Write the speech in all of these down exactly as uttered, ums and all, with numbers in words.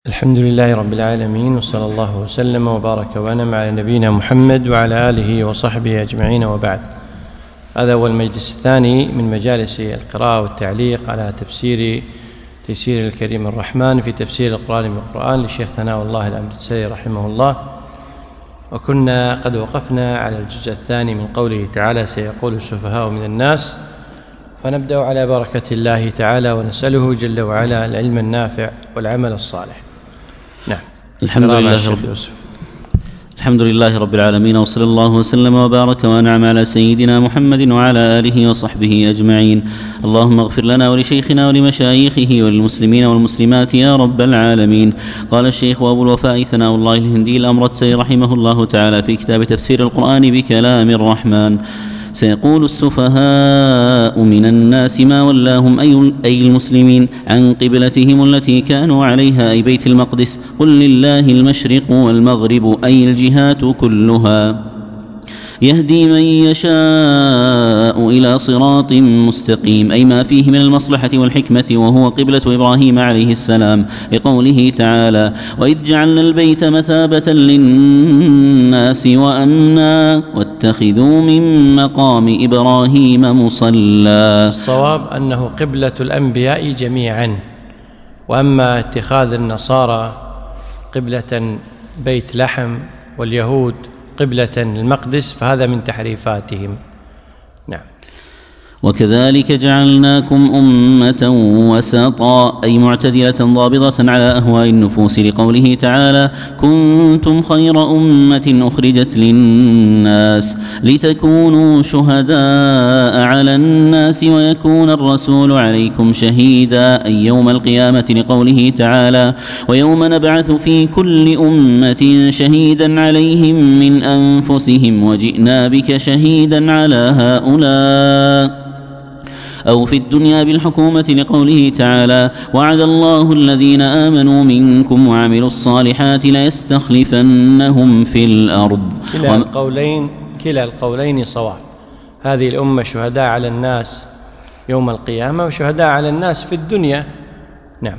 الحمد لله رب العالمين، وصلى الله وسلم وبارك وانعم على نبينا محمد وعلى آله وصحبه أجمعين، وبعد. هذا هو المجلس الثاني من مجالس القراءة والتعليق على تفسير تيسير الكريم الرحمن في تفسير القرآن بالقرآن للشيخ ثناء الله الأمرتسري رحمه الله. وكنا قد وقفنا على الجزء الثاني من قوله تعالى: سيقول السفهاء من الناس. فنبدأ على بركة الله تعالى ونسأله جل وعلا العلم النافع والعمل الصالح. نعم. الحمد لله رب الحمد لله رب العالمين، وصلى الله وسلم وبارك وانعم على سيدنا محمد وعلى آله وصحبه أجمعين. اللهم اغفر لنا ولشيخنا ولمشايخه وللمسلمين والمسلمات يا رب العالمين. قال الشيخ أبو الوفاء ثناء الله الهندي الأمرتسري رحمه الله تعالى في كتاب تفسير القرآن بكلام الرحمن: سيقول السفهاء من الناس ما ولاهم أي المسلمين عن قبلتهم التي كانوا عليها أي بيت المقدس، قل لله المشرق والمغرب أي الجهات كلها، يهدي من يشاء إلى صراط مستقيم، أي ما فيه من المصلحة والحكمة، وهو قبلة إبراهيم عليه السلام، لقوله تعالى: وإذ جعلنا البيت مثابة للناس وأمنا واتخذوا من مقام إبراهيم مصلى. الصواب أنه قبلة الأنبياء جميعا، وأما اتخاذ النصارى قبلة بيت لحم واليهود قبلة المقدس فهذا من تحريفاتهم. نعم. وكذلك جعلناكم أمة وسطا، أي معتدلة ضابطة على أهواء النفوس، لقوله تعالى: كنتم خير أمة أخرجت للناس لتكونوا شهداء على الناس ويكون الرسول عليكم شهيدا، أي يوم القيامة، لقوله تعالى: ويوم نبعث في كل أمة شهيدا عليهم من أنفسهم وجئنا بك شهيدا على هؤلاء، أو في الدنيا بالحكومة، لقوله تعالى: وعد الله الذين آمنوا منكم وعملوا الصالحات ليستخلفنهم في الأرض. كلا القولين كلا القولين صواب. هذه الأمة شهداء على الناس يوم القيامة وشهداء على الناس في الدنيا. نعم.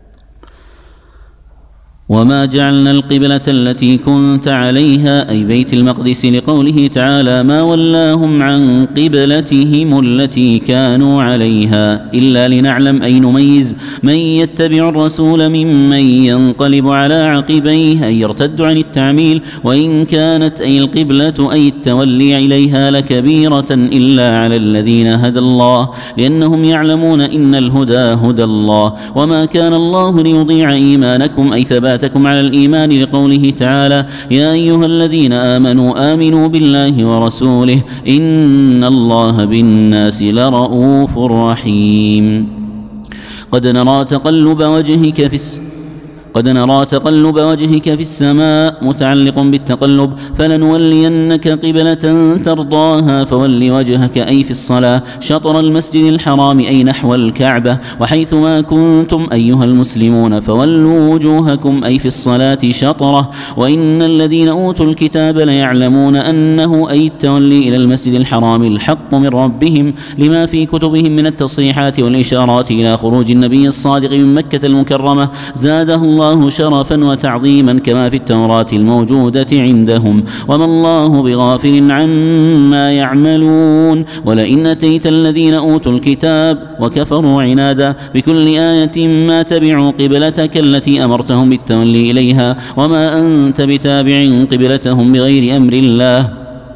وما جعلنا القبلة التي كنت عليها أي بيت المقدس، لقوله تعالى: ما ولاهم عن قبلتهم التي كانوا عليها، إلا لنعلم أي نميز من يتبع الرسول ممن ينقلب على عقبيه أي يرتد عن التعميل، وإن كانت أي القبلة أي التولي إليها لكبيرة إلا على الذين هدى الله، لأنهم يعلمون إن الهدى هدى الله، وما كان الله ليضيع إيمانكم أي ثبات على الإيمان، لقوله تعالى: يا أيها الذين آمنوا آمنوا بالله ورسوله إن الله بالناس لرؤوف رحيم. قد نرى تقلب وجهك في السماء قد نرى تقلب وجهك في السماء متعلق بالتقلب، فلنولينك قبلة ترضاها فول وجهك أي في الصلاة شطر المسجد الحرام أي نحو الكعبة، وحيثما كنتم أيها المسلمون فولوا وجوهكم أي في الصلاة شطره، وإن الذين أوتوا الكتاب ليعلمون أنه أي التولي إلى المسجد الحرام الحق من ربهم، لما في كتبهم من التصريحات والإشارات إلى خروج النبي الصادق من مكة المكرمة زاده الله الله شرفا وتعظيما كما في التوراة الموجودة عندهم، وما الله بغافل عما يعملون. ولئن أتيت الذين أوتوا الكتاب وكفروا عنادا بكل آية ما تبعوا قبلتك التي أمرتهم بالتولي إليها، وما أنت بتابع قبلتهم بغير أمر الله،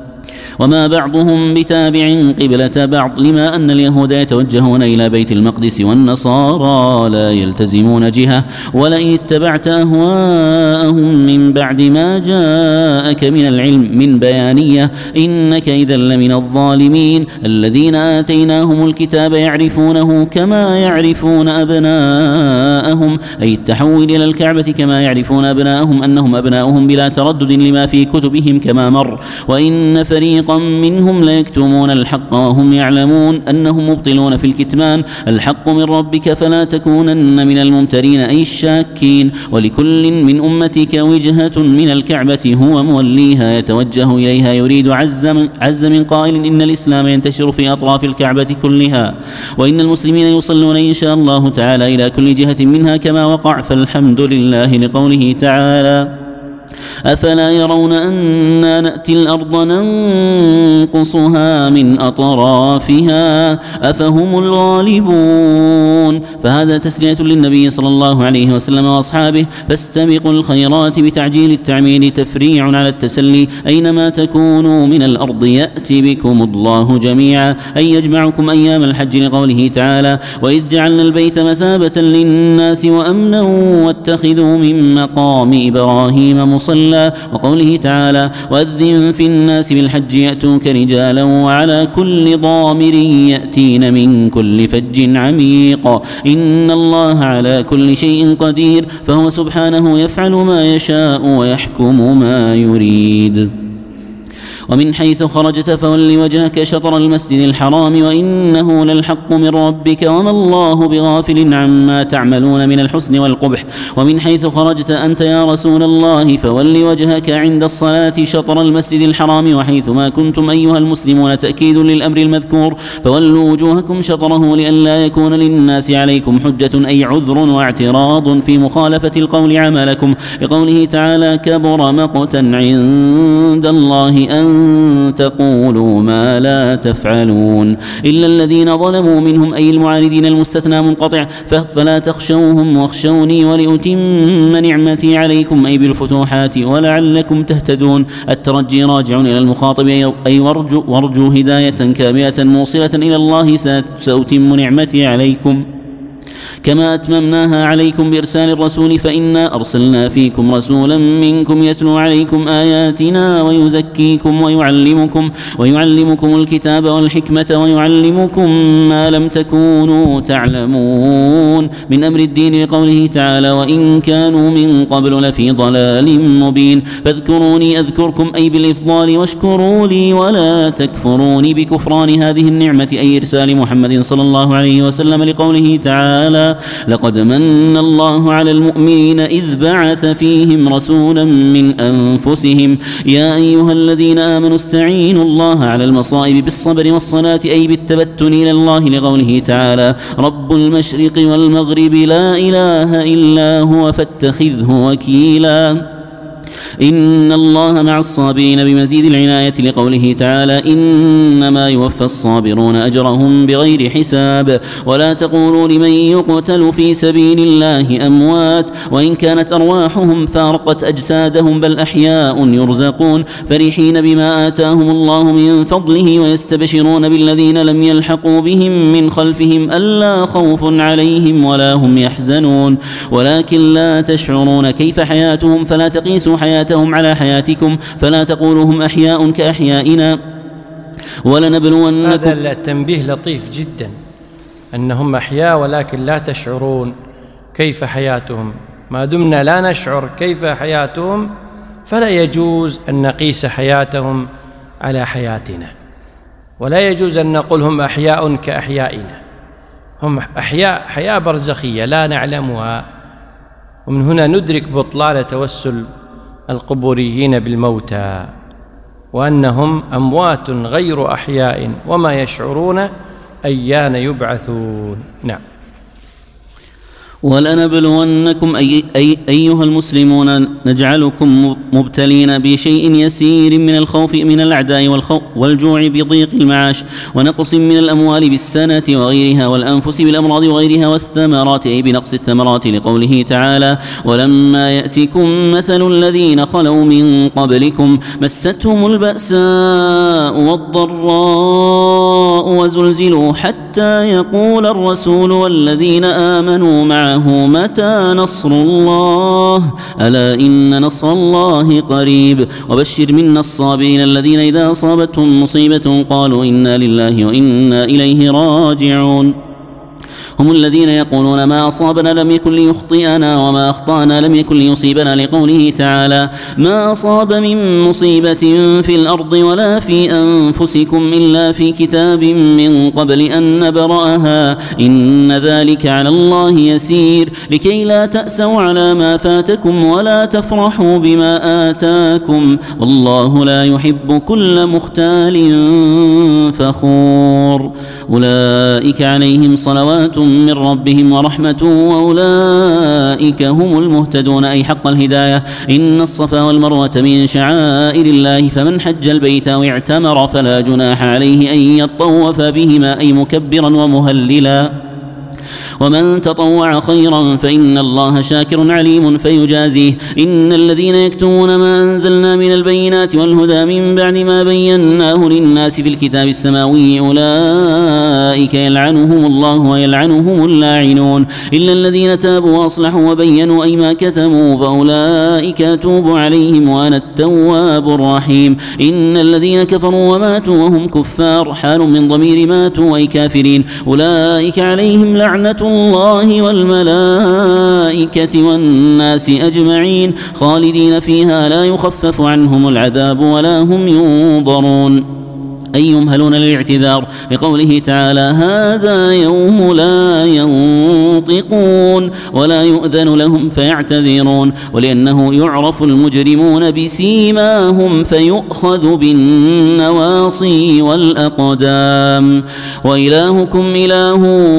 وما بعضهم بتابع قبلة بعض، لما أن اليهود يتوجهون إلى بيت المقدس والنصارى لا يلتزمون جهة. ولئن اتبعت أهواءهم من بعد ما جاءك من العلم من بيانية إنك إذا لمن الظالمين. الذين آتيناهم الكتاب يعرفونه كما يعرفون أبناءهم، أي التحول إلى الكعبة كما يعرفون أبناءهم أنهم أبناؤهم بلا تردد لما في كتبهم كما مر. وإن فريق فريقا منهم ليكتمون الحق وهم يعلمون أنهم مبطلون في الكتمان. الحق من ربك فلا تكونن من الممترين أي الشاكين. ولكل من أمتك وجهة من الكعبة هو موليها يتوجه إليها يريد عز من, عز من قائل إن الإسلام ينتشر في أطراف الكعبة كلها، وإن المسلمين يصلون إن شاء الله تعالى إلى كل جهة منها كما وقع. فالحمد لله لقوله تعالى: أفلا يرون أنا نأتي الأرض ننقصها من أطرافها أفهم الغالبون. فهذا تسلية للنبي صلى الله عليه وسلم وأصحابه. فاستبقوا الخيرات بتعجيل التعميد تفريع على التسلي. أينما تكونوا من الأرض يأتي بكم الله جميعا، أي يجمعكم أيام الحج لقوله تعالى: وإذ جعلنا البيت مثابة للناس وأمنا واتخذوا من مقام إبراهيم مصلى. وقوله تعالى: وأذن في الناس بالحج يأتوك رجالا وعلى كل ضامر يأتين من كل فج عميق. إن الله على كل شيء قدير، فهو سبحانه يفعل ما يشاء ويحكم ما يريد. ومن حيث خرجت فول وجهك شطر المسجد الحرام وإنه للحق من ربك وما الله بغافل عما تعملون من الحسن والقبح. ومن حيث خرجت أنت يا رسول الله فول وجهك عند الصلاة شطر المسجد الحرام وحيث ما كنتم أيها المسلمون تأكيد للأمر المذكور. فولوا وجوهكم شطره لئلا يكون للناس عليكم حجة أي عذر واعتراض في مخالفة القول عملكم، لقوله تعالى: كبر مقتا عند الله أن تقولوا ما لا تفعلون. إلا الذين ظلموا منهم أي المعاندين المستثنى منقطع. فلا تخشوهم واخشوني ولأتم نعمتي عليكم أي بالفتوحات ولعلكم تهتدون. الترجي راجع إلى المخاطب أي وارجو, وارجو هداية كاملة موصلة إلى الله سأتم نعمتي عليكم كما أتممناها عليكم بإرسال الرسول. فإنا أرسلنا فيكم رسولا منكم يتلو عليكم آياتنا ويزكيكم ويعلمكم, ويعلمكم الكتاب والحكمة ويعلمكم ما لم تكونوا تعلمون من أمر الدين، لقوله تعالى: وإن كانوا من قبل لفي ضلال مبين. فاذكروني أذكركم أي بالإفضال واشكروا لي ولا تكفروني بكفران هذه النعمة أي إرسال محمد صلى الله عليه وسلم، لقوله تعالى: لقد من الله على المؤمنين إذ بعث فيهم رسولا من أنفسهم يا أيها الذين آمنوا استعينوا الله على المصائب بالصبر والصلاة أي بالتبتل إلى الله، لقوله تعالى: رب المشرق والمغرب لا إله إلا هو فاتخذه وكيلا. إن الله مع الصابرين بمزيد العناية، لقوله تعالى: إنما يوفى الصابرون أجرهم بغير حساب. ولا تقولوا لمن يقتل في سبيل الله أموات وإن كانت أرواحهم فارقت أجسادهم بل أحياء يرزقون فرحين بما آتاهم الله من فضله ويستبشرون بالذين لم يلحقوا بهم من خلفهم ألا خوف عليهم ولا هم يحزنون ولكن لا تشعرون كيف حياتهم فلا تقيسوا حياتهم على حياتكم فلا تقولوا هم أحياء كأحيائنا ولنبلونكم. هذا التنبيه لطيف جدا أنهم أحياء ولكن لا تشعرون كيف حياتهم. ما دمنا لا نشعر كيف حياتهم فلا يجوز أن نقيس حياتهم على حياتنا، ولا يجوز أن نقول هم أحياء كأحيائنا. هم أحياء حياة برزخية لا نعلمها، ومن هنا ندرك بطلان توسل القبوريين بالموتى وأنهم أموات غير أحياء وما يشعرون أيان يبعثون. نعم. ولنبلونكم أي أي أيها المسلمون نجعلكم مبتلين بشيء يسير من الخوف من الأعداء والخوف والجوع بضيق المعاش ونقص من الأموال بالسنة وغيرها والأنفس بالأمراض وغيرها والثمرات أي بنقص الثمرات، لقوله تعالى: ولما يأتكم مثل الذين خلوا من قبلكم مستهم البأساء والضراء وزلزلوا حتى يقول الرسول والذين آمنوا معه متى نصر الله ألا إن نصر الله قريب. وبشر منا الصابرين الذين إذا أصابتهم مصيبة قالوا إنا لله وإنا إليه راجعون. هم الذين يقولون ما أصابنا لم يكن ليخطئنا وما أخطأنا لم يكن ليصيبنا، لقوله تعالى ما أصاب من مصيبة في الأرض ولا في أنفسكم إلا في كتاب من قبل أن نبرأها إن ذلك على الله يسير، لكي لا تأسوا على ما فاتكم ولا تفرحوا بما آتاكم والله لا يحب كل مختال فخور. أولئك عليهم صلوات من ربهم ورحمة وأولئك هم المهتدون، أي حق الهداية. إن الصفا والمروة من شعائر الله فمن حج البيت أو اعتمر فلا جناح عليه أن يطوف بهما، أي مكبرا ومهللا. ومن تطوع خيرا فإن الله شاكر عليم فيجازيه. إن الذين يكتمون ما أنزلنا من البينات والهدى من بعد ما بيناه للناس في الكتاب السماوي أولئك يلعنهم الله ويلعنهم اللاعنون، إلا الذين تابوا وأصلحوا وبينوا أي ما كتموا فأولئك أتوب عليهم وأنا التواب الرحيم. إن الذين كفروا وماتوا وهم كفار حال من ضمير ماتوا أي كافرين أولئك عليهم لعنة الله والملائكة والناس أجمعين خالدين فيها لا يخفف عنهم العذاب ولا هم ينظرون، أي يمهلون للاعتذار، لقوله تعالى هذا يوم لا ينطقون ولا يؤذن لهم فيعتذرون، ولأنه يعرف المجرمون بسيماهم فيؤخذ بالنواصي والأقدام. وإلهكم إله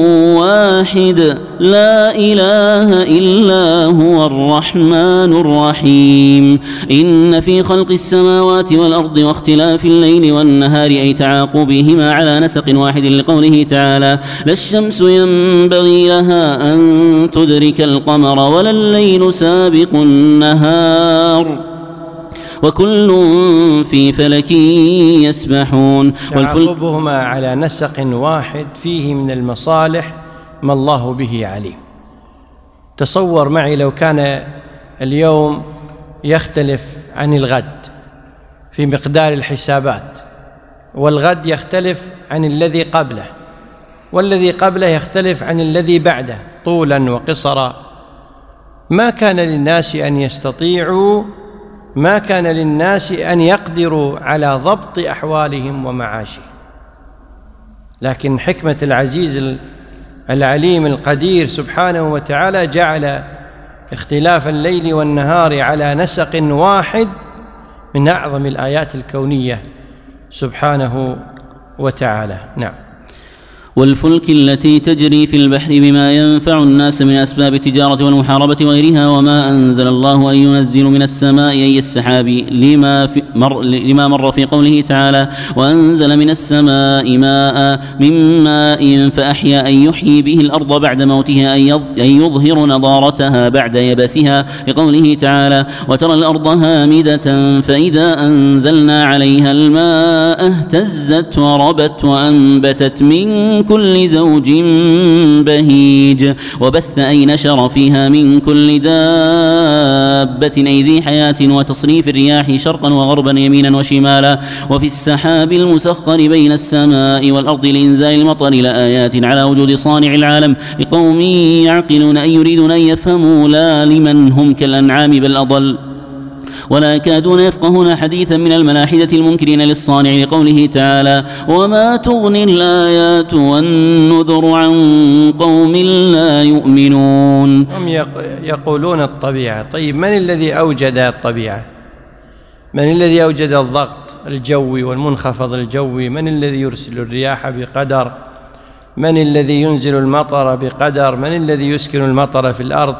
واحد لا إله إلا هو الرحمن الرحيم. إن في خلق السماوات والأرض واختلاف الليل والنهار أي تعاقبهما على نسق واحد، لقوله تعالى لا الشمس ينبغي لها أن تدرك القمر ولا الليل سابق النهار وكل في فلك يسبحون. تعاقبهما على نسق واحد فيه من المصالح ما الله به عليم. تصور معي لو كان اليوم يختلف عن الغد في مقدار الحسابات، والغد يختلف عن الذي قبله، والذي قبله يختلف عن الذي بعده طولا وقصرا، ما كان للناس أن يستطيعوا ما كان للناس أن يقدروا على ضبط أحوالهم ومعاشهم. لكن حكمة العزيز العليم القدير سبحانه وتعالى جعل اختلاف الليل والنهار على نسق واحد من أعظم الآيات الكونية سبحانه وتعالى. نعم. والفلك التي تجري في البحر بما ينفع الناس من أسباب التجارة والمحاربة وغيرها، وما أنزل الله أن ينزل من السماء أي السحاب، لما, في مر لما مر في قوله تعالى وأنزل من السماء ماء من ماء فأحيا أن يحيي به الأرض بعد موتها أن يظهر نضارتها بعد يبسها، لقوله تعالى وترى الأرض هامدة فإذا أنزلنا عليها الماء اهتزت وربت وأنبتت من كل زوج بهيج وبث أي نشر فيها من كل دابة أي ذي حياة وتصريف الرياح شرقا وغربا يمينا وشمالا وفي السحاب المسخر بين السماء والأرض لإنزال المطر لآيات على وجود صانع العالم لقوم يعقلون أن يريدون أن يفهموا لا لمن هم كالأنعام بل أضل ولا يكادون يفقهون حديثا من الملاحدة المنكرين للصانع لقوله تعالى وما تغني الآيات والنذر عن قوم لا يؤمنون. هم يقولون الطبيعة. طيب من الذي أوجد الطبيعة؟ من الذي أوجد الضغط الجوي والمنخفض الجوي؟ من الذي يرسل الرياح بقدر؟ من الذي ينزل المطر بقدر؟ من الذي يسكن المطر في الأرض؟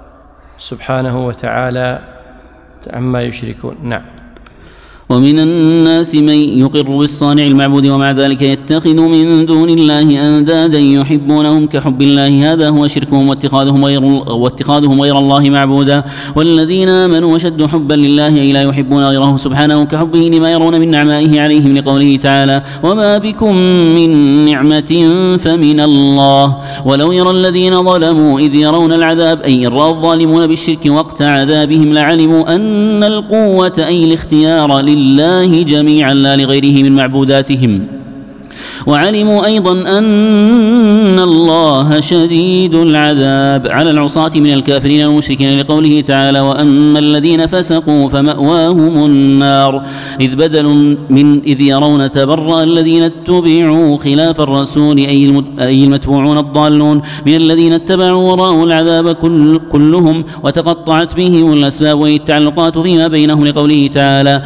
سبحانه وتعالى عما يشركون. نعم. ومن الناس من يقر بالصانع المعبود ومع ذلك يتخذ من دون الله أندادا يحبونهم كحب الله هذا هو شركهم واتخاذهم غير, واتخاذهم غير الله معبودا والذين آمنوا وشد حبا لله أي لا يحبون غيره سبحانه كحبه لما يرون من نعمائه عليهم لقوله تعالى وما بكم من نعمة فمن الله ولو يرى الذين ظلموا إذ يرون العذاب أي إن رأى الظالمون بالشرك وقت عذابهم لعلموا أن القوة أي الاختيار لله جميعا لا لغيره من معبوداتهم وعلموا أيضا أن الله شديد العذاب على العصاة من الكافرين والمشركين لقوله تعالى وأما الذين فسقوا فمأواهم النار إذ بدل من إذ يرون تبرأ الذين اتبعوا خلاف الرسول أي المتبوعون الضالون من الذين اتبعوا وراءوا العذاب كل كلهم وتقطعت بهم الأسباب والتعلقات فيما بينهم لقوله تعالى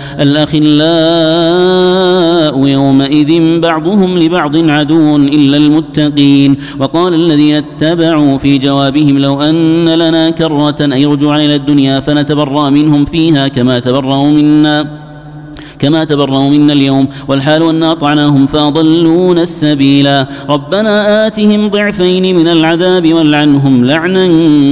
الأخلاء يومئذ بعضهم لبعض عدو إلا المتقين. وقال الذين اتبعوا في جوابهم لو أن لنا كرة أي رجوعا إلى الدنيا فنتبرأ منهم فيها كما تبرأوا منا كما تبرأوا منا اليوم والحال أن أطعناهم فأضلون السبيلا. ربنا آتهم ضعفين من العذاب والعنهم لعنا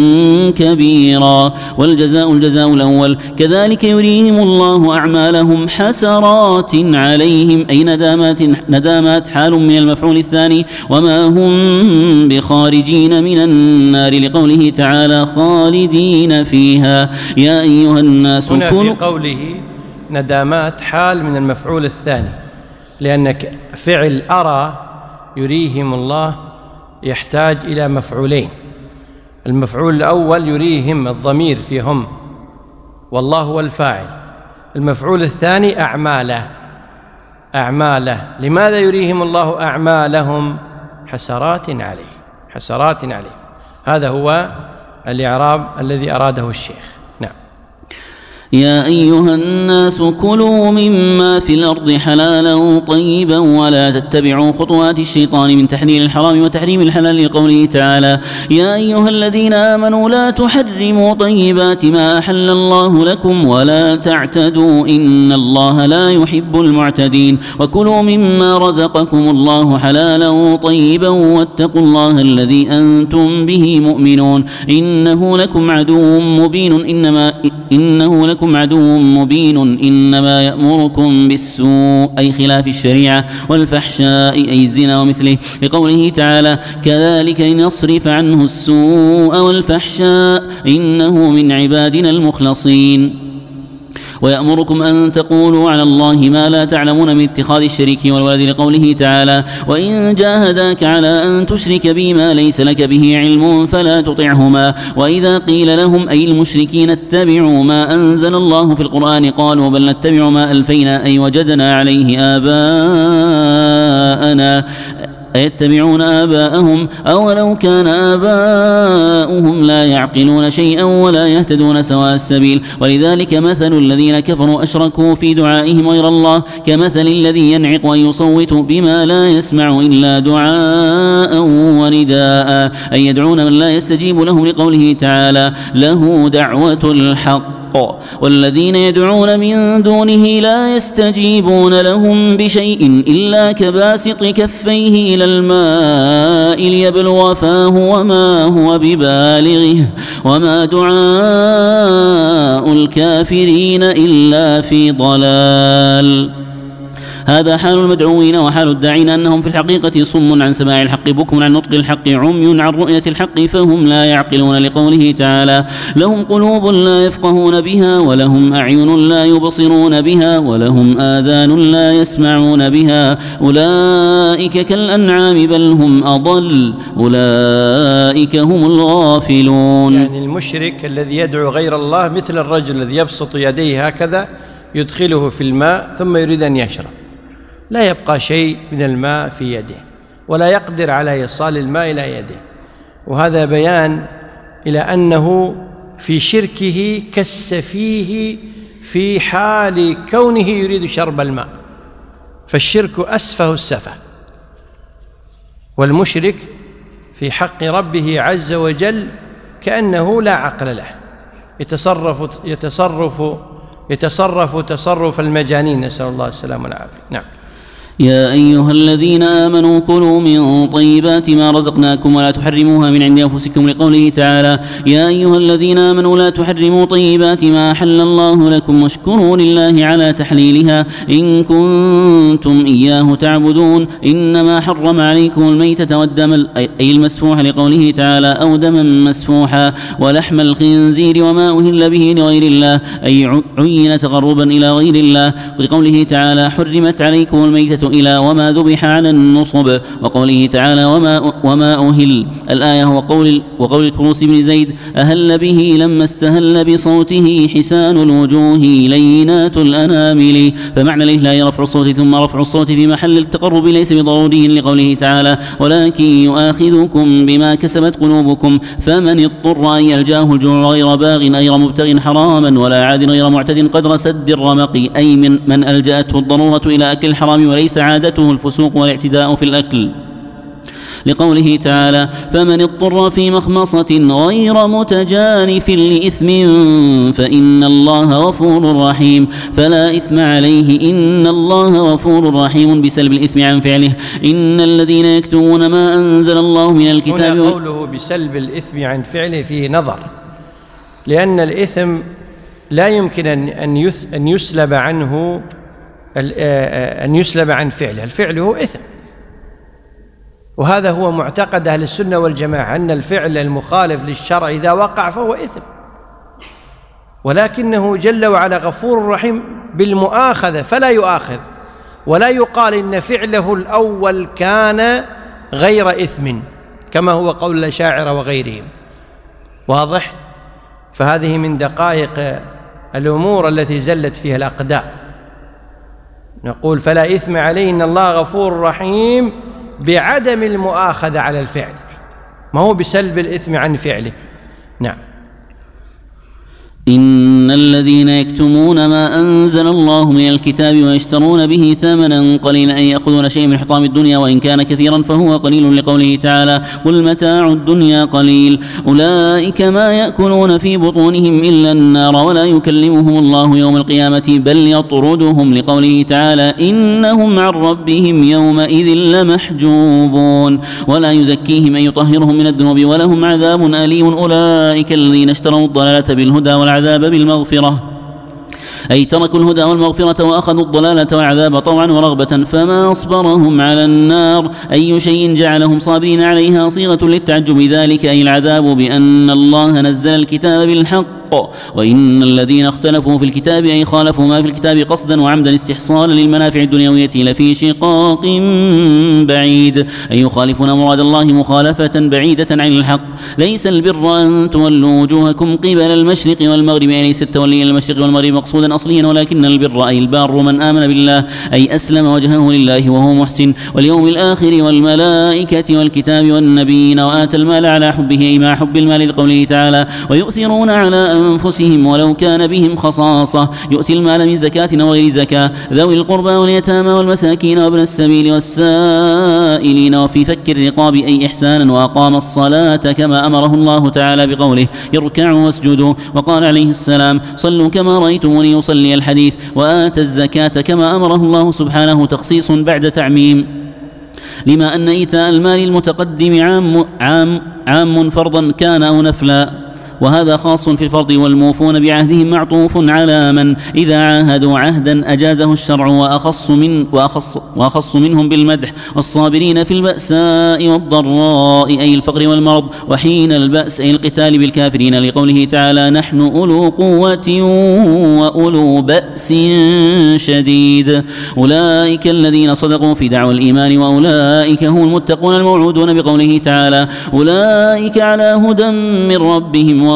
كبيرا. والجزاء الجزاء الأول كذلك يريهم الله أعمالهم حسرات عليهم أي ندامات, ندامات حال من المفعول الثاني وما هم بخارجين من النار لقوله تعالى خالدين فيها. يا أيها الناس هنا في قوله ندامات حال من المفعول الثاني لأن فعل أرى يريهم الله يحتاج إلى مفعولين. المفعول الأول يريهم الضمير فيهم والله هو الفاعل. المفعول الثاني أعماله أعماله لماذا يريهم الله أعمالهم حسرات عليه حسرات عليه. هذا هو الإعراب الذي أراده الشيخ. نعم. يا أيها الناس كلوا مما في الأرض حلالا طيبا ولا تتبعوا خطوات الشيطان من تحليل الحرام وتحريم الحلال لقوله تعالى يا أيها الذين آمنوا لا تحرموا طيبات ما أحل الله لكم ولا تعتدوا إن الله لا يحب المعتدين. وكلوا مما رزقكم الله حلالا طيبا واتقوا الله الذي أنتم به مؤمنون إنه لكم عدو مبين إنما إنه لكم عدو مبين إنما يأمركم بالسوء أي خلاف الشريعة والفحشاء أي الزنا ومثله لقوله تعالى كذلك نصرف عنه السوء والفحشاء إنه من عبادنا المخلصين. ويأمركم أن تقولوا على الله ما لا تعلمون من اتخاذ الشريك والولد لقوله تعالى وإن جاهداك على أن تشرك بي ما ليس لك به علم فلا تطعهما. وإذا قيل لهم أي المشركين اتبعوا ما أنزل الله في القرآن قالوا بل نتبع ما ألفينا أي وجدنا عليه آباءنا أيتبعون آباءهم أولو كان آباؤهم لا يعقلون شيئا ولا يهتدون سواء السبيل. ولذلك مثل الذين كفروا أشركوا في دعائهم غير الله كمثل الذي ينعق ويصوت بما لا يسمع إلا دعاء ونداء أي يدعون من لا يستجيب لهم لقوله تعالى له دعوة الحق والذين يدعون من دونه لا يستجيبون لهم بشيء إلا كباسط كفيه إلى الماء ليبلغ فاه وما هو ببالغه وما دعاء الكافرين إلا في ضلال. هذا حال المدعوين وحال الداعين أنهم في الحقيقة صم عن سماع الحق بكم عن نطق الحق عمي عن رؤية الحق فهم لا يعقلون لقوله تعالى لهم قلوب لا يفقهون بها ولهم أعين لا يبصرون بها ولهم آذان لا يسمعون بها أولئك كالأنعام بل هم أضل أولئك هم الغافلون. يعني المشرك الذي يدعو غير الله مثل الرجل الذي يبسط يديه هكذا يدخله في الماء ثم يريد أن يشرب لا يبقى شيء من الماء في يده ولا يقدر على إيصال الماء إلى يده. وهذا بيان إلى أنه في شركه كالسفيه في حال كونه يريد شرب الماء. فالشرك أسفه السفه والمشرك في حق ربه عز وجل كأنه لا عقل له يتصرف يتصرف يتصرف تصرف المجانين نسأل الله السلامة والعافية. نعم. يا أيها الذين آمنوا كلوا من طيبات ما رزقناكم ولا تحرموها من عند أنفسكم لقوله تعالى يا أيها الذين آمنوا لا تحرموا طيبات ما أحل الله لكم واشكروا لله على تحليلها إن كنتم إياه تعبدون إنما حرم عليكم الميتة والدم أي المسفوح لقوله تعالى أو دما مسفوحا ولحم الخنزير وما أهل به لغير الله أي عين تقربا إلى غير الله لقوله تعالى حرمت عليكم الميتة إلى وما ذبح على النصب وقوله تعالى وما, وما أهل الآية وقول, وقول الكروس بن زيد أهل به لما استهل بصوته حسان الوجوه لينات الأنامل. فمعنى الإهلاء رفع الصوت ثم رفع الصوت في محل التقرب ليس بضروري لقوله تعالى ولكن يؤاخذكم بما كسبت قلوبكم فمن اضطر أن يلجاه الجوع غير باغ غير مبتغ حراما ولا عاد غير معتد قدر سد الرمق أي من, من ألجأته الضرورة إلى أكل الحرام وليس عادته الفسوق والاعتداء في الأكل لقوله تعالى فمن اضطر في مخمصة غير متجانف لإثم فإن الله غفور رحيم فلا إثم عليه إن الله غفور رحيم بسلب الإثم عن فعله. إن الذين يكتمون ما أنزل الله من الكتاب هنا قوله بسلب الإثم عن فعله فيه نظر، لأن الإثم لا يمكن أن يسلب عنه أن يسلب عن فعله، الفعل هو إثم، وهذا هو معتقد أهل السنة والجماعة أن الفعل المخالف للشرع إذا وقع فهو إثم، ولكنه جل وعلا غفور رحيم بالمؤاخذة فلا يؤاخذ، ولا يقال إن فعله الأول كان غير إثم كما هو قول الأشاعرة وغيرهم. واضح؟ فهذه من دقائق الأمور التي زلت فيها الأقدام. نقول فلا إثم عليه إن الله غفور رحيم بعدم المؤاخذة على الفعل، ما هو بسلب الإثم عن فعله. نعم. إن الذين يكتمون ما أنزل الله من الكتاب ويشترون به ثمنا قليلا أن يأخذون شيء من حطام الدنيا وإن كان كثيرا فهو قليل لقوله تعالى قل متاع الدنيا قليل أولئك ما يأكلون في بطونهم إلا النار ولا يكلمهم الله يوم القيامة بل يطردهم لقوله تعالى إنهم عن ربهم يومئذ لمحجوبون ولا يزكيهم أن يطهرهم من الذنوب ولهم عذاب أليم أولئك الذين اشتروا الضلالة بالهدى والعذاب بالمغفرة أي تركوا الهدى والمغفرة وأخذوا الضلالة والعذاب طوعا ورغبة فما أصبرهم على النار. أي شيء جعلهم صابرين عليها صيغة للتعجب ذلك أي العذاب بأن الله نزل الكتاب بالحق وإن الذين اختلفوا في الكتاب أي خالفوا ما في الكتاب قصدا وعمدا استحصالا للمنافع الدنيوية لفي شقاق بعيد أي يخالفون مراد الله مخالفة بعيدة عن الحق. ليس البر أن تولوا وجوهكم قبل المشرق والمغرب أي ليس التولي المشرق والمغرب مقصودا أصليا ولكن البر أي البار من آمن بالله أي أسلم وجهه لله وهو محسن واليوم الآخر والملائكة والكتاب والنبيين وآتى المال على حبه أي مع حب المال لقوله تعالى ويؤثرون على أنفسهم ولو كان بهم خصاصة يؤتي المال من زكاة أو غير زكاة ذوي القربى واليتامى والمساكين وابن السبيل والسائلين وفي فك الرقاب أي إحسانا وأقام الصلاة كما أمره الله تعالى بقوله اركعوا واسجدوا وقال عليه السلام صلوا كما رأيتموني يصلي الحديث وآتى الزكاة كما أمره الله سبحانه تخصيص بعد تعميم لما أن إيتاء المال المتقدم عام, عام, عام فرضا كان أو نفلا وهذا خاص في الفرض والموفون بعهدهم معطوف على من إذا عاهدوا عهدا أجازه الشرع وأخص, من وأخص, وأخص منهم بالمدح والصابرين في البأساء والضراء أي الفقر والمرض وحين البأس أي القتال بالكافرين لقوله تعالى نحن أولو قوة وأولو بأس شديد أولئك الذين صدقوا في دعوى الإيمان وأولئك هم المتقون الموعودون بقوله تعالى أولئك على هدى من ربهم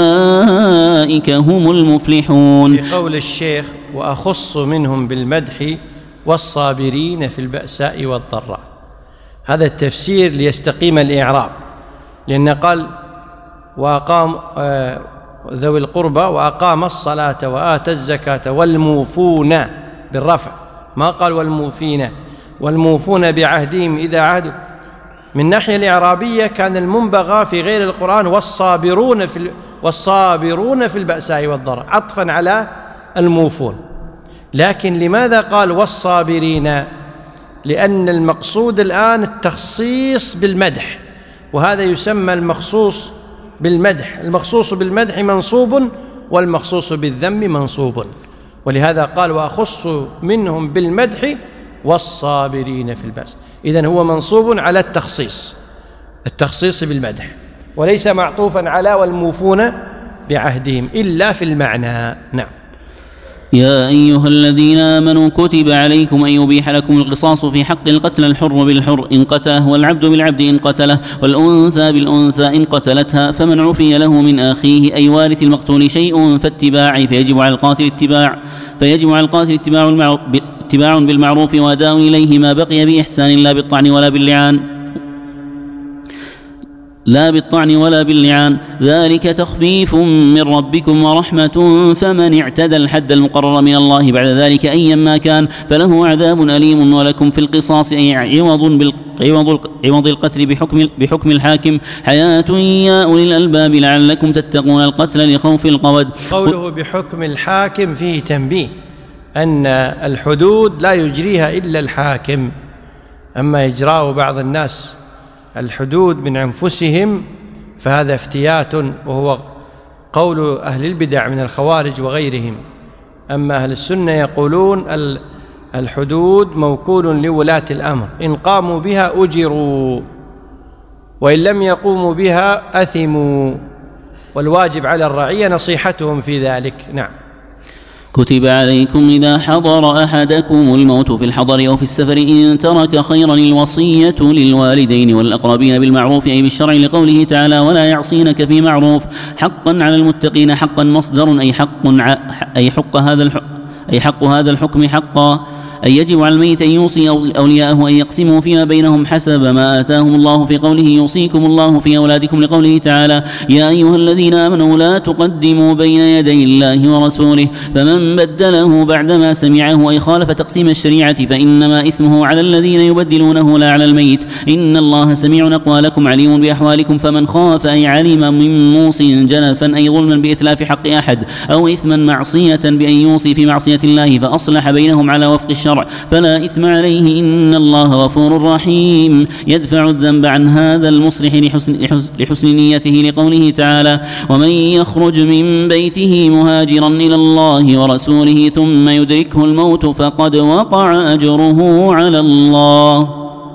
وأولئك هم المفلحون. في قول الشيخ وأخص منهم بالمدح والصابرين في البأساء والضراء هذا التفسير ليستقيم الإعراب لأن قال وأقام آه ذوي القربى وأقام الصلاة وآتى الزكاة والموفون بالرفع ما قال والموفين والموفون بعهدهم إذا عهدوا. من الناحية الإعرابية كان المنبغى في غير القرآن والصابرون في والصابرون في البأساء والضراء عطفا على الموفون، لكن لماذا قال والصابرين؟ لأن المقصود الآن التخصيص بالمدح وهذا يسمى المخصوص بالمدح، المخصوص بالمدح منصوب والمخصوص بالذم منصوب، ولهذا قال وأخص منهم بالمدح والصابرين في البأس. إذن هو منصوب على التخصيص التخصيص بالمدح وليس معطوفا على والموفون بعهدهم إلا في المعنى. نعم. يا أيها الذين آمنوا كتب عليكم أن يبيح لكم القصاص في حق القتل، الحر بالحر إن قتله والعبد بالعبد إن قتله والأنثى بالأنثى إن قتلتها، فمن عفي له من أخيه أي وارث المقتول شيء فاتباع فيجب على القاتل اتباع فيجب على القاتل اتباع اتباع بالمعروف وأداء إليه ما بقي بإحسان لا بالطعن ولا باللعان لا بالطعن ولا باللعان، ذلك تخفيف من ربكم ورحمة، فمن اعتدى الحد المقرر من الله بعد ذلك أيا ما كان فله عذاب أليم، ولكم في القصاص أي عوض بالعوض عوض القتل بحكم, بحكم الحاكم حياة يا أولي الألباب لعلكم تتقون القتل لخوف القود. قوله بحكم الحاكم فيه تنبيه أن الحدود لا يجريها إلا الحاكم، أما إجراء بعض الناس الحدود من أنفسهم فهذا افتيات، وهو قول أهل البدع من الخوارج وغيرهم. أما أهل السنة يقولون الحدود موكول لولاة الأمر، إن قاموا بها أجروا وإن لم يقوموا بها أثموا، والواجب على الرعية نصيحتهم في ذلك. نعم. كتب عليكم إذا حضر أحدكم الموت في الحضر أو في السفر إن ترك خيرا الوصية للوالدين والأقربين بالمعروف أي بالشرع، لقوله تعالى ولا يعصينك في معروف. حقا على المتقين، حقا مصدر أي حق أي حق هذا الحق أي حق هذا الحكم حقا، أي يجب على الميت أن يوصي أولياءه أن يقسموا فيما بينهم حسب ما آتاهم الله في قوله يوصيكم الله في أولادكم، لقوله تعالى يا أيها الذين آمنوا لا تقدموا بين يدي الله ورسوله، فمن بدله بعدما سمعه أي خالف تقسيم الشريعة فإنما إثمه على الذين يبدلونه لا على الميت، إن الله سميع أقوالكم عليم بأحوالكم، فمن خاف أي علم من موص جنفا أي ظلما بإتلاف حق أحد أو إثما معصية بأن يوصي في معصية الله فأصلح بينهم على وفق الشرع فلا إثم عليه، إن الله غفور رحيم يدفع الذنب عن هذا المصلح لحسن, لحسن نيته، لقوله تعالى ومن يخرج من بيته مهاجرا إلى الله ورسوله ثم يدركه الموت فقد وقع أجره على الله.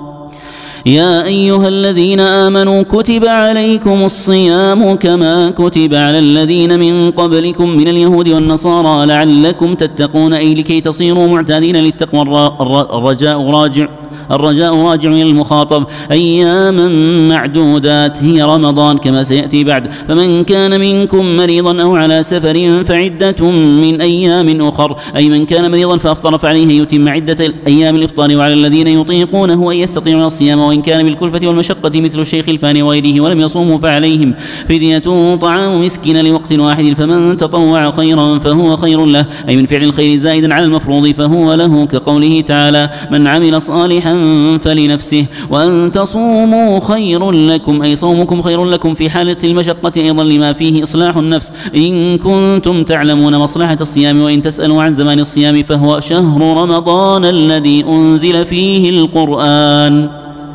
يا أيها الذين آمنوا كتب عليكم الصيام كما كتب على الذين من قبلكم من اليهود والنصارى لعلكم تتقون أي لكي تصيروا معتادين للتقوى. الرجاء راجع الرجاء راجع إلى المخاطب، أياما معدودات هي رمضان كما سيأتي بعد، فمن كان منكم مريضا أو على سفر فعدة من أيام أخر، أي من كان مريضا فأفطر فعليه يتم عدة أيام الإفطار، وعلى الذين يطيقونه أن يستطيعون الصيام وإن كان بالكلفة والمشقة مثل الشيخ الفاني وغيره ولم يصوموا فعليهم فدية طعام مسكين لوقت واحد، فمن تطوع خيرا فهو خير له، أي من فعل الخير زائدا على المفروض فهو له، كقوله تعالى من عمل صالحا فلنفسه، وأن تصوموا خير لكم أي صومكم خير لكم في حالة المشقة أيضا لما فيه إصلاح النفس إن كنتم تعلمون مصلحة الصيام، وإن تسألوا عن زمان الصيام فهو شهر رمضان الذي أنزل فيه القرآن،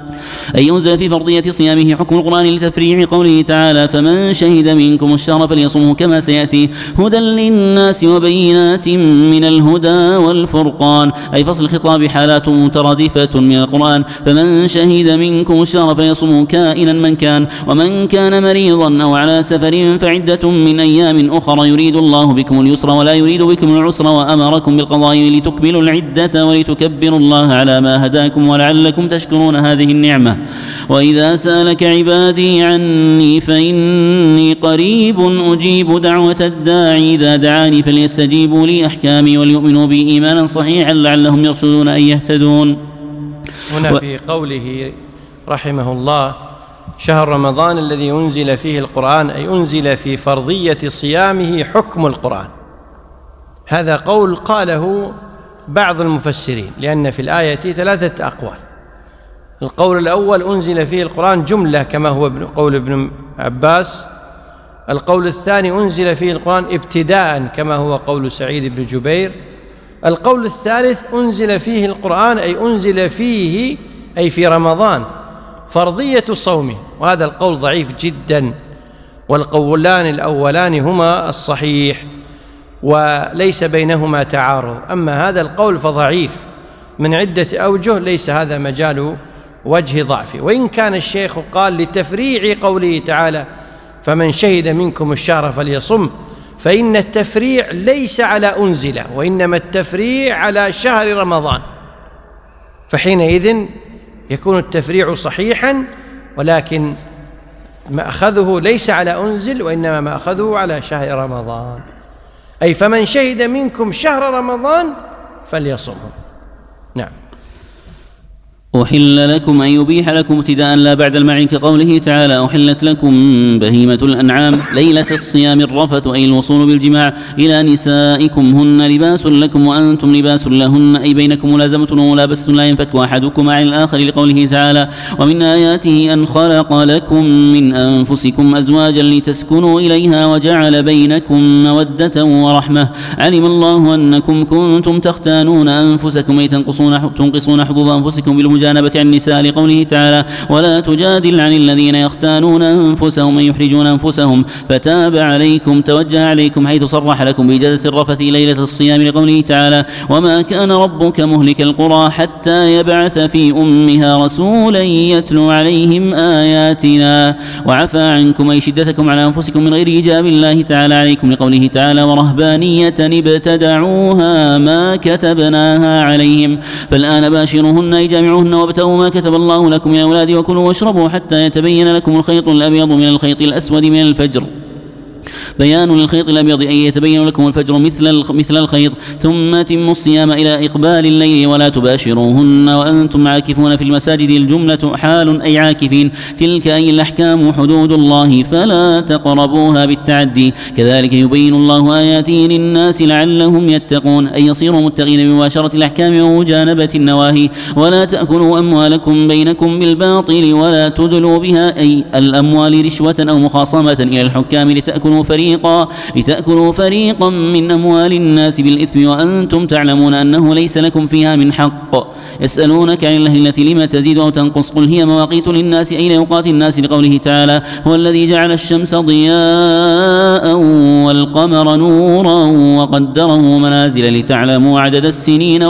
أي أنزل في فرضية صيامه حكم القرآن لتفريع قوله تعالى فمن شهد منكم الشهر فليصمه كما سيأتي، هدى للناس وبينات من الهدى والفرقان، أي فصل الخطاب حالات مترادفة من القرآن، فمن شهد منكم الشهر فليصمه كائنا من كان، ومن كان مريضا أو على سفر فعدة من أيام أخرى يريد الله بكم اليسر ولا يريد بكم العسر وأمركم بالقضاء لتكملوا العدة ولتكبروا الله على ما هداكم ولعلكم تشكرون هذه النعمة. وإذا سألك عبادي عني فإني قريب أجيب دعوة الداعي إذا دعاني فليستجيبوا لي أحكامي وليؤمنوا بي إيمانا صحيحا لعلهم يرشدون أن يهتدون. هنا و... في قوله رحمه الله شهر رمضان الذي أنزل فيه القرآن، أي أنزل في فرضية صيامه حكم القرآن، هذا قول قاله بعض المفسرين لأن في الآية ثلاثة أقوال. القول الأول أنزل فيه القرآن جملة كما هو قول ابن عباس، القول الثاني أنزل فيه القرآن ابتداء كما هو قول سعيد بن جبير، القول الثالث أنزل فيه القرآن أي أنزل فيه أي في رمضان فرضية صومه، وهذا القول ضعيف جدا، والقولان الأولان هما الصحيح وليس بينهما تعارض، أما هذا القول فضعيف من عدة أوجه ليس هذا مجال وجه ضعفه، وإن كان الشيخ قال لتفريع قوله تعالى فمن شهد منكم الشهر فليصم، فإن التفريع ليس على أنزل، وإنما التفريع على شهر رمضان، فحينئذ يكون التفريع صحيحا، ولكن مأخذه ليس على أنزل، وإنما مأخذه على شهر رمضان، أي فمن شهد منكم شهر رمضان فليصمه. نعم. أحل لكم أن يبيح لكم ابتداء لا بعد المعين، كقوله تعالى أحلت لكم بهيمة الأنعام ليلة الصيام الرفث، أي الوصول بالجماع إلى نسائكم، هن لباس لكم وأنتم لباس لهن، أي بينكم ملازمة وملابسة لا ينفك أحدكم عن الآخر، لقوله تعالى ومن آياته أن خلق لكم من أنفسكم أزواجا لتسكنوا إليها وجعل بينكم مودة ورحمة، علم الله أنكم كنتم تختانون أنفسكم، أي تنقصون تنقصون حظوظ أنفسكم بالمجانبة عن النساء، لقوله تعالى ولا تجادل عن الذين يختانون أنفسهم من يحرجون أنفسهم فتاب عليكم، توجه عليكم حيث صرح لكم بإجازة الرفث ليلة الصيام، لقوله تعالى وما كان ربك مهلك القرى حتى يبعث في أمها رسولا يتلو عليهم آياتنا وعفى عنكم، أي شدتكم على أنفسكم من غير إيجاب الله تعالى عليكم، لقوله تعالى ورهبانية ابتدعوها ما كتبناها عليهم فالآن باشروهن أي جامعوهن وابتغوا ما كتب الله لكم يا أولادي وكلوا واشربوا حتى يتبين لكم الخيط الأبيض من الخيط الأسود من الفجر، بيان للخيط الأبيض أن يتبين لكم الفجر مثل مثل الخيط، ثم أتموا الصيام إلى إقبال الليل ولا تباشروهن وأنتم عاكفون في المساجد، الجملة حال أي عاكفين، تلك أي الأحكام حدود الله فلا تقربوها بالتعدي، كذلك يبين الله آياته للناس لعلهم يتقون، أي يصيروا متقين بمباشرة الأحكام ومجانبة النواهي، ولا تأكلوا أموالكم بينكم بالباطل ولا تدلوا بها، أي الأموال رشوة أو مخاصمة إلى الحكام لتأكلوا فريقا لتأكلوا فريقا من أموال الناس بالإثم وأنتم تعلمون أنه ليس لكم فيها من حق، يسألونك عن الأهلة لما تزيد أو تنقص، قل هي مواقيت للناس أي لأوقات الناس، لقوله تعالى هو الذي جعل الشمس ضياء والقمر نورا وقدره منازل لتعلموا عدد السنين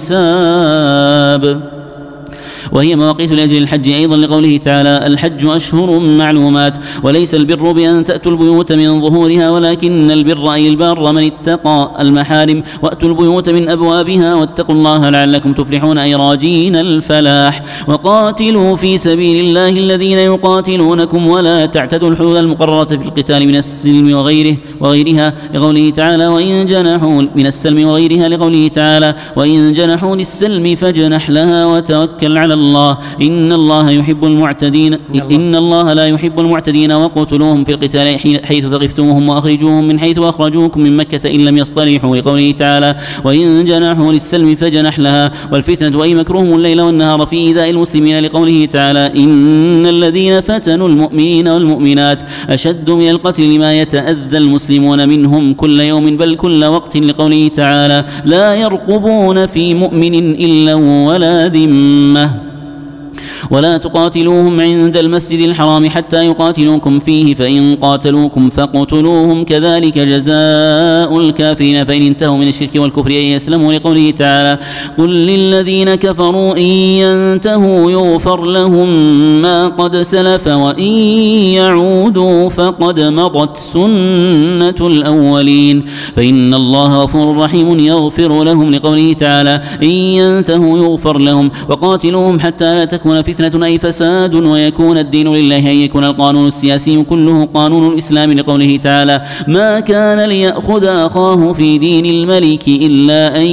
والحساب، وهي مواقيت لأجل الحج أيضا، لقوله تعالى الحج أشهر معلومات، وليس البر بأن تأتوا البيوت من ظهورها ولكن البر أي البر من اتقى المحارم، وأتوا البيوت من أبوابها واتقوا الله لعلكم تفلحون أي راجين الفلاح، وقاتلوا في سبيل الله الذين يقاتلونكم ولا تعتدوا الحدود المقررة في القتال من السلم وغيره وغيرها، لقوله تعالى وإن جنحوا من السلم وغيرها، لقوله تعالى وإن جنحوا للسلم فاجنح لها وتوكل على الله إن الله يحب المعتدين إن الله لا يحب المعتدين، وقتلوهم في القتال حيث ثقفتموهم وأخرجوهم من حيث أخرجوكم من مكة إن لم يصطلحوا، لقوله تعالى وإن جنحوا للسلم فجنح لها، والفتنة أي مكروهم الليل والنهار في إيذاء المسلمين، لقوله تعالى إن الذين فتنوا المؤمنين والمؤمنات أشد من القتل لما يتأذى المسلمون منهم كل يوم بل كل وقت، لقوله تعالى لا يرقبون في مؤمن إلا ولا ذمة، ولا تقاتلوهم عند المسجد الحرام حتى يقاتلوكم فيه فإن قاتلوكم فاقتلوهم كذلك جزاء الكافرين فإن انتهوا من الشرك والكفر أن يسلموا، لقوله تعالى قل للذين كفروا إن ينتهوا يغفر لهم ما قد سلف وإن يعودوا فقد مضت سنة الأولين فإن الله غفور رحيم يغفر لهم، لقوله تعالى إن ينتهوا يغفر لهم، وقاتلوهم حتى لا تكون فتنة أي فساد ويكون الدين لله أن يكون القانون السياسي كله قانون الإسلام، لقوله تعالى ما كان ليأخذ أخاه في دين الملك إلا أن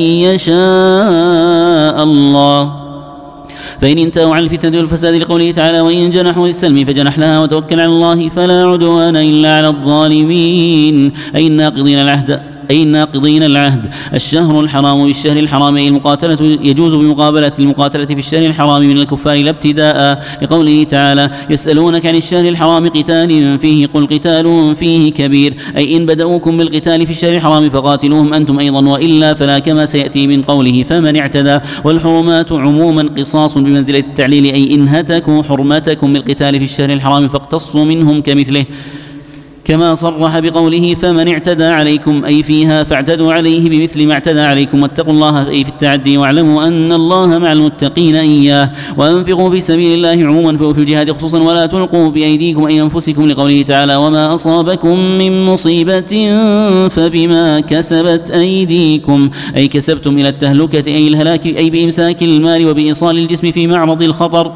يشاء الله فإن انتهوا عن الفتنة والفساد، لقوله تعالى وإن جنحوا للسلم فجنح لها وتوكل على الله فلا عدوان إلا على الظالمين أي الناقضين العهد أي الناقضين العهد. الشهر الحرام بالشهر الحرام أي المقاتلة يجوز بمقابلة المقاتلة في الشهر الحرام من الكفار لا ابتداء، لقوله تعالى يسألونك عن الشهر الحرام قتال فيه قل قتال فيه كبير أي إن بدأوكم بالقتال في الشهر الحرام فقاتلوهم أنتم أيضا وإلا فلا كما سيأتي من قوله فمن اعتدى، والحرمات عموما قصاص بمنزلة التعليل أي إن هتكوا حرمتكم بالقتال في الشهر الحرام فاقتصوا منهم كمثله كما صرح بقوله فمن اعتدى عليكم أي فيها فاعتدوا عليه بمثل ما اعتدى عليكم واتقوا الله أي في التعدي واعلموا أن الله مع المتقين إياه وأنفقوا في سبيل الله عموما وفي الجهاد خصوصا ولا تلقوا بأيديكم أي أنفسكم لقوله تعالى وما أصابكم من مصيبة فبما كسبت أيديكم أي كسبتم إلى التهلكة أي الهلاك أي بإمساك المال وبإيصال الجسم في معرض الخطر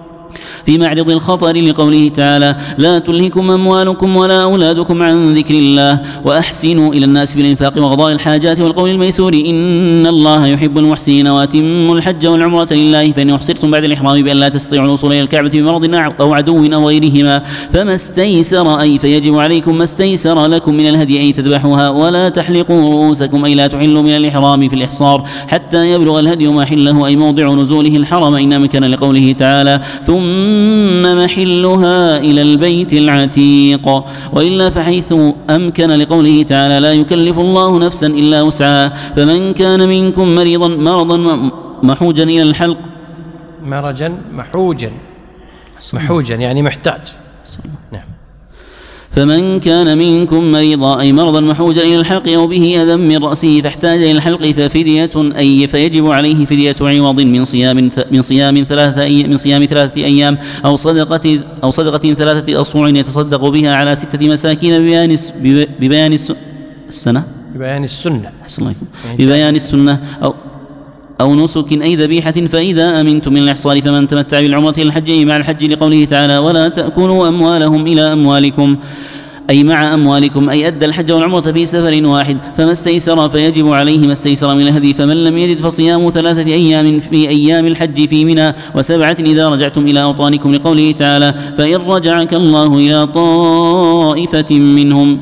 في معرض الخطر لقوله تعالى لا تلهكم أموالكم ولا أولادكم عن ذكر الله وأحسنوا إلى الناس بالإنفاق وقضاء الحاجات والقول الميسور إن الله يحب المحسنين وأتموا الحج والعمرة لله فإن أحصرتم بعد الإحرام بأن لا تستطيعوا الوصول إلى الكعبة بمرض أو عدو أو غيرهما فما استيسر أي فيجب عليكم ما استيسر لكم من الهدي أي تذبحوها ولا تحلقوا رؤوسكم أي لا تحلوا من الإحرام في الإحصار حتى يبلغ الهدي محله أي موضع نزوله الحرم إن أمكن لقوله تعالى ثم ثم محلها إلى البيت العتيق وإلا فحيث أمكن لقوله تعالى لا يكلف الله نفسا إلا وسعها فمن كان منكم مريضا مرضا محوجا إلى الحلق مرجا محوجا محوجا يعني محتاج نعم فمن كان منكم مريضا أي مرضا محوجا إلى الحلق أو به أذى من رأسه فاحتاج إلى الحلق ففدية أي فيجب عليه فدية عوض من صيام من صيام ثلاثة أي من صيام ثلاثة أيام أو صدقة أو صدقة ثلاثة أصوع يتصدق بها على ستة مساكين ببيان ببيان السنة ببيان السنة ببيان السنة أو أو نسك أي ذبيحة فإذا أمنتم من الإحصار فمن تمتع بالعمرة إلى الحج مع الحج لقوله تعالى ولا تأكلوا أموالهم إلى أموالكم أي مع أموالكم أي أدى الحج والعمرة في سفر واحد فما استيسر فيجب عليه ما استيسر من الهدي فمن لم يجد فصيام ثلاثة أيام في أيام الحج في منى وسبعة إذا رجعتم إلى أوطانكم لقوله تعالى فإن رجعك الله إلى طائفة منهم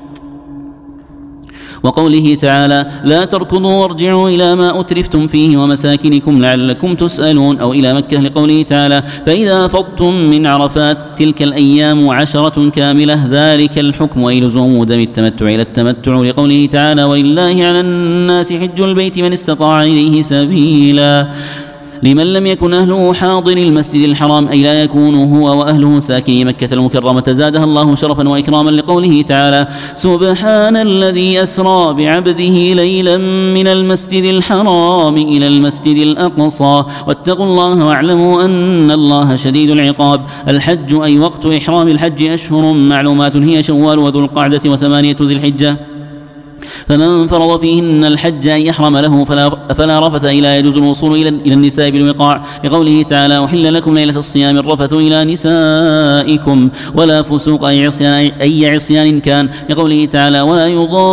وقوله تعالى لا تركضوا وارجعوا إلى ما أترفتم فيه ومساكنكم لعلكم تسألون أو إلى مكة لقوله تعالى فإذا أفضتم من عرفات تلك الأيام عشرة كاملة ذلك الحكم أي لزوم دم التمتع إلى التمتع لقوله تعالى ولله على الناس حج البيت من استطاع إليه سبيلا لمن لم يكن أهله حاضر المسجد الحرام أي لا يكون هو وأهله ساكني مكة المكرمة زادها الله شرفا وإكراما لقوله تعالى سبحان الذي أسرى بعبده ليلا من المسجد الحرام إلى المسجد الأقصى واتقوا الله واعلموا أن الله شديد العقاب الحج أي وقت إحرام الحج أشهر معلومات هي شوال وذو القعدة وثمانية ذي الحجة فمن فرض فيهن الحج أن يحرم له فلا, فلا رفث إلا يجوز الوصول إلى النساء بالوقاع لقوله تعالى وحل لكم ليلة الصيام الرفث إلى نسائكم ولا فسوق أي عصيان, أي عصيان كان لقوله تعالى ولا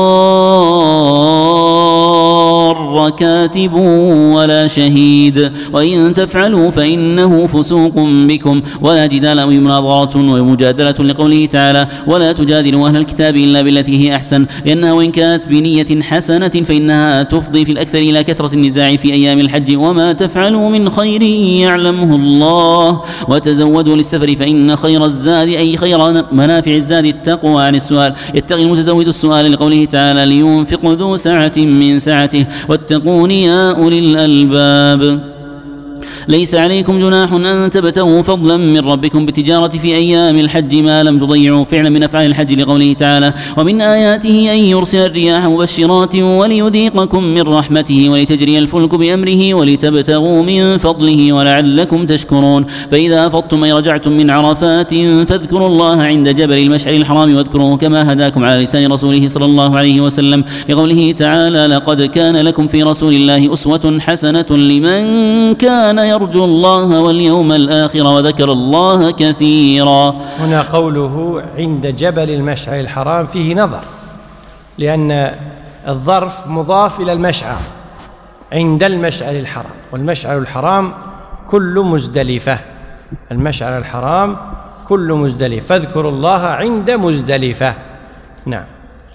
يضار كاتب ولا شهيد وإن تفعلوا فإنه فسوق بكم ولا جدال أو مناظرة ومجادلة لقوله تعالى ولا تجادلوا أهل الكتاب إلا بالتي هي أحسن لأنها وإن كانت بنية حسنة فإنها تفضي في الأكثر إلى كثرة النزاع في أيام الحج وما تفعلوا من خير يعلمه الله وتزودوا للسفر فإن خير الزاد أي خير منافع الزاد التقوى عن السؤال يتقي المتزود السؤال لقوله تعالى لينفق ذو سعة من سعته واتقون يا أولي الألباب ليس عليكم جناح أن تبتغوا فضلا من ربكم بالتجارة في أيام الحج ما لم تضيعوا فعلا من أفعال الحج لقوله تعالى ومن آياته أن يرسل الرياح مبشرات وليذيقكم من رحمته ولتجري الفلك بأمره ولتبتغوا من فضله ولعلكم تشكرون فإذا أفضتم أي رجعتم من عرفات فاذكروا الله عند جبل المشعر الحرام واذكروه كما هداكم على لسان رسوله صلى الله عليه وسلم لقوله تعالى لقد كان لكم في رسول الله أسوة حسنة لمن كان يرجو الله واليوم الآخر وذكر الله كثيرا. هنا قوله عند جبل المشعر الحرام فيه نظر لأن الظرف مضاف إلى المشعر عند المشعر الحرام والمشعر الحرام كل مزدلفة المشعر الحرام كل مزدلفة فاذكروا الله عند مزدلفة. نعم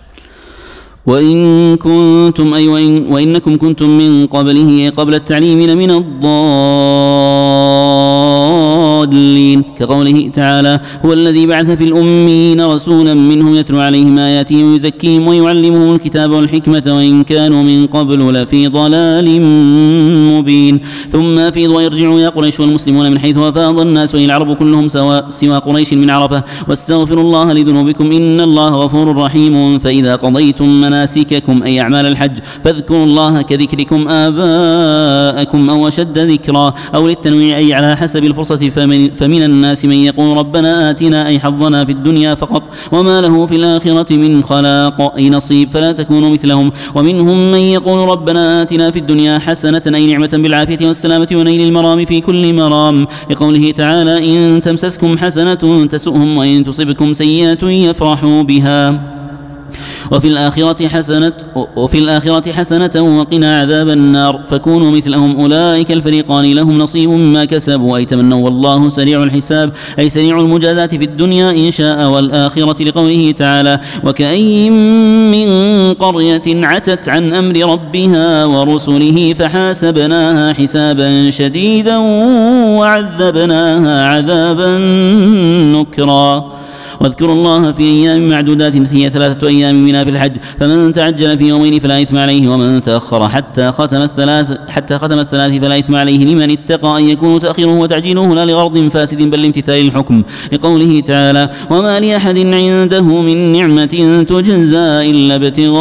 وإن كنتم أي وإن وإنكم كنتم من قبله قبل التعليم من الضالين الضالين، كقوله تعالى: هو الذي بعث في الأميين رسولا منهم يتلو عليهم آياته ويزكيهم ويعلمهم الكتاب والحكمة وإن كانوا من قبل لفي ضلال مبين. ثم أفيض ويرجعوا يا قريش والمسلمون من حيث أفاض الناس والعرب كلهم سواء سوى قريش من عرفة، واستغفروا الله لذنوبكم إن الله غفور رحيم. فإذا قضيتم مناسككم أي أعمال الحج فاذكروا الله كذكركم آباءكم أو أشد ذكرا، أو للتنويع أي على حسب الفرصة. فمن, فمن الناس من يقول ربنا آتنا أي حظنا في الدنيا فقط وما له في الآخرة من خلاق أي نصيب، فلا تكونوا مثلهم. ومنهم من يقول ربنا آتنا في الدنيا حسنة أي نعمة بالعافية والسلامة ونيل المرام في كل مرام، لقوله تعالى: إن تمسسكم حسنة تسؤهم وإن تصبكم سيئة يفرحوا بها. وفي الآخرة حسنة وفي الآخرة حسنة وقنا عذاب النار، فكونوا مثلهم. أولئك الفريقان لهم نصيب مما كسبوا أي تمنوا والله سريع الحساب أي سريع المجازاة في الدنيا إن شاء والآخرة، لقوله تعالى: وكأي من قرية عتت عن أمر ربها ورسله فحاسبناها حسابا شديدا وعذبناها عذابا نكرا. واذكروا الله في أيام معدودات هي ثلاثة أيام منها في الحج، فمن تعجل في يومين فلا إثم عليه ومن تأخر حتى ختم الثلاث حتى ختم الثلاث فلا إثم عليه لمن اتقى أن يكون تأخيره وتعجيله لا لغرض فاسد بل لامتثال الحكم، لقوله تعالى: وما لأحد عنده من نعمة تجزى إلا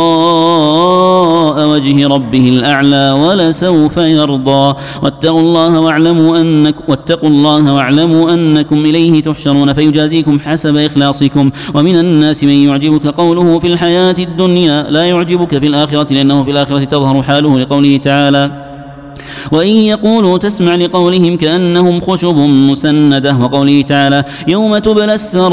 ابتغاء وجه ربه الأعلى ولسوف يرضى. واتقوا الله واعلموا أنكم واتقوا الله واعلموا أنكم إليه تحشرون فيجازيكم حسب إخلاصكم. ومن الناس من يعجبك قوله في الحياة الدنيا لا يعجبك في الآخرة لأنه في الآخرة تظهر حاله، لقوله تعالى: وإن يقولوا تسمع لقولهم كأنهم خشب مسندة، وقوله تعالى: يوم تبلى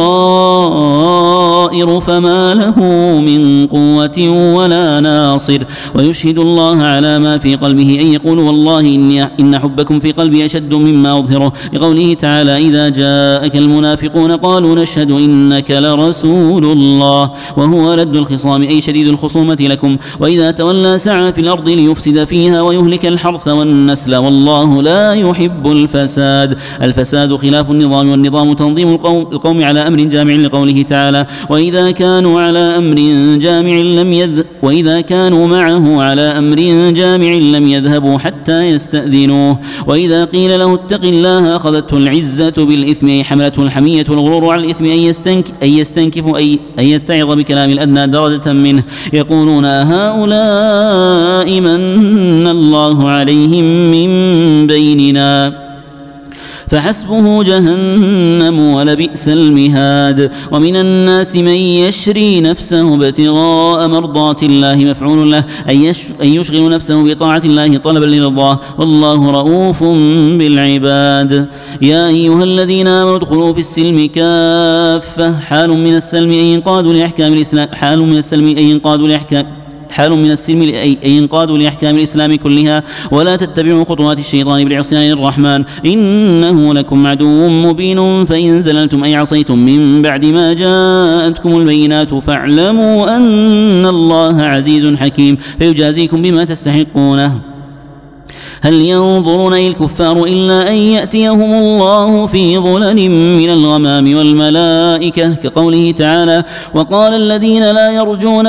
السرائر فما له من قوة ولا ناصر. ويشهد الله على ما في قلبه أن يقول والله إني إن حبكم في قلبي أشد مما أظهره، لقوله تعالى: إذا جاءك المنافقون قالوا نشهد إنك لرسول الله وهو لد الخصام أي شديد الخصومة لكم، وإذا تولى سعى في الأرض ليفسد فيها ويهلك الحرث والنسل والله لا يحب الفساد. الفساد خلاف النظام، والنظام تنظيم القوم, القوم على أمر جامع، لقوله تعالى: وإذا كانوا على أمر جامع لم يذ وإذا كانوا معه على أمر جامع لم يذهبوا حتى يستأذنوه. وإذا قيل له اتق الله أخذته العزة بالإثم أي حملته الحمية والغرور على الإثم أن يستنك أن يستنكف أي أن يتعظ بكلام الأدنى درجة منه، يقولون هؤلاء من الله عليهم من بيننا فحسبه جهنم ولبئس المهاد. ومن الناس من يشري نفسه ابتغاء مرضات الله مفعول له أن يشغل نفسه بطاعة الله طلبا لرضاه والله رؤوف بالعباد. يا أيها الذين آمنوا ادخلوا في السلم كافة، حال من السلم أن ينقادوا لأحكام الإسلام حال من السلم أن ينقادوا لأحكام حال من السلم أي ينقادوا لأحكام الإسلام كلها، ولا تتبعوا خطوات الشيطان بالعصيان الرحمن إنه لكم عدو مبين. فإن زللتم أي عصيتم من بعد ما جاءتكم البينات فاعلموا أن الله عزيز حكيم فيجازيكم بما تستحقونه. هل ينظرون أي الكفار إلا أن يأتيهم الله في ظلل من الغمام والملائكة، كقوله تعالى: وقال الذين لا يرجون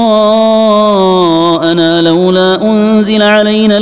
لقاءنا لولا أنزل علينا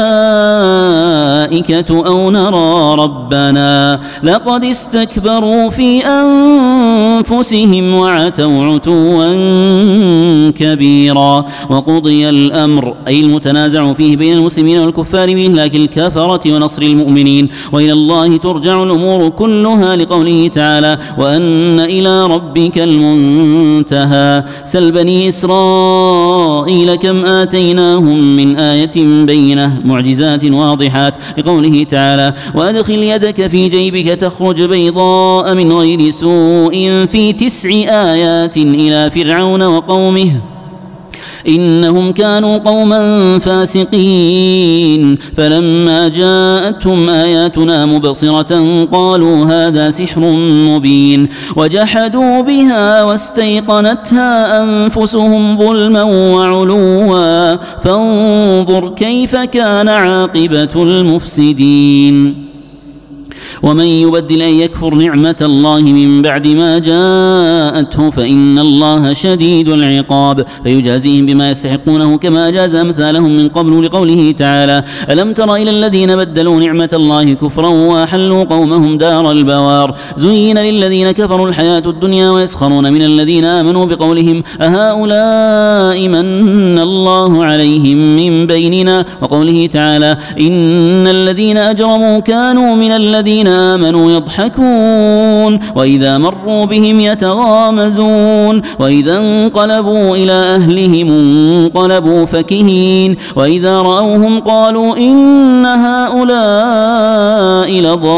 الملائكة أو نرى ربنا لقد استكبروا في أنفسهم وعتوا عتوا كبيرا. وقضي الأمر أي المتنازع فيه بين المسلمين والكفار بإهلاك الكفرة ونصر المؤمنين، وإلى الله ترجع الأمور كلها، لقوله تعالى: وأن إلى ربك المنتهى. سل بني إسرائيل كم آتيناهم من آية بينة معجزات واضحات، لقوله تعالى: وأدخل يدك في جيبك تخرج بيضاء من غير سوء في تسع آيات إلى فرعون وقومه إنهم كانوا قوما فاسقين. فلما جاءتهم آياتنا مبصرة قالوا هذا سحر مبين، وجحدوا بها واستيقنتها أنفسهم ظلما وعلوا فانظر كيف كان عاقبة المفسدين. ومن يبدل أن يكفر نعمة الله من بعد ما جاءته فإن الله شديد العقاب فيجازيهم بما يستحقونه كما أجاز أمثالهم من قبل لقوله تعالى ألم تر إلى الذين بدلوا نعمة الله كفرا وأحلوا قومهم دار البوار زين للذين كفروا الحياة الدنيا ويسخرون من الذين آمنوا بقولهم أهؤلاء من الله عليهم من بيننا وقوله تعالى إن الذين أجرموا كانوا من الذين آمنوا يضحكون وإذا مروا بهم يتغامزون وإذا انقلبوا إلى أهلهم انقلبوا فكهين وإذا رأوهم قالوا إن هؤلاء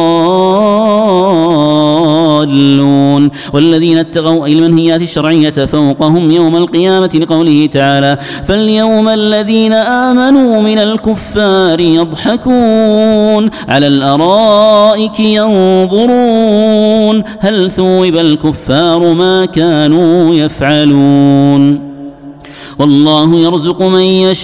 لضالون والذين اتقوا المنهيات الشرعية فوقهم يوم القيامة لقوله تعالى فاليوم الذين آمنوا من الكفار يضحكون على الأرائك ينظرون هل ثوب الكفار ما كانوا يفعلون والله يرزق من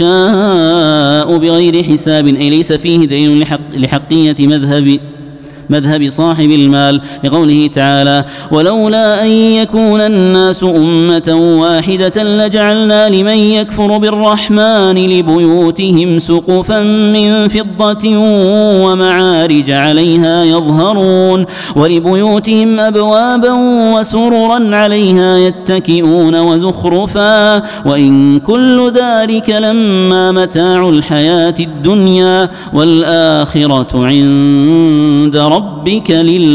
يشاء بغير حساب أي ليس فيه دليل لحق لحقية مذهب مذهب صاحب المال لقوله تعالى ولولا أن يكون الناس أمة واحدة لجعلنا لمن يكفر بالرحمن لبيوتهم سقفا من فضة ومعارج عليها يظهرون ولبيوتهم أبوابا وسررا عليها يتكئون وزخرفا وإن كل ذلك لما متاع الحياة الدنيا والآخرة عند ربك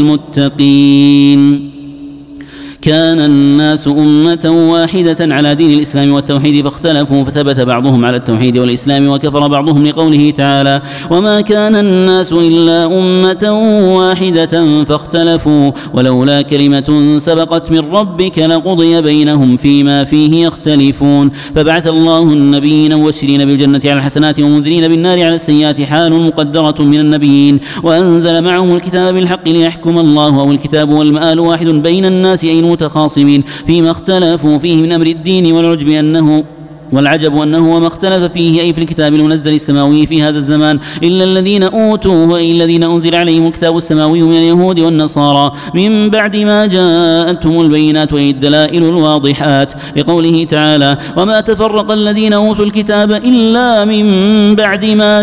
للمتقين كان الناس أمة واحدة على دين الإسلام والتوحيد فاختلفوا فثبت بعضهم على التوحيد والإسلام وكفر بعضهم لقوله تعالى وما كان الناس إلا أمة واحدة فاختلفوا ولولا كلمة سبقت من ربك لقضي بينهم فيما فيه يختلفون فبعث الله النبيين مبشرين بالجنة على الحسنات ومنذرين بالنار على السيئات حال مقدرة من النبيين وأنزل معهم الكتاب بالحق ليحكم الله أو الكتاب والمآل واحد بين الناس أي متخاصمين فيما اختلفوا فيه من أمر الدين والعجب أنه والعجب أنه وما اختلف فيه أي في الكتاب المنزل السماوي في هذا الزمان إلا الذين أوتوه وإلا الذين أنزل عليهم الكتاب السماوي من اليهود والنصارى من بعد ما جاءتهم البينات أي الدلائل الواضحات لقوله تعالى وما تفرق الذين أوتوا الكتاب إلا من بعد ما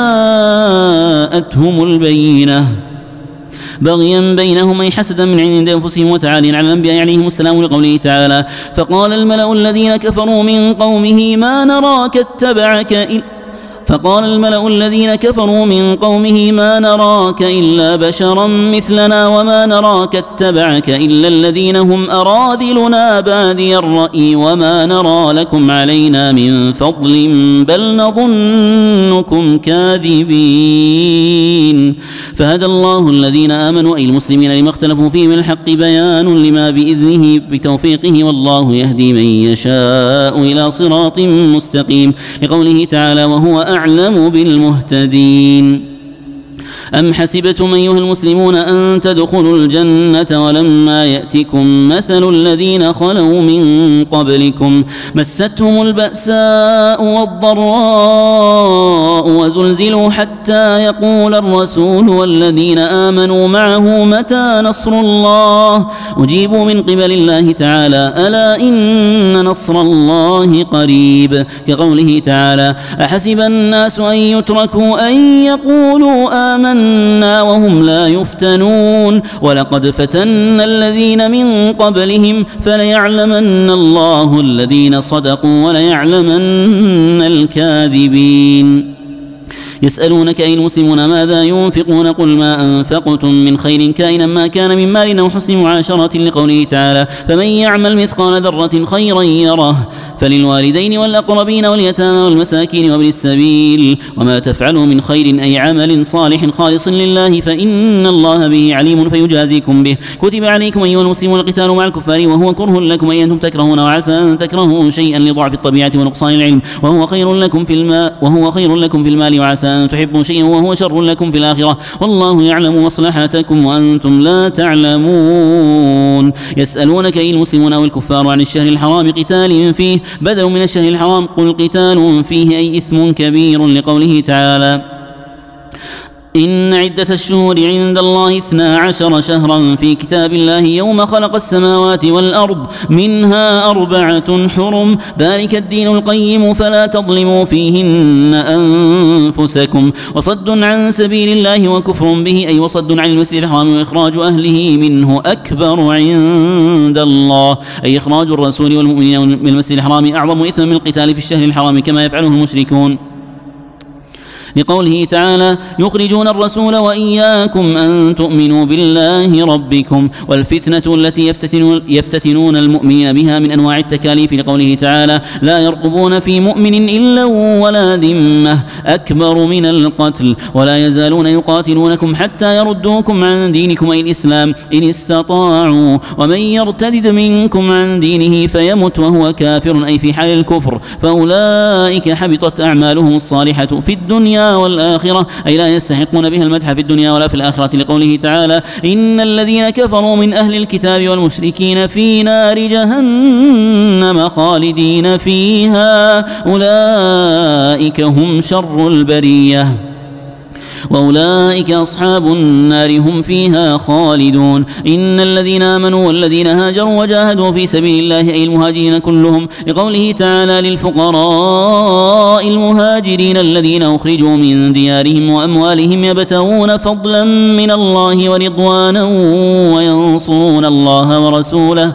جاءتهم البينة بغيا بينهم أي حسدا من عند أنفسهم وتعاليا على الأنبياء عليهم السلام لقوله تعالى فقال الملأ الذين كفروا من قومه ما نراك اتبعك إلا فقال الملأ الذين كفروا من قومه ما نراك إلا بشرا مثلنا وما نراك اتبعك إلا الذين هم أراذلنا بادي الرأي وما نرى لكم علينا من فضل بل نظنكم كاذبين فهدى الله الذين آمنوا أي المسلمين لما اختلفوا فيه من الحق بيان لما بإذنه بتوفيقه والله يهدي من يشاء إلى صراط مستقيم لقوله تعالى وهو أعلم بالمهتدين أم حسبتم أيها المسلمون أن تدخلوا الجنة ولما يأتكم مثل الذين خلوا من قبلكم مستهم البأساء والضراء وزلزلوا حتى يقول الرسول والذين آمنوا معه متى نصر الله أجيبوا من قبل الله تعالى ألا إن نصر الله قريب كقوله تعالى أحسب الناس أن يتركوا أن يقولوا آمنا وهم لا يفتنون ولقد فتنا الذين من قبلهم فليعلمن الله الذين صدقوا وليعلمن الكاذبين يسألونك أي المسلمون ماذا ينفقون قل ما أنفقتم من خير كائنا ما كان من مال أو حسن معاشرة لقوله تعالى فمن يعمل مثقال ذرة خيرا يره فللوالدين والأقربين واليتامى والمساكين وابن السبيل وما تفعلوا من خير أي عمل صالح خالص لله فإن الله به عليم فيجازيكم به كتب عليكم أيها المسلمون القتال مع الكفار وهو كره لكم أي أنتم تكرهون وعسى أن تكرهوا شيئا لضعف الطبيعة ونقصان العلم وهو خير لكم في الماء وهو خير لكم في المال وعسى أن تحبوا شيئا وهو شر لكم في الآخرة والله يعلم مصلحتكم وأنتم لا تعلمون يسألونك أي المسلمون أو الكفار عن الشهر الحرام قتال فيه بدل من الشهر الحرام قل قتال فيه أي إثم كبير لقوله تعالى إن عدة الشهور عند الله اثنا عشر شهرا في كتاب الله يوم خلق السماوات والأرض منها أربعة حرم ذلك الدين القيم فلا تظلموا فيهن أنفسكم وصد عن سبيل الله وكفر به أي وصد عن المسجد الحرام وإخراج أهله منه أكبر عند الله أي إخراج الرسول والمؤمنين من المسجد الحرام أعظم إثما من القتال في الشهر الحرام كما يفعله المشركون لقوله تعالى يخرجون الرسول وإياكم أن تؤمنوا بالله ربكم والفتنة التي يفتتنون, يفتتنون المؤمنين بها من أنواع التكاليف لقوله تعالى لا يرقبون في مؤمن إلا ولا ذمة أكبر من القتل ولا يزالون يقاتلونكم حتى يردوكم عن دينكم أي الإسلام إن استطاعوا ومن يرتد منكم عن دينه فيمت وهو كافر أي في حال الكفر فأولئك حبطت أعمالهم الصالحة في الدنيا والآخرة أي لا يستحقون بها المدح في الدنيا ولا في الآخرة لقوله تعالى إن الذين كفروا من أهل الكتاب والمشركين في نار جهنم خالدين فيها أولئك هم شر البرية وأولئك أصحاب النار هم فيها خالدون إن الذين آمنوا والذين هاجروا وجاهدوا في سبيل الله أي المهاجرين كلهم لقوله تعالى للفقراء المهاجرين الذين أخرجوا من ديارهم وأموالهم يبتغون فضلا من الله ورضوانا وينصرون الله ورسوله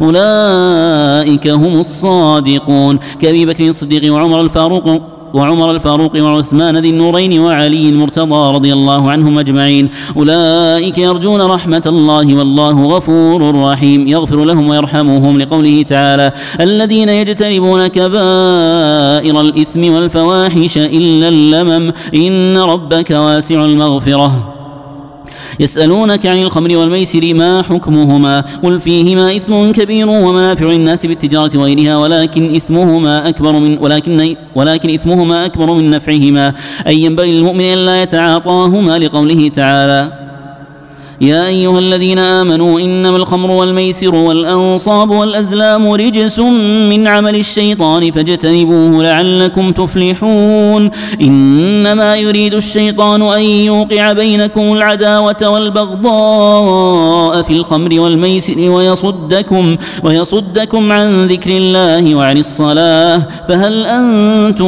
أولئك هم الصادقون كأبي بكر الصديق وعمر الفاروق وعمر الفاروق وعثمان ذي النورين وعلي المرتضى رضي الله عنهم أجمعين أولئك يرجون رحمة الله والله غفور رحيم يغفر لهم ويرحمهم لقوله تعالى الذين يجتنبون كبائر الإثم والفواحش إلا اللمم إن ربك واسع المغفرة يسألونك عن الخمر والميسر ما حكمهما قل فيهما إثم كبير ومنافع الناس بالتجارة وغيرها ولكن إثمهما أكبر من ولكن ولكن إثمهما أكبر من نفعهما أي ينبغي للمؤمن أن لا يتعاطاهما لقوله تعالى يا أيها الذين آمنوا إنما الخمر والميسر والأنصاب والأزلام رجس من عمل الشيطان فاجتنبوه لعلكم تفلحون إنما يريد الشيطان أن يوقع بينكم العداوة والبغضاء في الخمر والميسر ويصدكم, ويصدكم عن ذكر الله وعن الصلاة فهل أنتم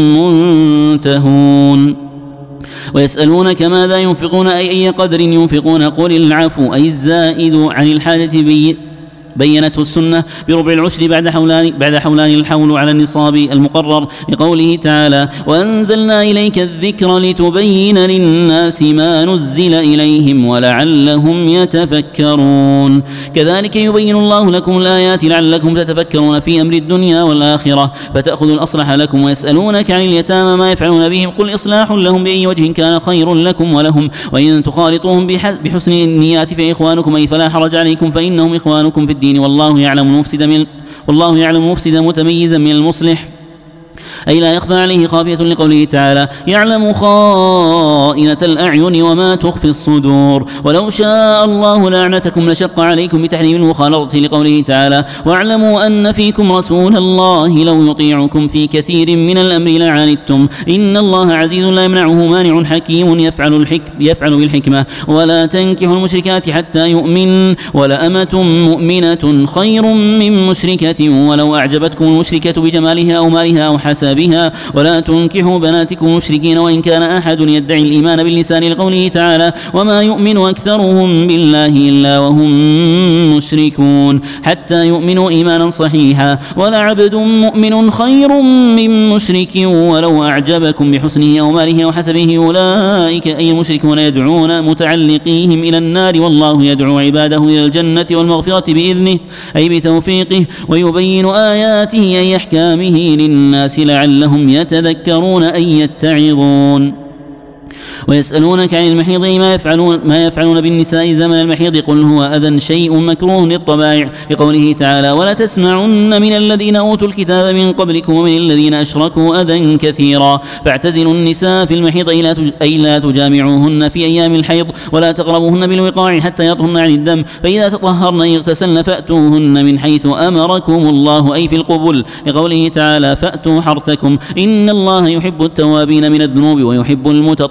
منتهون ويسألونك ماذا ينفقون أي أي قدر ينفقون قل العفو أي الزائد عن الحاجة بي بينته السنة بربع العشر بعد حولان, بعد حولان الحول على النصاب المقرر لقوله تعالى وأنزلنا إليك الذكر لتبين للناس ما نزل إليهم ولعلهم يتفكرون كذلك يبين الله لكم الآيات لعلكم تتفكرون في أمر الدنيا والآخرة فتأخذوا الأصلح لكم ويسألونك عن اليتامى ما يفعلون بهم قل إصلاح لهم بأي وجه كان خير لكم ولهم وإن تخالطوهم بحسن النيات فإخوانكم أي فلا حرج عليكم فإنهم إخوانكم في الدين والله يعلم المفسد من والله يعلم المفسد متميزا من المصلح أي لا يخفى عليه خافية لقوله تعالى يعلم خائنة الأعين وما تخفي الصدور ولو شاء الله لعنتكم لشق عليكم بتحريم المخالطة لقوله تعالى واعلموا أن فيكم رسول الله لو يطيعكم في كثير من الأمر لعنتم إن الله عزيز لا يمنعه مانع حكيم يفعل, الحك يفعل بالحكمة ولا تنكحوا المشركات حتى يؤمن ولأمة مؤمنة خير من مشركة ولو أعجبتكم المشركة بجمالها أو مالها أو حسبها ولا تنكحوا بناتكم المشركين وإن كان أحد يدعي الإيمان باللسان لقوله تعالى وما يؤمن أكثرهم بالله إلا وهم مشركون حتى يؤمنوا إيمانا صحيحا ولعبد مؤمن خير من مشرك ولو أعجبكم بحسنه أو ماله أو حسبه أولئك أي المشركون يدعون متعلقيهم إلى النار والله يدعو عباده إلى الجنة والمغفرة بإذنه أي بتوفيقه ويبين آياته أي أحكامه للناس لعلهم يتذكرون أن يتعظون ويسألونك عن المحيض ما يفعلون, ما يفعلون بالنساء زمن المحيض قل هو أذى شيء مكروه للطبائع لقوله تعالى ولا تسمعن من الذين أوتوا الكتاب من قبلكم ومن الذين أشركوا أذى كثيرا فاعتزلوا النساء في المحيض أي لا تجامعوهن في أيام الحيض ولا تقربوهن بالوقاع حتى يطهرن عن الدم فإذا تطهرن اغتسلن فأتوهن من حيث أمركم الله أي في القبل لقوله تعالى فأتوا حرثكم إن الله يحب التوابين من الذنوب ويحب المتطهرين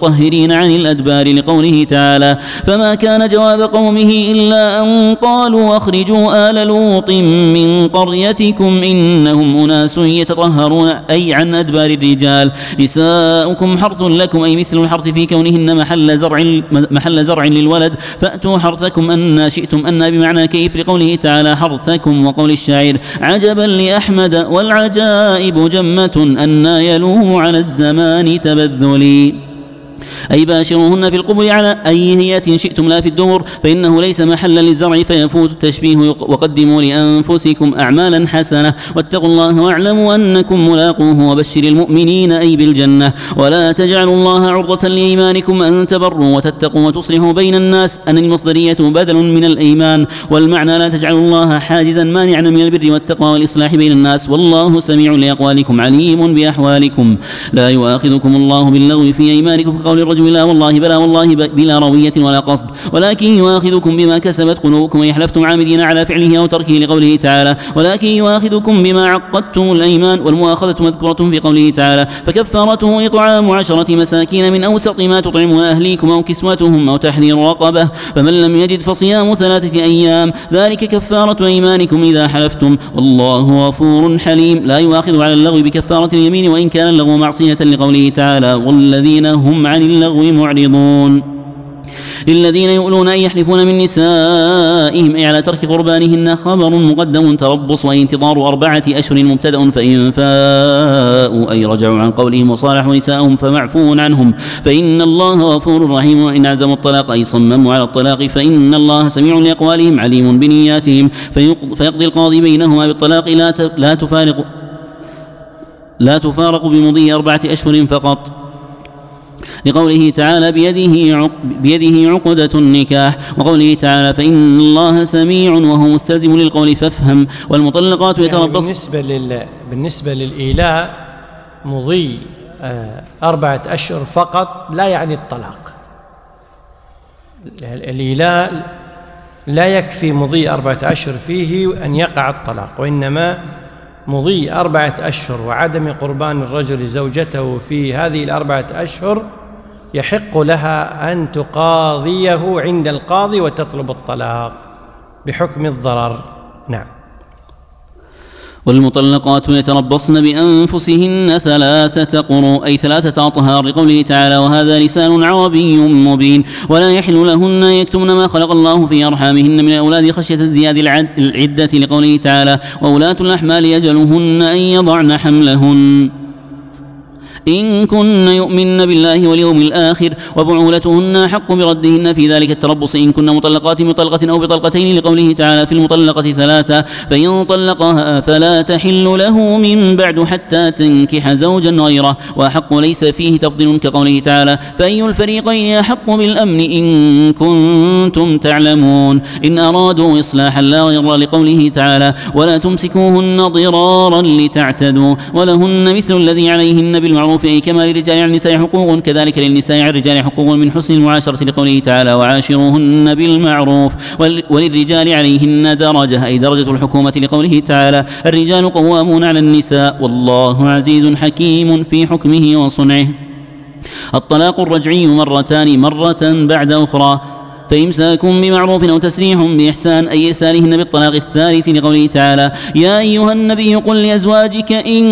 متطهرين عن الأدبار لقوله تعالى فما كان جواب قومه إلا أن قالوا أخرجوا آل لوط من قريتكم إنهم أناس يتطهرون أي عن أدبار الرجال نساؤكم حرث لكم أي مثل الحرث في كونهن محل زرع, محل زرع للولد فأتوا حرثكم أن شئتم أن بمعنى كيف لقوله تعالى حرثكم وقول الشاعر عجبا لأحمد والعجائب جمة أن يلوه على الزمان تبذلي أي باشروهن في القبل على أي هيئة شئتم لا في الدبر فإنه ليس محلا للزرع فيفوت التشبيه وقدموا لأنفسكم أعمالا حسنة واتقوا الله واعلموا أنكم ملاقوه وبشر المؤمنين أي بالجنة ولا تجعلوا الله عرضة لإيمانكم أن تبروا وتتقوا وتصلحوا بين الناس أن المصدرية بدل من الأيمان والمعنى لا تجعلوا الله حاجزا مانعا من البر والتقوى والإصلاح بين الناس والله سميع لأقوالكم عليم بأحوالكم لا يؤاخذكم الله باللغو في أيمانكم قول الرجل لا والله بلا والله بلا روية ولا قصد ولكن يؤاخذكم بما كسبت قلوبكم وإن حلفتم عامدين على فعله أو تركه لقوله تعالى ولكن يؤاخذكم بما عقدتم الأيمان والمؤاخذة مذكورة في قوله تعالى فكفارته إطعام عشرة مساكين من أوسط ما تطعمون أهليكم أو كسوتهم أو تحرير رقبة فمن لم يجد فصيام ثلاثة أيام ذلك كفارة أيمانكم إذا حلفتم والله غفور حليم لا يؤاخذ على اللغو بكفارة اليمين وإن كان اللغو معصية لقوله تعالى والذين هم عن اللغو معرضون للذين يؤلون أن يحلفون من نسائهم أي على ترك قربانهن خبر مقدم تربص وانتظار أربعة أشهر مبتدأ فإن فاءوا أي رجعوا عن قولهم وصالحوا نساءهم فمعفو عنهم فإن الله غفور رحيم وإن عزموا الطلاق أي صمموا على الطلاق فإن الله سميع لأقوالهم عليم بنياتهم فيقضي القاضي بينهما بالطلاق لا لا تفارق لا تفارق بمضي أربعة أشهر فقط لقوله تعالى بيده, عق بيده عقدة النكاح وقوله تعالى فإن الله سميع وهو مستلزم للقول فافهم والمطلقات يتربص يعني بالنسبة, لل... بالنسبة للإيلاء مضي أربعة أشهر فقط لا يعني الطلاق الإيلاء لا يكفي مضي أربعة أشهر فيه أن يقع الطلاق وإنما مضي أربعة أشهر وعدم قربان الرجل زوجته في هذه الأربعة أشهر يحق لها أن تقاضيه عند القاضي وتطلب الطلاق بحكم الضرر. نعم. والمطلقات يتربصن بأنفسهن ثلاثة قروء أي ثلاثة أطهار لقوله تعالى وهذا لسان عربي مبين ولا يحل لهن يكتمن ما خلق الله في أرحامهن من الأولاد خشية الزياد العدة لقوله تعالى وأولاة الأحمال يجلهن أن يضعن حملهن إن كن يؤمن بالله واليوم الآخر وبعولتهن حق بردهن في ذلك التربص إن كن مطلقات بطلقة أو بطلقتين لقوله تعالى في المطلقة ثلاثة فإن طلقها فلا تحل له من بعد حتى تنكح زوجا غيره وحق ليس فيه تفضيل كقوله تعالى فأي الفريقين أحق بالأمن إن كنتم تعلمون إن أرادوا إصلاحا لا غير لقوله تعالى ولا تمسكوهن ضرارا لتعتدوا ولهن مثل الذي عليهن بالمعروف أي كما للرجال على النساء حقوق كذلك للنساء على الرجال حقوق من حسن المعاشرة لقوله تعالى وعاشروهن بالمعروف وللرجال عليهن درجة أي درجة الحكومة لقوله تعالى الرجال قوامون على النساء والله عزيز حكيم في حكمه وصنعه. الطلاق الرجعي مرتان مرة بعد أخرى فإمساكم بمعروف أو تسريح بإحسان أي إرسالهن بالطلاق الثالث لقوله تعالى يا أيها النبي قل لأزواجك إن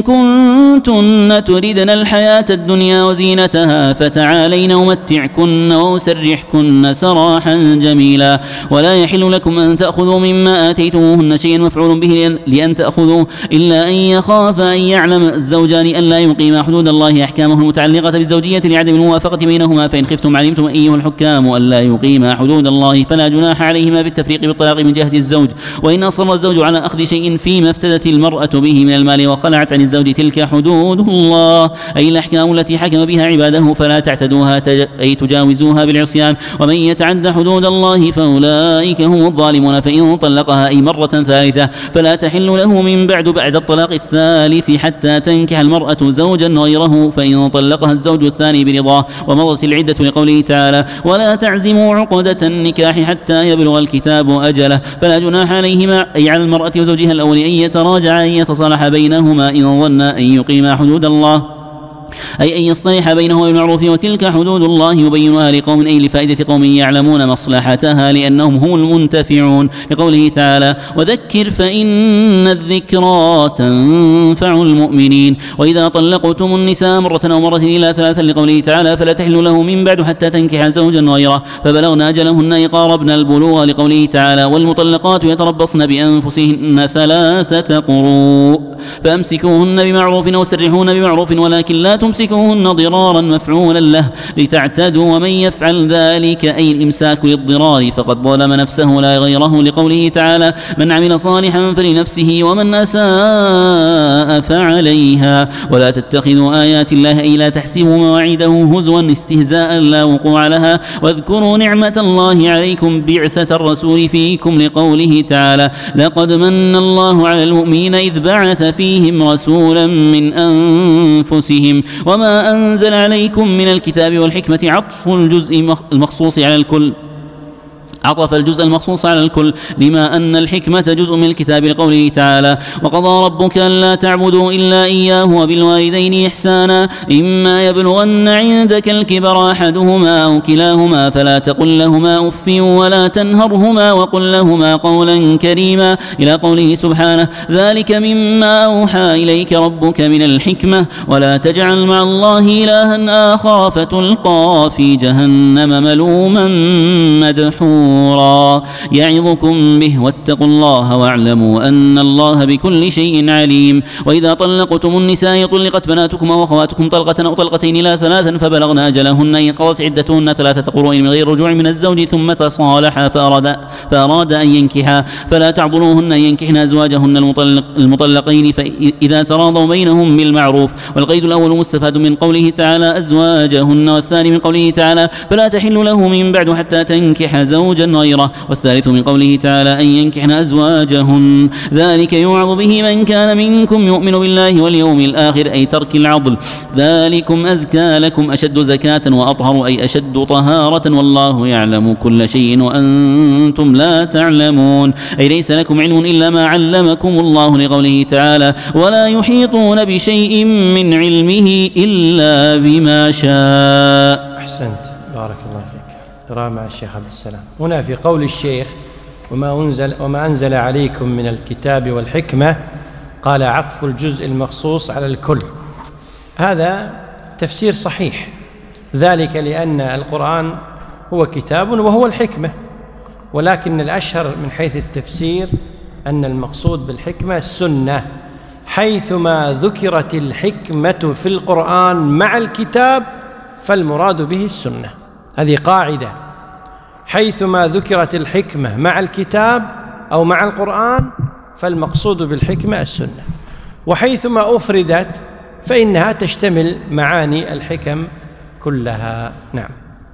كنتن تردن الحياة الدنيا وزينتها فتعالين أمتعكن وأسرحكن سراحا جميلا ولا يحل لكم أن تأخذوا مما آتيتموهن شيئا مفعول به لأن تأخذوا إلا أن يخاف أن يعلم الزوجان أن لا يقيما حدود الله أحكامه المتعلقة بالزوجية لعدم الموافقة بينهما فإن خفتم علمتم أيها الحكام أن لا يقيما حدود الله فلا جناح عليهما بالتفريق بالطلاق من جهة الزوج وإن أصر الزوج على أخذ شيء فيما افتدت المرأة به من المال وخلعت عن الزوج تلك حدود الله أي الأحكام التي حكم بها عباده فلا تعتدوها أي تجاوزوها بالعصيان ومن يتعد حدود الله فأولئك هم الظالمون فإن طلقها أي مرة ثالثة فلا تحل له من بعد بعد الطلاق الثالث حتى تنكح المرأة زوجا غيره فإن طلقها الزوج الثاني برضاه ومضت العدة لقوله تعالى ولا تعزموا عقدة النكاح حتى يبلغ الكتاب أجله فلا جناح عليهما أي على المرأة وزوجها الأول أن يتراجعا أن يتصالحا بينهما إن ظنا أن يقيما حدود الله أي أن يصطلح بينهما بالمعروف، وتلك حدود الله يبينها لقوم، أي لفائدة قوم يعلمون مصلحتها لأنهم هم المنتفعون، لقوله تعالى وذكر فإن الذكرى تنفع المؤمنين. وإذا طلقتم النساء مرة أو مرتين إلى ثلاثة، لقوله تعالى فلا تحل له من بعد حتى تنكح زوجا غيره فبلغن أجلهن أي قاربن البلوغ، لقوله تعالى والمطلقات يتربصن بأنفسهن ثلاثة قروء فأمسكوهن بمعروف أو سرحوهن بمعروف ولكن لا تمسكوهن ضرارا مفعولا له لتعتدوا، ومن يفعل ذلك أي الإمساك للضرار فقد ظلم نفسه لا غيره، لقوله تعالى من عمل صالحا فلنفسه ومن أساء فعليها. ولا تتخذوا آيات الله أي لا تحسبوا مواعيده هزوا استهزاء لا وقوع لها، واذكروا نعمة الله عليكم بعثة الرسول فيكم، لقوله تعالى لقد من الله على المؤمنين إذ بعث فيهم رسولا من أنفسهم وما أنزل عليكم من الكتاب والحكمة عطف الجزء المخصوص على الكل عطف الجزء المخصوص على الكل لما أن الحكمة جزء من الكتاب، لقوله تعالى وقضى ربك ألا تعبدوا إلا إياه وبالوالدين إحسانا إما يبلغن عندك الكبر أحدهما أو كلاهما فلا تقل لهما أف ولا تنهرهما وقل لهما قولا كريما، إلى قوله سبحانه ذلك مما أوحى إليك ربك من الحكمة ولا تجعل مع الله إلها آخر فتلقى في جهنم ملوما مدحورا يعظكم به واتقوا الله واعلموا أن الله بكل شيء عليم. وإذا طلقتم النساء طلقت بناتكم وأخواتكم طلقة أو طلقتين إلى ثلاثا فبلغن أجلهن إن قضت عدتهن ثلاثة قروء من غير رجوع من الزوج ثم تصالحا فأراد, فأراد أن ينكحا فلا تعضلوهن أن ينكحن أزواجهن المطلق المطلقين فإذا تراضوا بينهم بالمعروف. والقيد الأول مستفاد من قوله تعالى أزواجهن، والثاني من قوله تعالى فلا تحل له من بعد حتى تنكح زوجا غيره، والثالث من قوله تعالى أن ينكحن أزواجهن ذلك يوعظ به من كان منكم يؤمن بالله واليوم الآخر أي ترك العضل ذلكم أزكى لكم أشد زكاة وأطهر أي أشد طهارة والله يعلم كل شيء وأنتم لا تعلمون أي ليس لكم علم إلا ما علمكم الله، لقوله تعالى ولا يحيطون بشيء من علمه إلا بما شاء. أحسنت بارك الله فيك. قراءة مع الشيخ عبد السلام. هنا في قول الشيخ وما أنزل, وما أنزل عليكم من الكتاب والحكمة قال عطف الجزء المخصوص على الكل، هذا تفسير صحيح، ذلك لأن القرآن هو كتاب وهو الحكمة، ولكن الأشهر من حيث التفسير أن المقصود بالحكمة السنة، حيثما ذكرت الحكمة في القرآن مع الكتاب فالمراد به السنة. هذه قاعدة، حيثما ذكرت الحكمة مع الكتاب أو مع القرآن فالمقصود بالحكمة السنة، وحيثما أفردت فإنها تشتمل معاني الحكم كلها. نعم.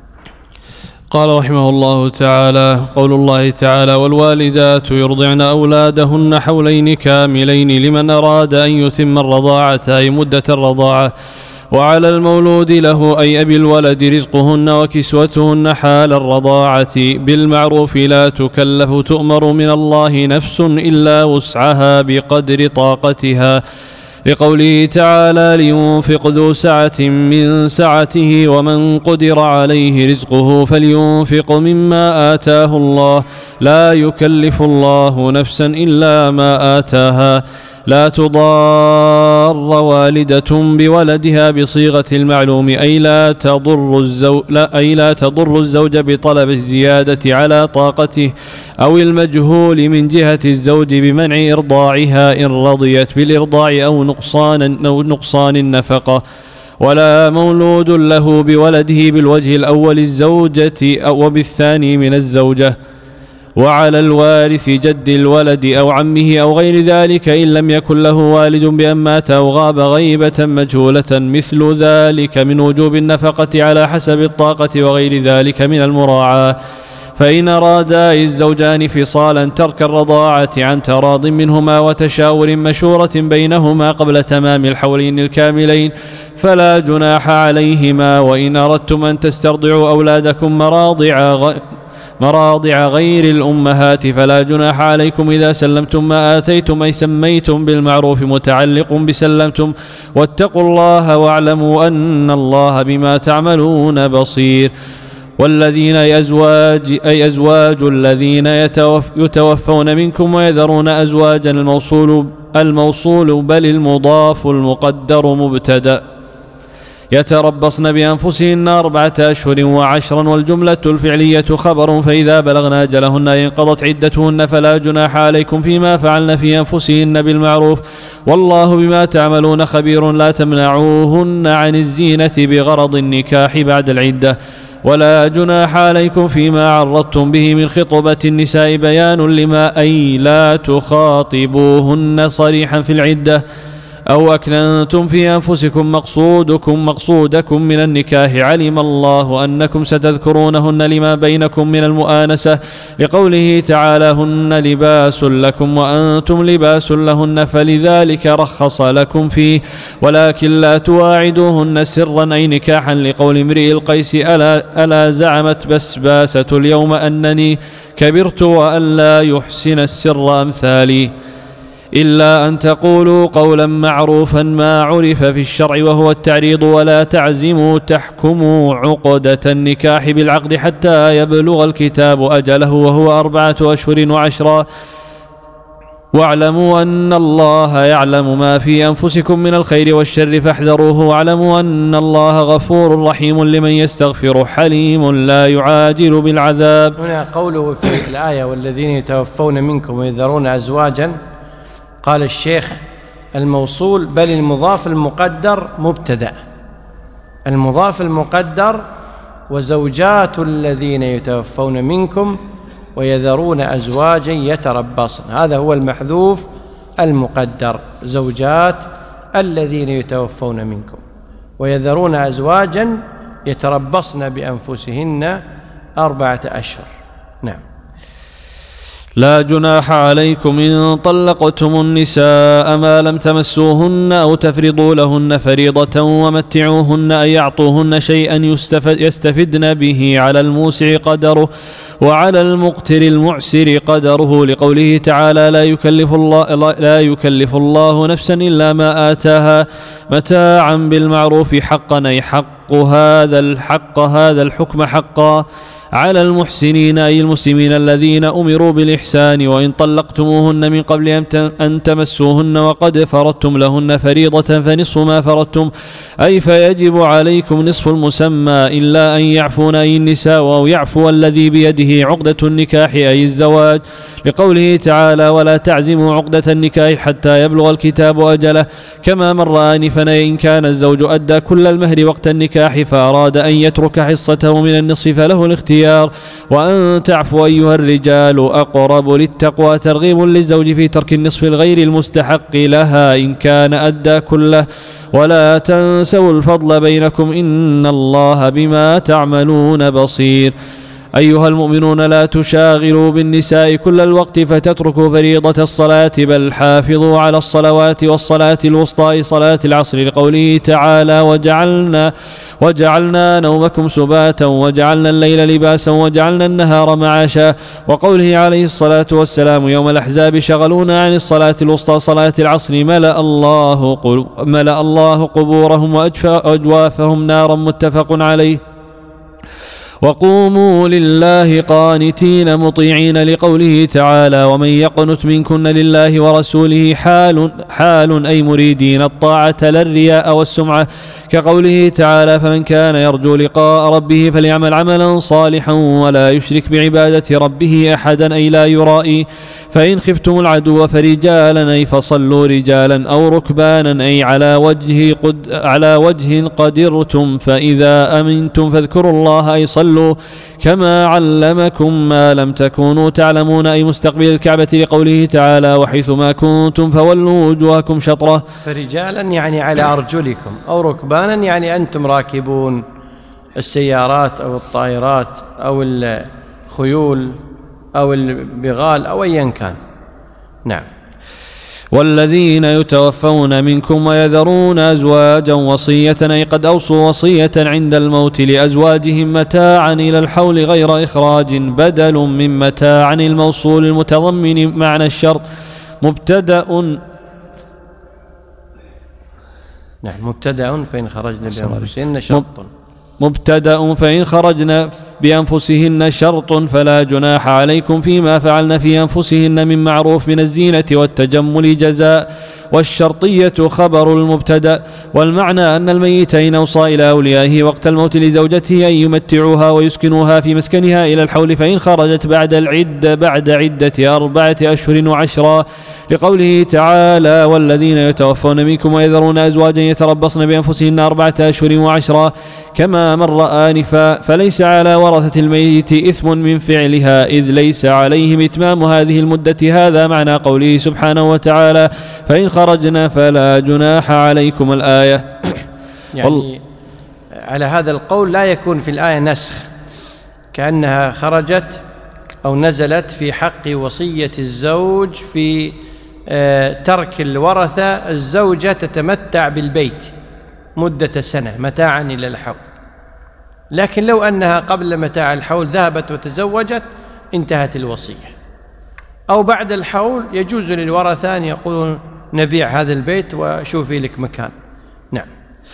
قال رحمه الله تعالى قول الله تعالى والوالدات يرضعن أولادهن حولين كاملين لمن أراد أن يتم الرضاعة أي مدة الرضاعة، وعلى المولود له أي أبي الولد رزقهن وكسوتهن حال الرضاعة بالمعروف لا تكلف تؤمر من الله نفس إلا وسعها بقدر طاقتها، لقوله تعالى لينفق ذو سعة من سعته ومن قدر عليه رزقه فلينفق مما آتاه الله لا يكلف الله نفسا إلا ما آتاها. لا تضار والدة بولدها بصيغة المعلوم أي لا تضر الزوج, لا أي لا تضر الزوج بطلب الزيادة على طاقته أو المجهول من جهة الزوج بمنع إرضاعها إن رضيت بالإرضاع أو نقصان, أو نقصان النفقة، ولا مولود له بولده بالوجه الأول الزوجة أو بالثاني من الزوجة. وعلى الوارث جد الولد أو عمه أو غير ذلك إن لم يكن له والد بأن مات أو غاب غيبة مجهولة مثل ذلك من وجوب النفقة على حسب الطاقة وغير ذلك من المراعاة. فإن أرادا الزوجان فصالا ترك الرضاعة عن تراض منهما وتشاور مشورة بينهما قبل تمام الحولين الكاملين فلا جناح عليهما. وإن أردتم أن تسترضعوا أولادكم مراضع غ... مراضع غير الأمهات فلا جناح عليكم إذا سلمتم ما آتيتم أي سميتم بالمعروف متعلق بسلمتم واتقوا الله واعلموا أن الله بما تعملون بصير. والذين أي أزواج, أي أزواج الذين يتوف يتوفون منكم ويذرون أزواجا الموصول, الموصول بل المضاف المقدر مبتدأ يتربصن بأنفسهن أربعة أشهر وعشرا والجملة الفعلية خبر فإذا بلغن أجلهن انقضت عدتهن فلا جناح عليكم فيما فعلن في أنفسهن بالمعروف والله بما تعملون خبير. لا تمنعوهن عن الزينة بغرض النكاح بعد العدة ولا جناح عليكم فيما عرضتم به من خطبة النساء بيان لما أي لا تخاطبوهن صريحا في العدة أو أكننتم في أنفسكم مقصودكم مقصودكم من النكاح علم الله أنكم ستذكرونهن لما بينكم من المؤانسة لقوله تعالى هن لباس لكم وأنتم لباس لهن فلذلك رخص لكم فيه ولكن لا تواعدوهن سرا أي نكاحا لقول امرئ القيس ألا, ألا زعمت بسباسة اليوم أنني كبرت وأن لا يحسن السر أمثالي إلا أن تقولوا قولا معروفا ما عرف في الشرع وهو التعريض ولا تعزموا تحكموا عقدة النكاح بالعقد حتى يبلغ الكتاب أجله وهو أربعة أشهر وعشرا واعلموا أن الله يعلم ما في أنفسكم من الخير والشر فاحذروه واعلموا أن الله غفور رحيم لمن يستغفر حليم لا يعاجل بالعذاب. هنا قوله في الآية والذين يتوفون منكم ويذرون أزواجا قال الشيخ الموصول بل المضاف المقدر مبتدأ المضاف المقدر وزوجات الذين يتوفون منكم ويذرون أزواجا يتربصن هذا هو المحذوف المقدر زوجات الذين يتوفون منكم ويذرون أزواجا يتربصن بأنفسهن أربعة أشهر. نعم. لا جناح عليكم إن طلقتم النساء ما لم تمسوهن أو تفرضوا لهن فريضة ومتعوهن أن يعطوهن شيئا يستفدن به على الموسع قدره وعلى المقتر المعسر قدره لقوله تعالى لا يكلف الله, لا يكلف الله نفسا إلا ما آتاها متاعا بالمعروف حقا أي حق هذا الحق هذا الحكم حقا على المحسنين أي المسلمين الذين أمروا بالإحسان وإن طلقتموهن من قبل أن تمسوهن وقد فرضتم لهن فريضة فنصف ما فرضتم أي فيجب عليكم نصف المسمى إلا أن يعفون أي النساء أو يعفو الذي بيده عقدة النكاح أي الزواج لقوله تعالى ولا تعزموا عقدة النكاح حتى يبلغ الكتاب أجله كما مر آنفا إن كان الزوج أدى كل المهر وقت النكاح فأراد أن يترك حصته من النصف فله الاختيار وأن تعفوا أيها الرجال أقرب للتقوى ترغيب للزوج في ترك النصف الغير المستحق لها إن كان أدى كله ولا تنسوا الفضل بينكم إن الله بما تعملون بصير. أيها المؤمنون لا تشاغلوا بالنساء كل الوقت فتتركوا فريضة الصلاة بل حافظوا على الصلوات والصلاة الوسطى صلاة العصر لقوله تعالى وجعلنا, وجعلنا نومكم سباتا وجعلنا الليل لباسا وجعلنا النهار معاشا وقوله عليه الصلاة والسلام يوم الأحزاب شغلونا عن الصلاة الوسطى صلاة العصر ملأ الله, ملأ الله قبورهم وأجوافهم نارا متفق عليه. وقوموا لله قانتين مطيعين لقوله تعالى ومن يقنت منكن لله ورسوله حال, حال أي مريدين الطاعة لا الرياء والسمعة كقوله تعالى فمن كان يرجو لقاء ربه فليعمل عملا صالحا ولا يشرك بعبادة ربه أحدا أي لا يرائي فإن خفتم العدو فرجالا أي فصلوا رجالا أو ركبانا أي على وجه, قد على وجه قدرتم فإذا أمنتم فاذكروا الله أي صلوا كما علمكم ما لم تكونوا تعلمون أي مستقبل الكعبة لقوله تعالى وحيثما كنتم فولوا وجوهكم شطره فرجالا يعني على أرجلكم أو ركبانا يعني أنتم راكبون السيارات أو الطائرات أو الخيول أو البغال أو أيا كان. نعم. والذين يتوفون منكم ويذرون أزواجا وصية أي قد أوصوا وصية عند الموت لأزواجهم متاعا إلى الحول غير إخراج بدل من متاعا الموصول المتضمن معنى الشرط مبتدأ. نعم مبتدأ فإن خرجنا بأنفسهن شرط مبتدأ فإن خرجن بأنفسهن شرط فلا جناح عليكم فيما فعلن في أنفسهن من معروف من الزينة والتجمل جزاء. والشرطية خبر المبتدأ. والمعنى أن الميتين أوصى إلى أوليائه وقت الموت لزوجته أن يمتعوها ويسكنوها في مسكنها إلى الحول فإن خرجت بعد العدة بعد عدة أربعة أشهر وعشرا لقوله تعالى والذين يتوفون منكم ويذرون أزواجا يتربصن بأنفسهن أربعة أشهر وعشرا كما مر آنفا فليس على ورثة الميت إثم من فعلها إذ ليس عليهم إتمام هذه المدة. هذا معنى قوله سبحانه وتعالى فإن خرجنا فلا جناح عليكم الآية. يعني على هذا القول لا يكون في الآية نسخ كأنها خرجت أو نزلت في حق وصية الزوج في ترك الورثة الزوجة تتمتع بالبيت مدة سنة متاعا إلى الحول، لكن لو أنها قبل متاع الحول ذهبت وتزوجت انتهت الوصية، أو بعد الحول يجوز للورثة أن يقولون نبيع هذا البيت وشوفي لك مكان. نعم.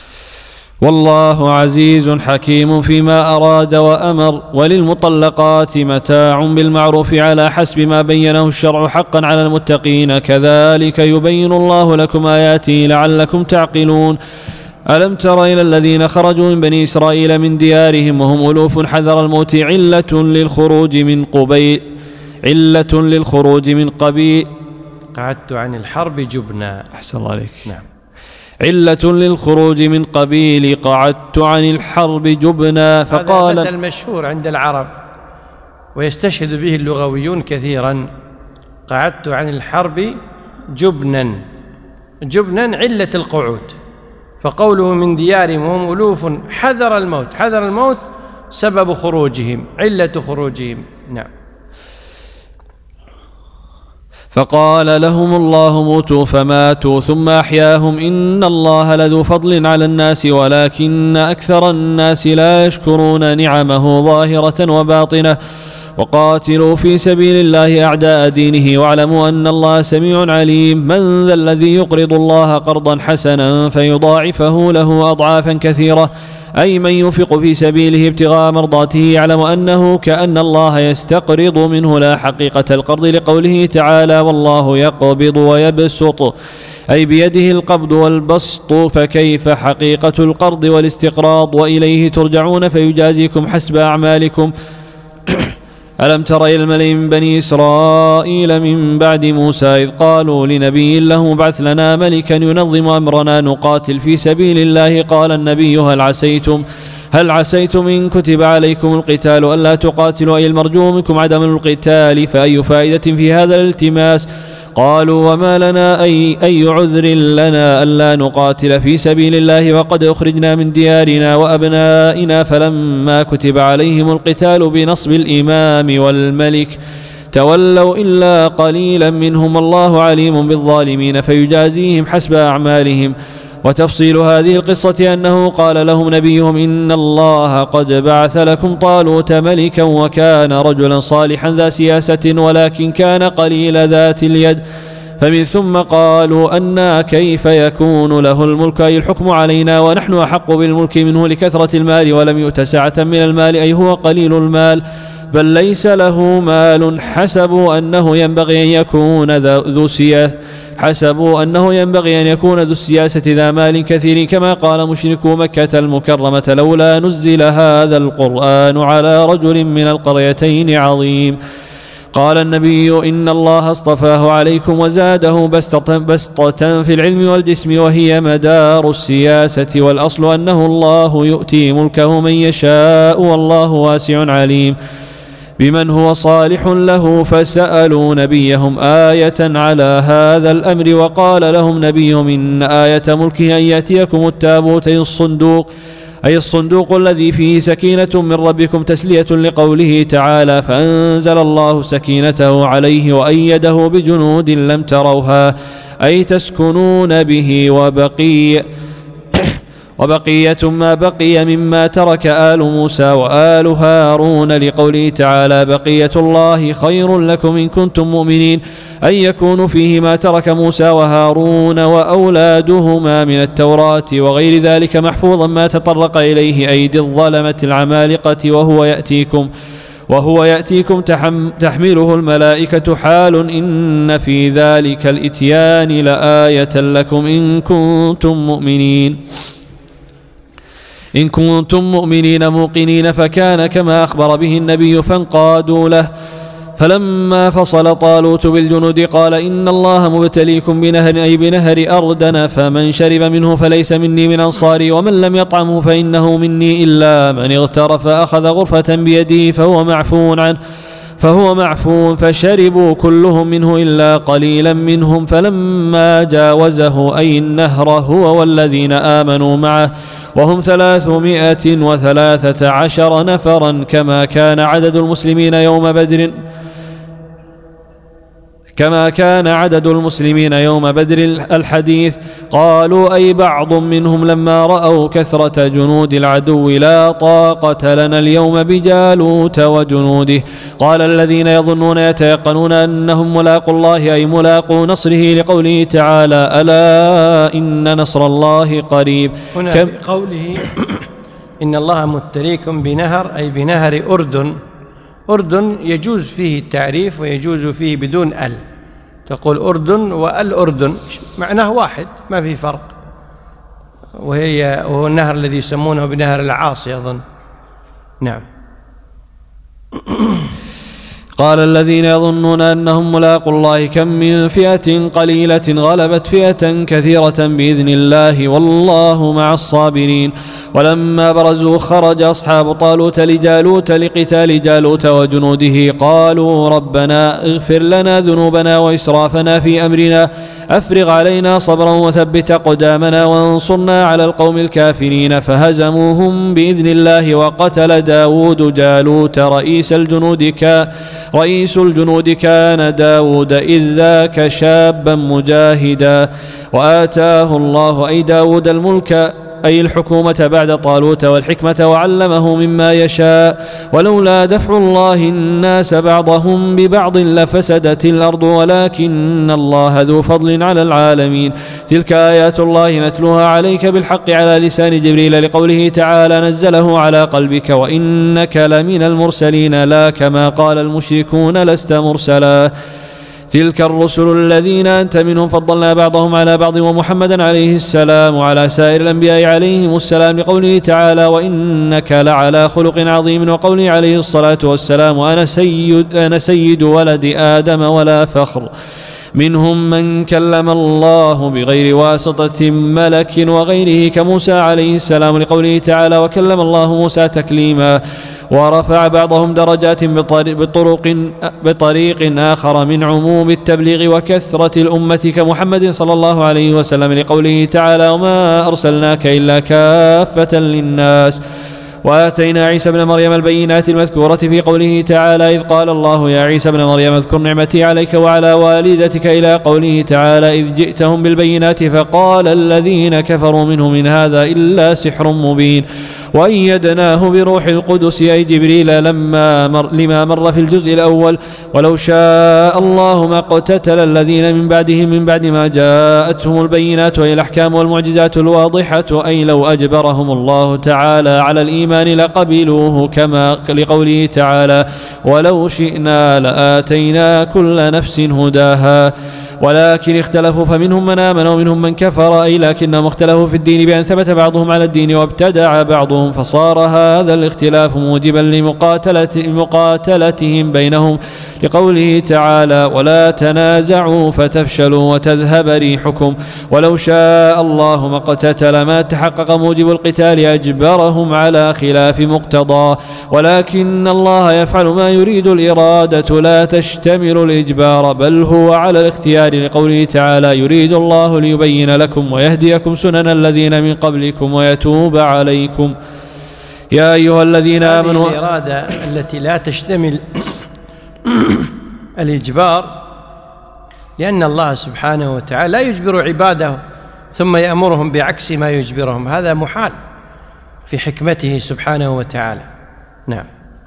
والله عزيز حكيم فيما أراد وأمر. وللمطلقات متاع بالمعروف على حسب ما بينه الشرع حقا على المتقين كذلك يبين الله لكم آياته لعلكم تعقلون. ألم تر إلى الذين خرجوا من بني إسرائيل من ديارهم وهم ألوف حذر الموت علة للخروج من قبيل علة للخروج من قبيل قعدت عن الحرب جبنا. أحسن الله عليك. نعم. علة للخروج من قبيل قعدت عن الحرب جبنا. فقال هذا مثل مشهور عند العرب ويستشهد به اللغويون كثيرا. قعدت عن الحرب جبنا، جبنا علة القعود، فقوله من ديارهم وهم ألوف حذر الموت، حذر الموت سبب خروجهم علة خروجهم. نعم. فقال لهم الله موتوا فماتوا ثم أحياهم إن الله لذو فضل على الناس ولكن أكثر الناس لا يشكرون نعمه ظاهرة وباطنة. وقاتلوا في سبيل الله أعداء دينه واعلموا أن الله سميع عليم. من ذا الذي يقرض الله قرضا حسنا فيضاعفه له أضعافا كثيرة أي من ينفق في سبيله ابتغاء مرضاته يعلم أنه كأن الله يستقرض منه لا حقيقة القرض لقوله تعالى والله يقبض ويبسط أي بيده القبض والبسط فكيف حقيقة القرض والاستقراض وإليه ترجعون فيجازيكم حسب أعمالكم. ألم تر إلى الملئ من بني إسرائيل من بعد موسى إذ قالوا لنبي له ابعث لنا ملكا ينظم أمرنا نقاتل في سبيل الله قال النبي هل عسيتم هل عسيتم إن كتب عليكم القتال ألا تقاتلوا أي المرجو منكم عدم القتال فأي فائدة في هذا الالتماس. قالوا وما لنا أي, أي عذر لنا ألا نقاتل في سبيل الله وقد أخرجنا من ديارنا وأبنائنا فلما كتب عليهم القتال بنصب الإمام والملك تولوا إلا قليلا منهم الله عليم بالظالمين فيجازيهم حسب أعمالهم. وتفصيل هذه القصة أنه قال لهم نبيهم إن الله قد بعث لكم طالوت ملكا وكان رجلا صالحا ذا سياسة ولكن كان قليل ذات اليد فمن ثم قالوا أنا كيف يكون له الملك أي الحكم علينا ونحن أحق بالملك منه لكثرة المال ولم يؤت سعة من المال أي هو قليل المال بل ليس له مال حسبوا أنه ينبغي أن يكون ذو سياسة حسبوا أنه ينبغي أن يكون ذو السياسة ذا مال كثير كما قال مشركو مكة المكرمة لولا نزل هذا القرآن على رجل من القريتين عظيم. قال النبي إن الله اصطفاه عليكم وزاده بسطة, بسطة في العلم والجسم وهي مدار السياسة والأصل أنه الله يؤتي ملكه من يشاء والله واسع عليم. بمن هو صالح له فسألوا نبيهم آية على هذا الأمر وقال لهم نبيهم إن آية ملكه أن يأتيكم التابوت أي الصندوق أي الصندوق الذي فيه سكينة من ربكم تسلية لقوله تعالى فأنزل الله سكينته عليه وأيده بجنود لم تروها أي تسكنون به، وبقي وبقية ما بقي مما ترك آل موسى وآل هارون، لقوله تعالى بقية الله خير لكم إن كنتم مؤمنين، أن يكون فيه ما ترك موسى وهارون وأولادهما من التوراة وغير ذلك محفوظا ما تطرق إليه أيدي الظلمة العمالقة، وهو يأتيكم وهو يأتيكم تحمله الملائكة حال إن في ذلك الإتيان لآية لكم إن كنتم مؤمنين إن كنتم مؤمنين موقنين. فكان كما أخبر به النبي فانقادوا له. فلما فصل طالوت بالجنود قال إن الله مبتليكم بنهر أي بنهر أردن، فمن شرب منه فليس مني من أنصاري، ومن لم يطعمه فإنه مني إلا من اغترف أخذ غرفة بيده فهو معفو عنه فهو معفو فشربوا كلهم منه إلا قليلا منهم. فلما جاوزه أي النهر هو والذين آمنوا معه وهم ثلاثمائة وثلاثة عشر نفرا كما كان عدد المسلمين يوم بدر كما كان عدد المسلمين يوم بدر الحديث. قالوا أي بعض منهم لما رأوا كثرة جنود العدو لا طاقة لنا اليوم بجالوت وجنوده. قال الذين يظنون يتيقنون أنهم ملاقوا الله أي ملاقوا نصره، لقوله تعالى ألا إن نصر الله قريب. هنا في قوله إن الله مبتليكم بنهر أي بنهر أردن. أردن يجوز فيه التعريف ويجوز فيه بدون ال، تقول أردن والأردن معناه واحد ما في فرق، وهي وهو النهر الذي يسمونه بنهر العاصي أظن. نعم. قال الذين يظنون أنهم ملاقوا الله كم من فئة قليلة غلبت فئة كثيرة بإذن الله والله مع الصابرين. ولما برزوا خرج أصحاب طالوت لجالوت لقتال جالوت وجنوده قالوا ربنا اغفر لنا ذنوبنا وإسرافنا في أمرنا أفرغ علينا صبرا وثبت أقدامنا وانصرنا على القوم الكافرين. فهزموهم بإذن الله. وقتل داود جالوت رئيس الجنود كا رئيس الجنود كان داود إذ ذاك شابا مجاهدا. وآتاه الله أي داود الملك أي الحكومة بعد طالوت والحكمة وعلمه مما يشاء. ولولا دفع الله الناس بعضهم ببعض لفسدت الأرض ولكن الله ذو فضل على العالمين. تلك آيات الله نتلوها عليك بالحق على لسان جبريل، لقوله تعالى نزله على قلبك وإنك لمن المرسلين لا كما قال المشركون لست مرسلا. تلك الرسل الذين أنت منهم فضلنا بعضهم على بعض ومحمدا عليه السلام وعلى سائر الأنبياء عليهم السلام، لقوله تعالى وإنك لعلى خلق عظيم، وقوله عليه الصلاة والسلام وأنا سيد, أنا سيد ولد آدم ولا فخر. منهم من كلم الله بغير واسطة ملك وغيره كموسى عليه السلام، لقوله تعالى وكلم الله موسى تكليما. ورفع بعضهم درجات بطرق, بطريق آخر من عموم التبليغ وكثرة الأمة كمحمد صلى الله عليه وسلم، لقوله تعالى وما أرسلناك إلا كافة للناس. وآتينا عيسى ابن مريم البينات المذكورة في قوله تعالى إذ قال الله يا عيسى ابن مريم اذكر نعمتي عليك وعلى والدتك، إلى قوله تعالى إذ جئتهم بالبينات فقال الذين كفروا منهم إن هذا إلا سحر مبين. وأيدناه بروح القدس أي جبريل لما مر لما مر في الجزء الأول ولو شاء الله ما اقتتل الذين من بعدهم من بعد ما جاءتهم البينات وهي الأحكام والمعجزات الواضحة، أي لو أجبرهم الله تعالى على الإيمان لقبلوه، كما لقوله تعالى ولو شئنا لآتينا كل نفس هداها ولكن اختلفوا فمنهم من آمن ومنهم من كفر، أي لكنهم اختلفوا في الدين بأن ثبت بعضهم على الدين وابتدع بعضهم، فصار هذا الاختلاف موجبا لمقاتلة مقاتلتهم بينهم، لقوله تعالى ولا تنازعوا فتفشلوا وتذهب ريحكم. ولو شاء الله ما اقتتل ما تحقق موجب القتال أجبرهم على خلاف مقتضاه، ولكن الله يفعل ما يريد، الإرادة لا تشتمل الإجبار بل هو على الاختيار، لقوله تعالى يريد الله ليبين لكم ويهديكم سنن الذين من قبلكم ويتوب عليكم. يا أيها الذين آمنوا هذه الإرادة التي لا تشتمل الإجبار لأن الله سبحانه وتعالى لا يجبر عباده ثم يأمرهم بعكس ما يجبرهم، هذا محال في حكمته سبحانه وتعالى. نعم.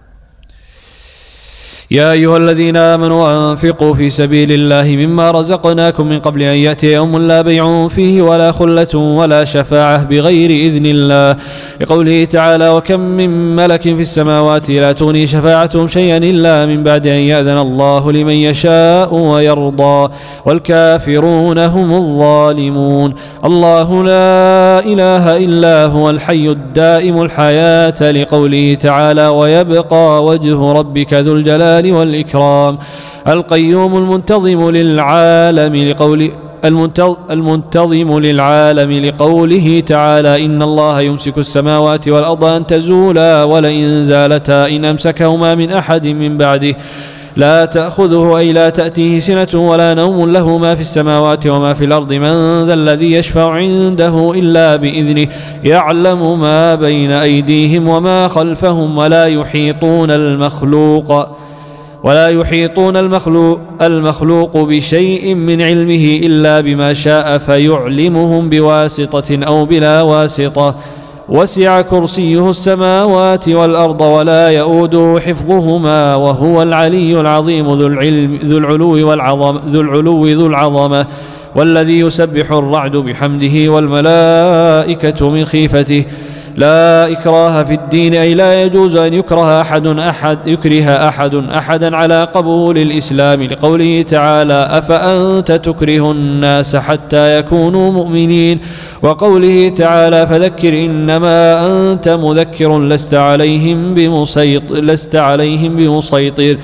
يا أيها الذين آمنوا أنفقوا في سبيل الله مما رزقناكم من قبل أن يأتي يوم لا بيع فيه ولا خلة ولا شفاعة بغير إذن الله، لقوله تعالى: وكم من ملك في السماوات لا تغني شفاعتهم شيئا إلا من بعد أن يأذن الله لمن يشاء ويرضى والكافرون هم الظالمون. الله لا إله إلا هو الحي الدائم الحياة، لقوله تعالى: ويبقى وجه ربك ذو الجلال والإكرام. القيوم المنتظم للعالم لقول المنتظم للعالم لقوله تعالى: إن الله يمسك السماوات والأرض أن تزولا ولئن زالتا إن أمسكهما من أحد من بعده لا تأخذه أي لا تأتيه سنة ولا نوم، له ما في السماوات وما في الأرض، من ذا الذي يشفع عنده إلا بإذنه، يعلم ما بين أيديهم وما خلفهم ولا يحيطون المخلوق ولا يحيطون المخلوق, المخلوق بشيء من علمه إلا بما شاء فيعلمهم بواسطة أو بلا واسطة. وسع كرسيه السماوات والأرض ولا يؤوده حفظهما وهو العلي العظيم ذو العلم ذو العلو والعظم ذو العلو ذو العظمة، والذي يسبح الرعد بحمده والملائكة من خيفته. لا إكراه في الدين، أي لا يجوز أن يكره أحد أحد يكره أحد أحدا على قبول الإسلام، لقوله تعالى: أفأنت تكره الناس حتى يكونوا مؤمنين، وقوله تعالى: فذكر إنما أنت مذكر لست عليهم بمسيطر لست عليهم بمسيطر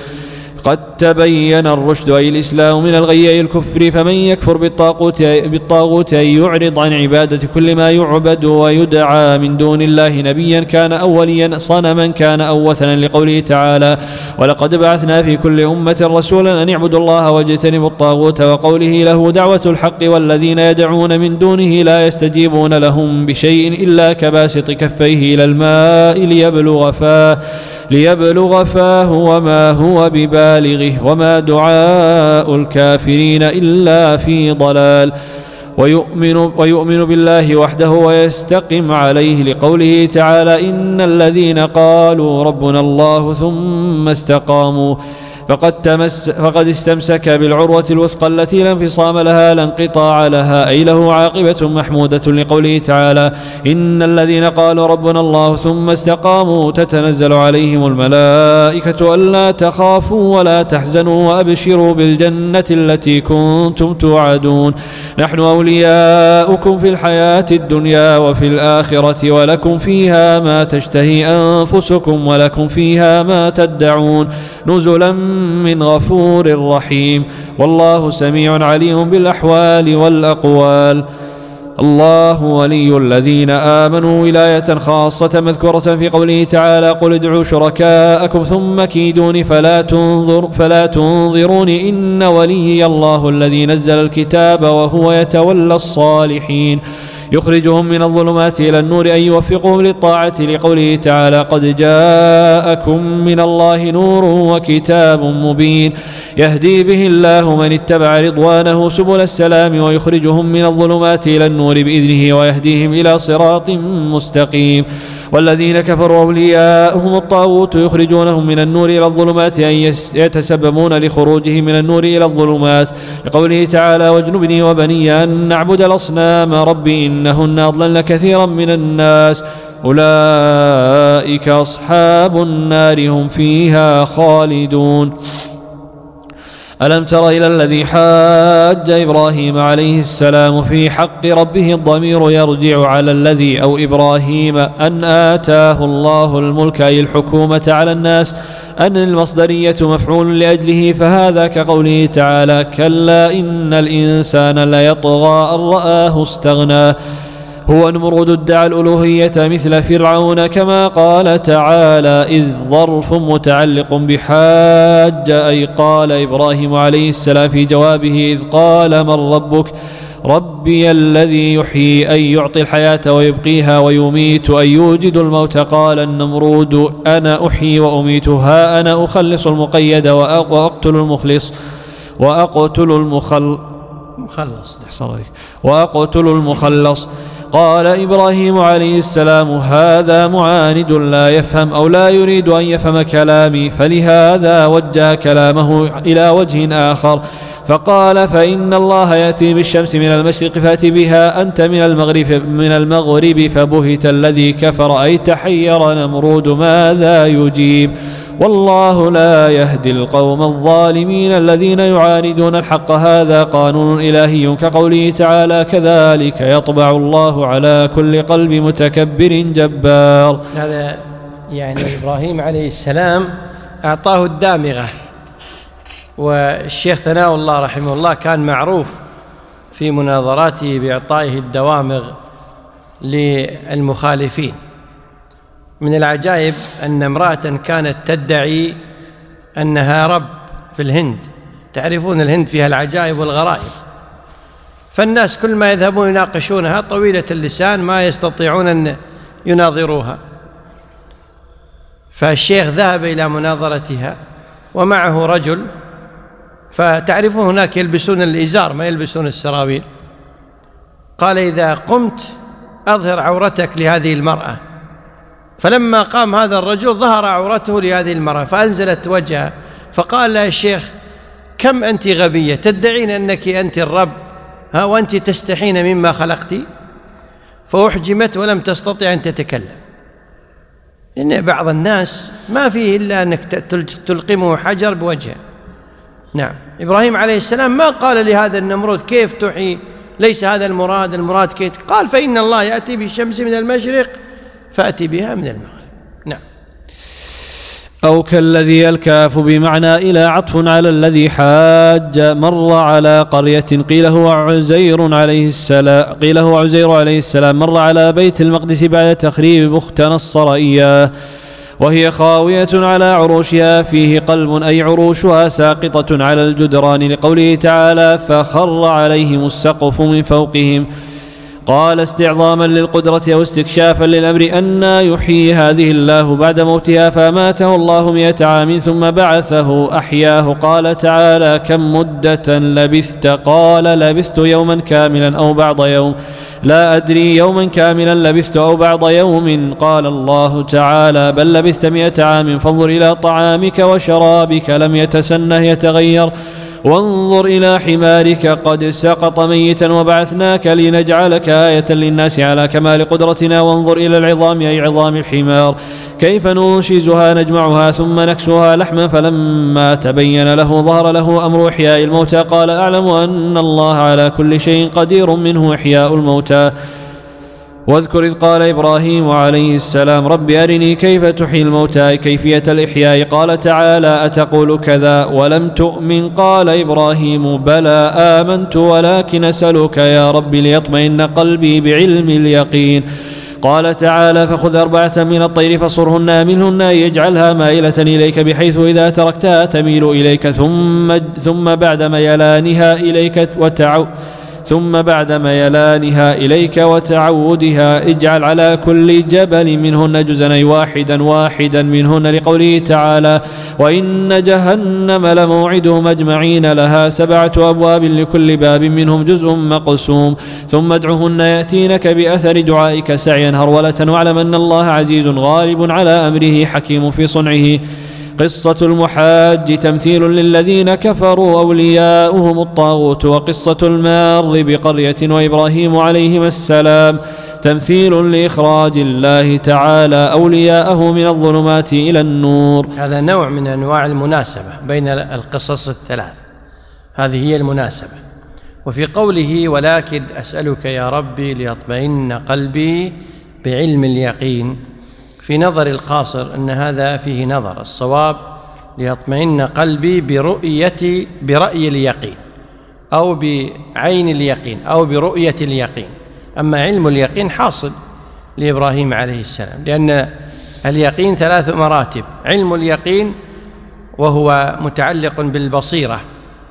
قد تبين الرشد أي الإسلام من الغي أي الكفر، فمن يكفر بالطاغوت بالطاغوت أي يعرض عن عبادة كل ما يعبد ويدعى من دون الله، نبيا كان أو وليا صنما كان أو وثنا، لقوله تعالى: ولقد بعثنا في كل أمة رسولا أن اعبدوا الله واجتنبوا الطاغوت، وقوله: له دعوة الحق والذين يدعون من دونه لا يستجيبون لهم بشيء إلا كباسط كفيه إلى الماء ليبلغ فاه ليبلغ فاه وما هو ببالغه وما دعاء الكافرين إلا في ضلال. ويؤمن, ويؤمن بالله وحده ويستقم عليه، لقوله تعالى: إن الذين قالوا ربنا الله ثم استقاموا فقد, تمس فقد استمسك بالعروة الوثقى التي لا انفصام لها لا انقطاع لها، أي له عاقبة محمودة، لقوله تعالى: إن الذين قالوا ربنا الله ثم استقاموا تتنزل عليهم الملائكة ألا تخافوا ولا تحزنوا وأبشروا بالجنة التي كنتم توعدون، نحن أولياؤكم في الحياة الدنيا وفي الآخرة، ولكم فيها ما تشتهي أنفسكم ولكم فيها ما تدعون، نزلا من غفور رحيم، والله سميع عليم بالأحوال والأقوال. الله ولي الذين آمنوا ولاية خاصة مذكورة في قوله تعالى: قل ادعوا شركاءكم ثم كيدون فلا, تنظر فلا تنظرون إن وليي الله الذي نزل الكتاب وهو يتولى الصالحين، يخرجهم من الظلمات إلى النور أن يوفقهم للطاعة، لقوله تعالى: قد جاءكم من الله نور وكتاب مبين يهدي به الله من اتبع رضوانه سبل السلام ويخرجهم من الظلمات إلى النور بإذنه ويهديهم إلى صراط مستقيم. والذين كفروا أولياؤهم الطاغوت يخرجونهم من النور إلى الظلمات أن يتسببون لخروجهم من النور إلى الظلمات، لقوله تعالى: واجنبني وبني أن نعبد الأصنام ربي إنهن أضللن كثيرا من الناس أولئك أصحاب النار هم فيها خالدون. ألم تر إلى الذي حاج إبراهيم عليه السلام في حق ربه، الضمير يرجع على الذي أو إبراهيم أن آتاه الله الملك أي الحكومة على الناس، أن المصدرية مفعول لأجله، فهذا كقوله تعالى: كلا إن الإنسان ليطغى أن رآه استغنى. هو نمرود ادعى الألوهية مثل فرعون، كما قال تعالى: إذ ظرف متعلق بحاج، أي قال إبراهيم عليه السلام في جوابه إذ قال: من ربك؟ ربي الذي يحيي أي يعطي الحياة ويبقيها، ويميت أي يوجد الموت. قال النمرود: أنا أحيي وأميت، ها أنا أخلص المقيد وأقتل المخلص. وأقتل المخل مخلص وأقتل المخلص. قال إبراهيم عليه السلام: هذا معاند لا يفهم أو لا يريد أن يفهم كلامي، فلهذا وجه كلامه إلى وجه آخر فقال: فإن الله يأتي بالشمس من المشرق فأت بها أنت من المغرب من المغرب فبهت الذي كفر، أي تحير نمرود ماذا يجيب. والله لا يهدي القوم الظالمين الذين يعاندون الحق. هذا قانون إلهي كقوله تعالى: كذلك يطبع الله على كل قلب متكبر جبار. هذا يعني إبراهيم عليه السلام أعطاه الدامغة، والشيخ ثناء الله رحمه الله كان معروف في مناظراته بإعطائه الدوامغ للمخالفين. من العجائب أن امرأة كانت تدعي أنها رب في الهند، تعرفون الهند فيها العجائب والغرائب، فالناس كل ما يذهبون يناقشونها طويلة اللسان ما يستطيعون أن يناظروها، فالشيخ ذهب إلى مناظرتها ومعه رجل، فتعرفون هناك يلبسون الإزار ما يلبسون السراويل، قال: إذا قمت أظهر عورتك لهذه المرأة. فلما قام هذا الرجل ظهر عورته لهذه المرأة فأنزلت وجهها، فقال لها الشيخ: كم أنت غبية، تدعين أنك أنت الرب ها وأنت تستحين مما خلقت. فأحجمت ولم تستطع أن تتكلم. إن بعض الناس ما فيه إلا أنك تلقمه حجر بوجهه. نعم، إبراهيم عليه السلام ما قال لهذا النمرود: كيف تحيي، ليس هذا المراد، المراد كيف، قال: فإن الله يأتي بالشمس من المشرق فأتي بها من المغرب. نعم. أو كالذي الكاف بمعنى إلى عطف على الذي حاج. مر على قرية قيل هو عزير عليه السلام قيل هو عزير عليه السلام مر على بيت المقدس بعد تخريب بخت نصر إياه، وهي خاوية على عروشها، فيه قلب أي عروشها ساقطة على الجدران، لقوله تعالى: فخر عليهم السقف من فوقهم. قال استعظاما للقدرة أو استكشافا للأمر أنى يحيي هذه الله بعد موتها، فأماته الله مئة عام ثم بعثه أحياه. قال تعالى: كم مدة لبثت؟ قال: لبثت يوما كاملا أو بعض يوم، لا أدري يوما كاملا لبثت أو بعض يوم. قال الله تعالى: بل لبثت مئة عام، فانظر إلى طعامك وشرابك لم يتسنه يتغير، وانظر إلى حمارك قد سقط ميتا، وبعثناك لنجعلك آية للناس على كمال قدرتنا، وانظر إلى العظام أي عظام الحمار كيف ننشزها نجمعها ثم نكسوها لحما، فلما تبين له ظهر له أمر إحياء الموتى. قال: أعلم أن الله على كل شيء قدير، منه إحياء الموتى. واذكر إذ قال إبراهيم عليه السلام: رب أرني كيف تحيي الموتى، كيفية الإحياء. قال تعالى: أتقول كذا ولم تؤمن؟ قال إبراهيم: بلى آمنت ولكن أسألك يا رب ليطمئن قلبي بعلم اليقين. قال تعالى: فخذ أربعة من الطير فصرهن منهن يجعلها مائلة إليك، بحيث إذا تركتها تميل إليك، ثم, ثم بعد ميلانها إليك وتعو ثم بعد ميلانها إليك وتعودها اجعل على كل جبل منهن جزءا واحدا واحدا منهن، لقوله تعالى: وإن جهنم لموعدهم أجمعين، لها سبعة أبواب لكل باب منهم جزء مقسوم، ثم ادعهن يأتينك بأثر دعائك سعيا هرولة، واعلم أن الله عزيز غالب على أمره حكيم في صنعه. قصة المحاج تمثيل للذين كفروا أولياؤهم الطاغوت، وقصة المار بقرية وإبراهيم عليهما السلام تمثيل لإخراج الله تعالى أولياءه من الظلمات إلى النور. هذا نوع من أنواع المناسبة بين القصص الثلاث، هذه هي المناسبة. وفي قوله: ولكن أسألك يا ربي ليطمئن قلبي بعلم اليقين، في نظر القاصر أن هذا فيه نظر، الصواب ليطمئن قلبي برؤية برأي اليقين أو بعين اليقين أو برؤية اليقين. أما علم اليقين حاصل لإبراهيم عليه السلام، لأن اليقين ثلاث مراتب: علم اليقين وهو متعلق بالبصيرة،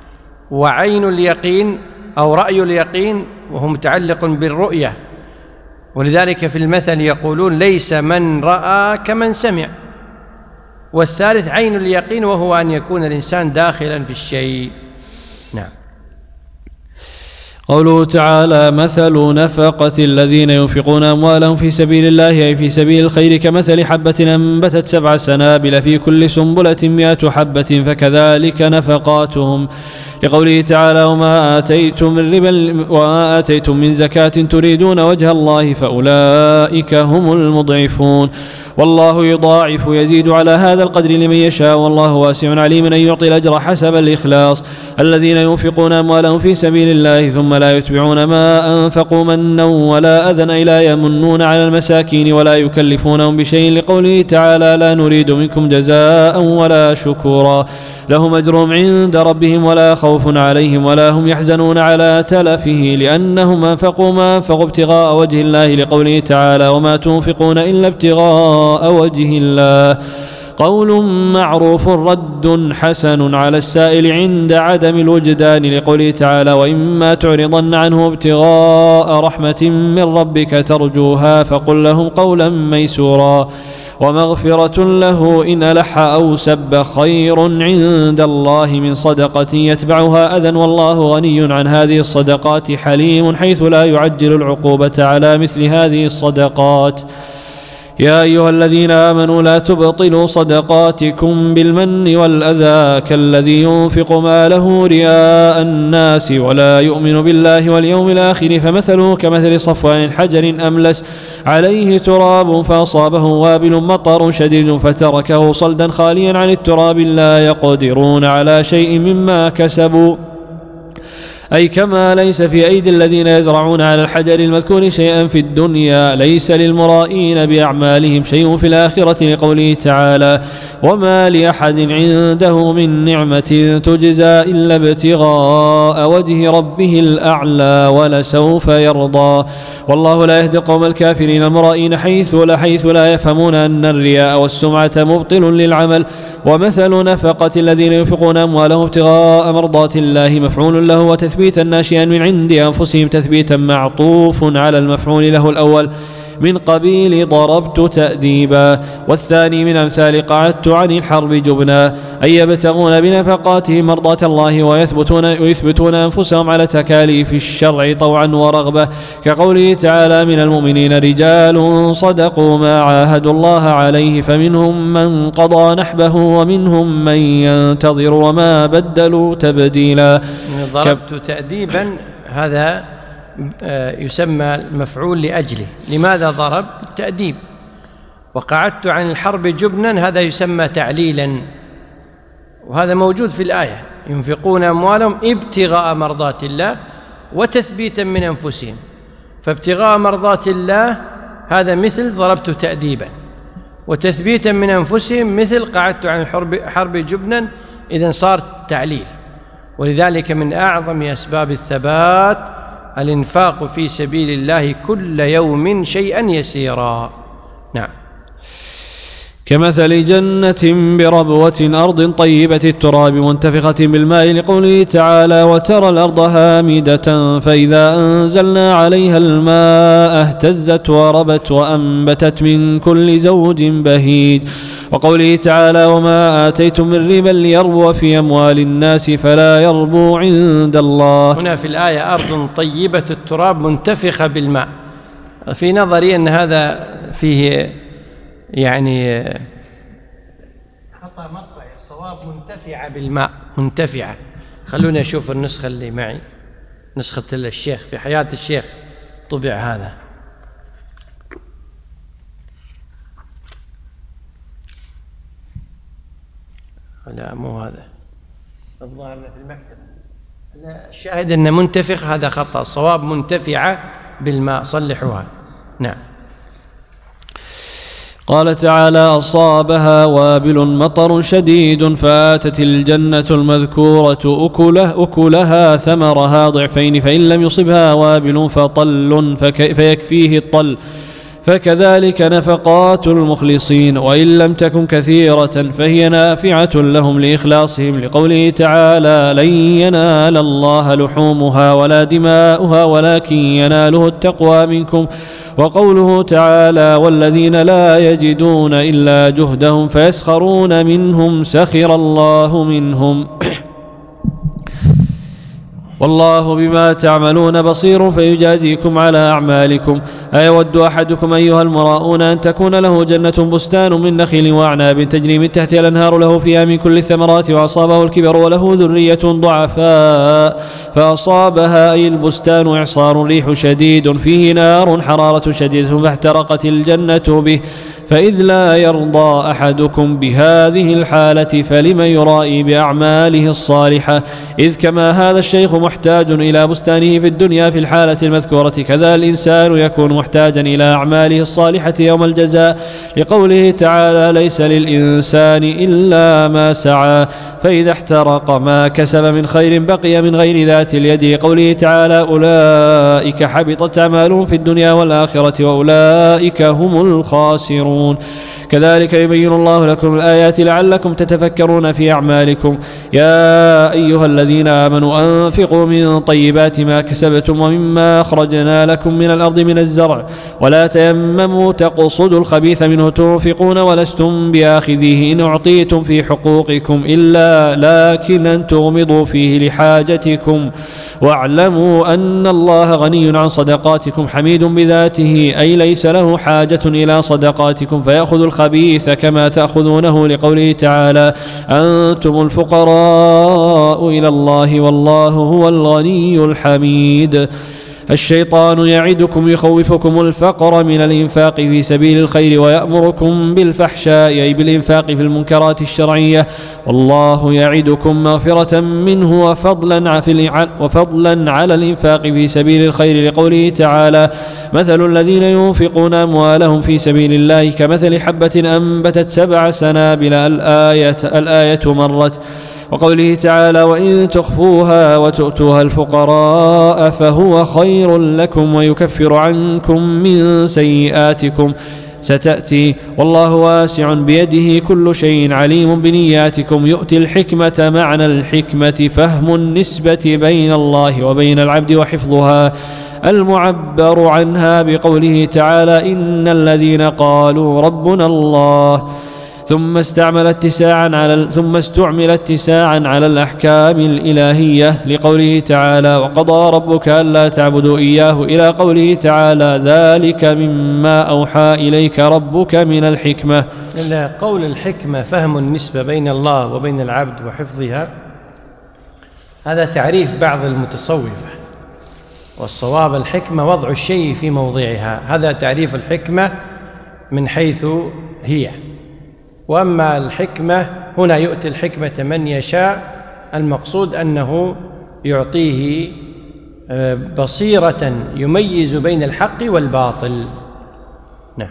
وعين اليقين أو رأي اليقين وهو متعلق بالرؤية. ولذلك في المثل يقولون: ليس من رأى كمن سمع. والثالث عين اليقين، وهو أن يكون الإنسان داخلا في الشيء. نعم. قوله تعالى مثل نفقة الذين ينفقون أموالهم في سبيل الله أي في سبيل الخير كمثل حبة أنبتت سبع سنابل في كل سنبلة مئة حبة فكذلك نفقاتهم، لقوله تعالى وما آتيتم من ربا وما آتيتم من زكاة تريدون وجه الله فأولئك هم المضعفون، والله يضاعف يزيد على هذا القدر لمن يشاء والله واسع عليم أن يعطي الأجر حسب الإخلاص. الذين ينفقون أموالهم في سبيل الله ثم لا يتبعون ما أنفقوا منا ولا أذى إلا يمنون على المساكين ولا يكلفونهم بشيء، لقوله تعالى لا نريد منكم جزاء ولا شكورا لهم أجرهم عند ربهم ولا خوف عليهم ولا هم يحزنون على تلفه لأنهم أنفقوا ما أنفقوا ابتغاء وجه الله، لقوله تعالى وما تنفقون إلا ابتغاء وجه الله. قول معروف رد حسن على السائل عند عدم الوجدان، لقوله تعالى وإما تعرضن عنه ابتغاء رحمة من ربك ترجوها فقل لهم قولا ميسورا، ومغفرة له إن ألح أو سب خير عند الله من صدقة يتبعها أذى والله غني عن هذه الصدقات حليم حيث لا يعجل العقوبة على مثل هذه الصدقات. يا أيها الذين آمنوا لا تبطلوا صدقاتكم بالمن والأذى كالذي ينفق ماله رياء الناس ولا يؤمن بالله واليوم الآخر فمثله كمثل صفوان حجر أملس عليه تراب فأصابه وابل مطر شديد فتركه صلدا خاليا عن التراب لا يقدرون على شيء مما كسبوا، أي كما ليس في أيدي الذين يزرعون على الحجر المذكور شيئا في الدنيا ليس للمرائين بأعمالهم شيء في الآخرة، لقوله تعالى وما لأحد عنده من نعمة تجزى إلا ابتغاء وجه ربه الأعلى ولسوف يرضى، والله لا يهدي القوم الكافرين المرائين حيث لا حيث لا يفهمون أن الرياء والسمعة مبطل للعمل. ومثل نفقة الذين ينفقون أموالهم ابتغاء مرضات الله مفعول له وتثبيتا ناشئا من عند أنفسهم تثبيتا معطوف على المفعول له الأول من قبيل ضربت تأديبا، والثاني من أمثال قعدت عن الحرب جبنا، أي يبتغون بنفقاتهم مرضات الله ويثبتون, ويثبتون أنفسهم على تكاليف الشرع طوعا ورغبة، كقوله تعالى من المؤمنين رجال صدقوا ما عاهدوا الله عليه فمنهم من قضى نحبه ومنهم من ينتظر وما بدلوا تبديلا. ضربت تأديبا هذا يسمى المفعول لأجله، لماذا ضرب؟ تأديب. وقعدت عن الحرب جبنا هذا يسمى تعليلا، وهذا موجود في الآية ينفقون أموالهم ابتغاء مرضات الله وتثبيتا من أنفسهم، فابتغاء مرضات الله هذا مثل ضربت تأديبا، وتثبيتا من أنفسهم مثل قعدت عن الحرب حرب جبنا، إذن صار تعليل. ولذلك من أعظم أسباب الثبات الإنفاق في سبيل الله كل يوم شيئا يسيرا. نعم. كمثل جنة بربوة أرض طيبة التراب منتفخة بالماء، لقوله تعالى وترى الأرض هامدة فإذا أنزلنا عليها الماء اهتزت وربت وأنبتت من كل زوج بهيج، وقوله تعالى وما آتيتم من ربا ليربو في أموال الناس فلا يربو عند الله. هنا في الآية أرض طيبة التراب منتفخة بالماء، في نظري أن هذا فيه يعني خطأ مطبعي، الصواب منتفعة بالماء، منتفعة. خلوني أشوف النسخة اللي معي، نسخة الشيخ في حياة الشيخ طبع هذا. لا مو هذا، الظاهر في المكتب. لا، الشاهد أن منتفخ هذا خطأ، الصواب منتفعة بالماء، صلحوها. نعم. قال تعالى أصابها وابل مطر شديد فآتت الجنة المذكورة أكله أكلها ثمرها ضعفين فإن لم يصبها وابل فطل فيكفيه الطل، فكذلك نفقات المخلصين وإن لم تكن كثيرة فهي نافعة لهم لإخلاصهم، لقوله تعالى لن ينال الله لحومها ولا دماؤها ولكن يناله التقوى منكم، وقوله تعالى والذين لا يجدون إلا جهدهم فيسخرون منهم سخر الله منهم. والله بما تعملون بصير فيجازيكم على أعمالكم. أيود أحدكم أيها المراؤون أن تكون له جنة بستان من نخيل وأعناب تجري من تحتها الأنهار له فيها من كل الثمرات وأصابه الكبر وله ذرية ضعفاء فأصابها أي البستان إعصار ريح شديد فيه نار حرارة شديدة فاحترقت الجنة به. فإذ لا يرضى أحدكم بهذه الحالة فلم يرائي بأعماله الصالحة، إذ كما هذا الشيخ محتاج إلى بستانه في الدنيا في الحالة المذكورة كذا الإنسان يكون محتاجا إلى أعماله الصالحة يوم الجزاء، لقوله تعالى ليس للإنسان إلا ما سعى. فإذا احترق ما كسب من خير بقي من غير ذات اليد، لقوله تعالى أولئك حبطت أعمالهم في الدنيا والآخرة وأولئك هم الخاسرون. كذلك يبين الله لكم الآيات لعلكم تتفكرون في أعمالكم. يا أيها الذين آمنوا أنفقوا من طيبات ما كسبتم ومما أخرجنا لكم من الأرض من الزرع ولا تيمموا تقصدوا الخبيث منه تنفقون ولستم بآخذيه إن أعطيتم في حقوقكم إلا لكن أن تغمضوا فيه لحاجتكم واعلموا أن الله غني عن صدقاتكم حميد بذاته، أي ليس له حاجة إلى صدقاتكم فيأخذ الخبيث كما تأخذونه، لقوله تعالى أنتم الفقراء إلى الله والله هو الغني الحميد. الشيطان يعدكم يخوفكم الفقر من الإنفاق في سبيل الخير ويأمركم بالفحشاء أي بالإنفاق في المنكرات الشرعية، والله يعدكم مغفرة منه وفضلا, وفضلا على الإنفاق في سبيل الخير، لقوله تعالى مثل الذين ينفقون أموالهم في سبيل الله كمثل حبة أنبتت سبع سنابل الآية, الآية مرت. وقوله تعالى وإن تخفوها وتؤتوها الفقراء فهو خير لكم ويكفر عنكم من سيئاتكم ستأتي والله واسع بيده كل شيء عليم بنياتكم. يؤتي الحكمة معنى الحكمة فهم النسبة بين الله وبين العبد وحفظها المعبر عنها بقوله تعالى إن الذين قالوا ربنا الله ثم استعمل اتساعا على ثم استعمل اتساعا على الأحكام الإلهية، لقوله تعالى وقضى ربك ألا تعبدوا إياه إلى قوله تعالى ذلك مما أوحى إليك ربك من الحكمة. قول الحكمة فهم النسبة بين الله وبين العبد وحفظها، هذا تعريف بعض المتصوفة، والصواب الحكمة وضع الشيء في موضعها، هذا تعريف الحكمة من حيث هي. وأما الحكمة هنا يؤتي الحكمة من يشاء، المقصود أنه يعطيه بصيرة يميز بين الحق والباطل. نعم.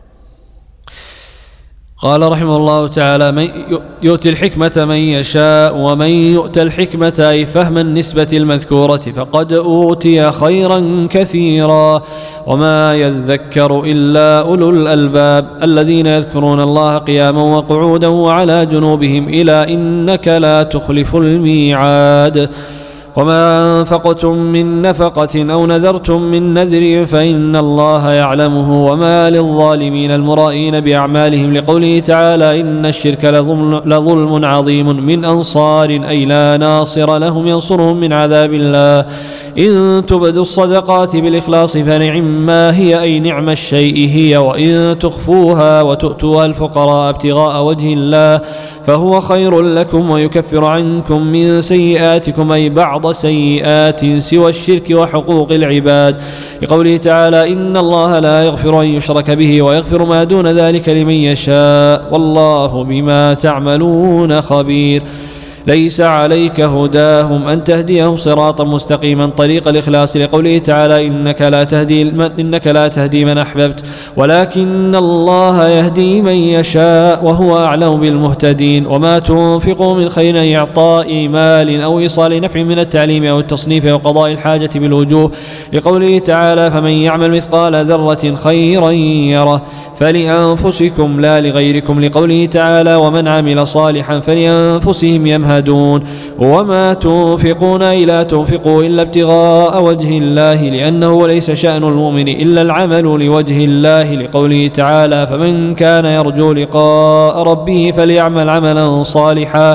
قال رحمه الله تعالى من يؤتي الحكمة من يشاء ومن يؤتى الحكمة أي فهم النسبة المذكورة فقد أوتي خيرا كثيرا وما يذكر إلا أولو الألباب الذين يذكرون الله قياما وقعودا وعلى جنوبهم إلى إنك لا تخلف الميعاد. وما أنفقتم من نفقة أو نذرتم من نذر فإن الله يعلمه وما للظالمين المرائين بأعمالهم، لقوله تعالى إن الشرك لظلم, لظلم عظيم من أنصار أي لا ناصر لهم ينصرهم من عذاب الله. إن تبدوا الصدقات بالإخلاص فنعم ما هي أي نعم الشيء هي، وإن تخفوها وتؤتوها الفقراء ابتغاء وجه الله فهو خير لكم ويكفر عنكم من سيئاتكم أي بعض سيئات سوى الشرك وحقوق العباد، لقوله تعالى إن الله لا يغفر أن يشرك به ويغفر ما دون ذلك لمن يشاء والله بما تعملون خبير. ليس عليك هداهم أن تهديهم صراطا مستقيما طريق الإخلاص، لقوله تعالى إنك لا تهدي إنك لا تهدي من أحببت ولكن الله يهدي من يشاء وهو أعلم بالمهتدين. وما تنفقوا من خير إعطاء مال أو إيصال نفع من التعليم أو التصنيف وقضاء الحاجة بالوجوه، لقوله تعالى فمن يعمل مثقال ذرة خيرا يره فلأنفسكم لا لغيركم، لقوله تعالى ومن عمل صالحا فلأنفسهم يمهدون. وما تنفقون إلا تنفقوا إلا ابتغاء وجه الله لأنه ليس شأن المؤمن إلا العمل لوجه الله، لقوله تعالى فمن كان يرجو لقاء ربه فليعمل عملا صالحا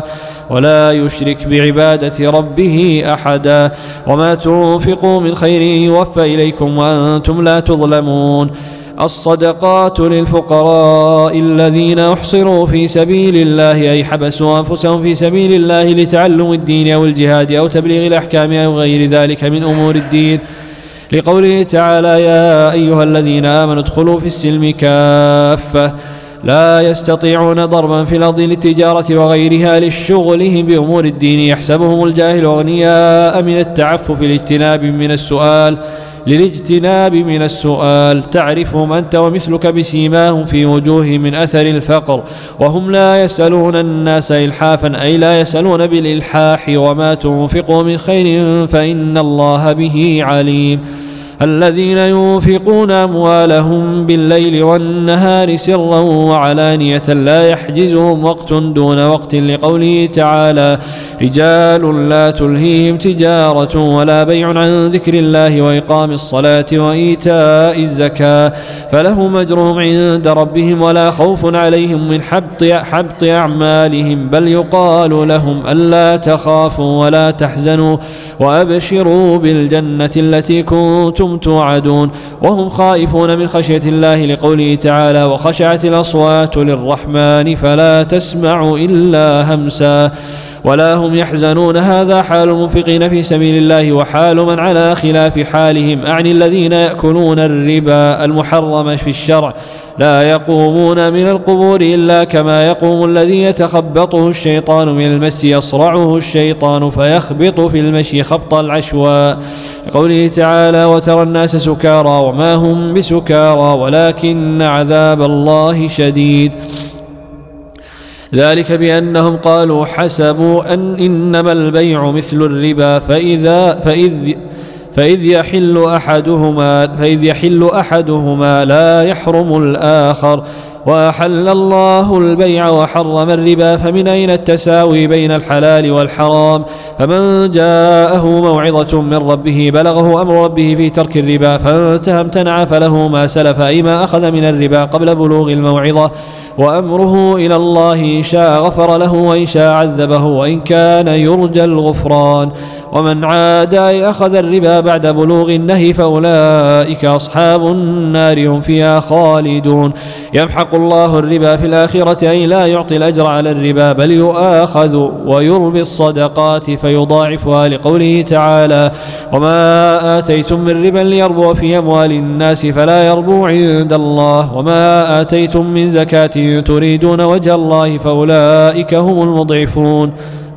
ولا يشرك بعبادة ربه أحدا وما تنفقوا من خير يوفى إليكم وأنتم لا تظلمون الصدقات للفقراء الذين أحصروا في سبيل الله أي حبسوا أنفسهم في سبيل الله لتعلم الدين أو الجهاد أو تبليغ الأحكام أو غير ذلك من أمور الدين لقوله تعالى يا أيها الذين آمنوا ادخلوا في السلم كافة لا يستطيعون ضربا في الأرض للتجارة وغيرها لشغلهم بأمور الدين يحسبهم الجاهل أغنياء من التعفف لاجتناب من السؤال للاجتناب من السؤال تعرفهم أنت ومثلك بسيماهم في وجوههم من أثر الفقر وهم لا يسألون الناس إلحافا أي لا يسألون بالإلحاح وما تنفقوا من خير فإن الله به عليم الذين ينفقون أموالهم بالليل والنهار سرا وعلانية لا يحجزهم وقت دون وقت لقوله تعالى رجال لا تلهيهم تجارة ولا بيع عن ذكر الله وإقام الصلاة وإيتاء الزكاة فلهم أجرهم عند ربهم ولا خوف عليهم من حبط, حبط أعمالهم بل يقال لهم ألا تخافوا ولا تحزنوا وأبشروا بالجنة التي كنتم توعدون وهم خائفون من خشية الله لقوله تعالى وخشعت الأصوات للرحمن فلا تسمع إلا همسا ولا هم يحزنون هذا حال المنفقين في سبيل الله وحال من على خلاف حالهم أعني الذين يأكلون الربا المحرم في الشرع لا يقومون من القبور إلا كما يقوم الذي يتخبطه الشيطان من المس يصرعه الشيطان فيخبط في المشي خبط العشواء قوله تعالى وترى الناس سكارى وما هم بسكارى ولكن عذاب الله شديد ذلك بأنهم قالوا حسبوا أن إنما البيع مثل الربا فإذا فإذ فإذ يحل أحدهما فإذ يحل أحدهما لا يحرم الآخر وأحل الله البيع وحرم الربا فمن أين التساوي بين الحلال والحرام فمن جاءه موعظة من ربه بلغه أمر ربه في ترك الربا فانتهى امتنع فله ما سلف أي ما أخذ من الربا قبل بلوغ الموعظة وأمره إلى الله إن شاء غفر له وإن شاء عذبه وإن كان يرجى الغفران ومن عاد أخذ الربا بعد بلوغ النهي فأولئك أصحاب النار هم فيها خالدون يمحق الله الربا في الآخرة أي لا يعطي الأجر على الربا بل يؤاخذ ويربي الصدقات فيضاعفها لقوله تعالى وما آتيتم من ربا ليربو في أموال الناس فلا يربو عند الله وما آتيتم من زكاة تريدون وجه الله فأولئك هم المضعفون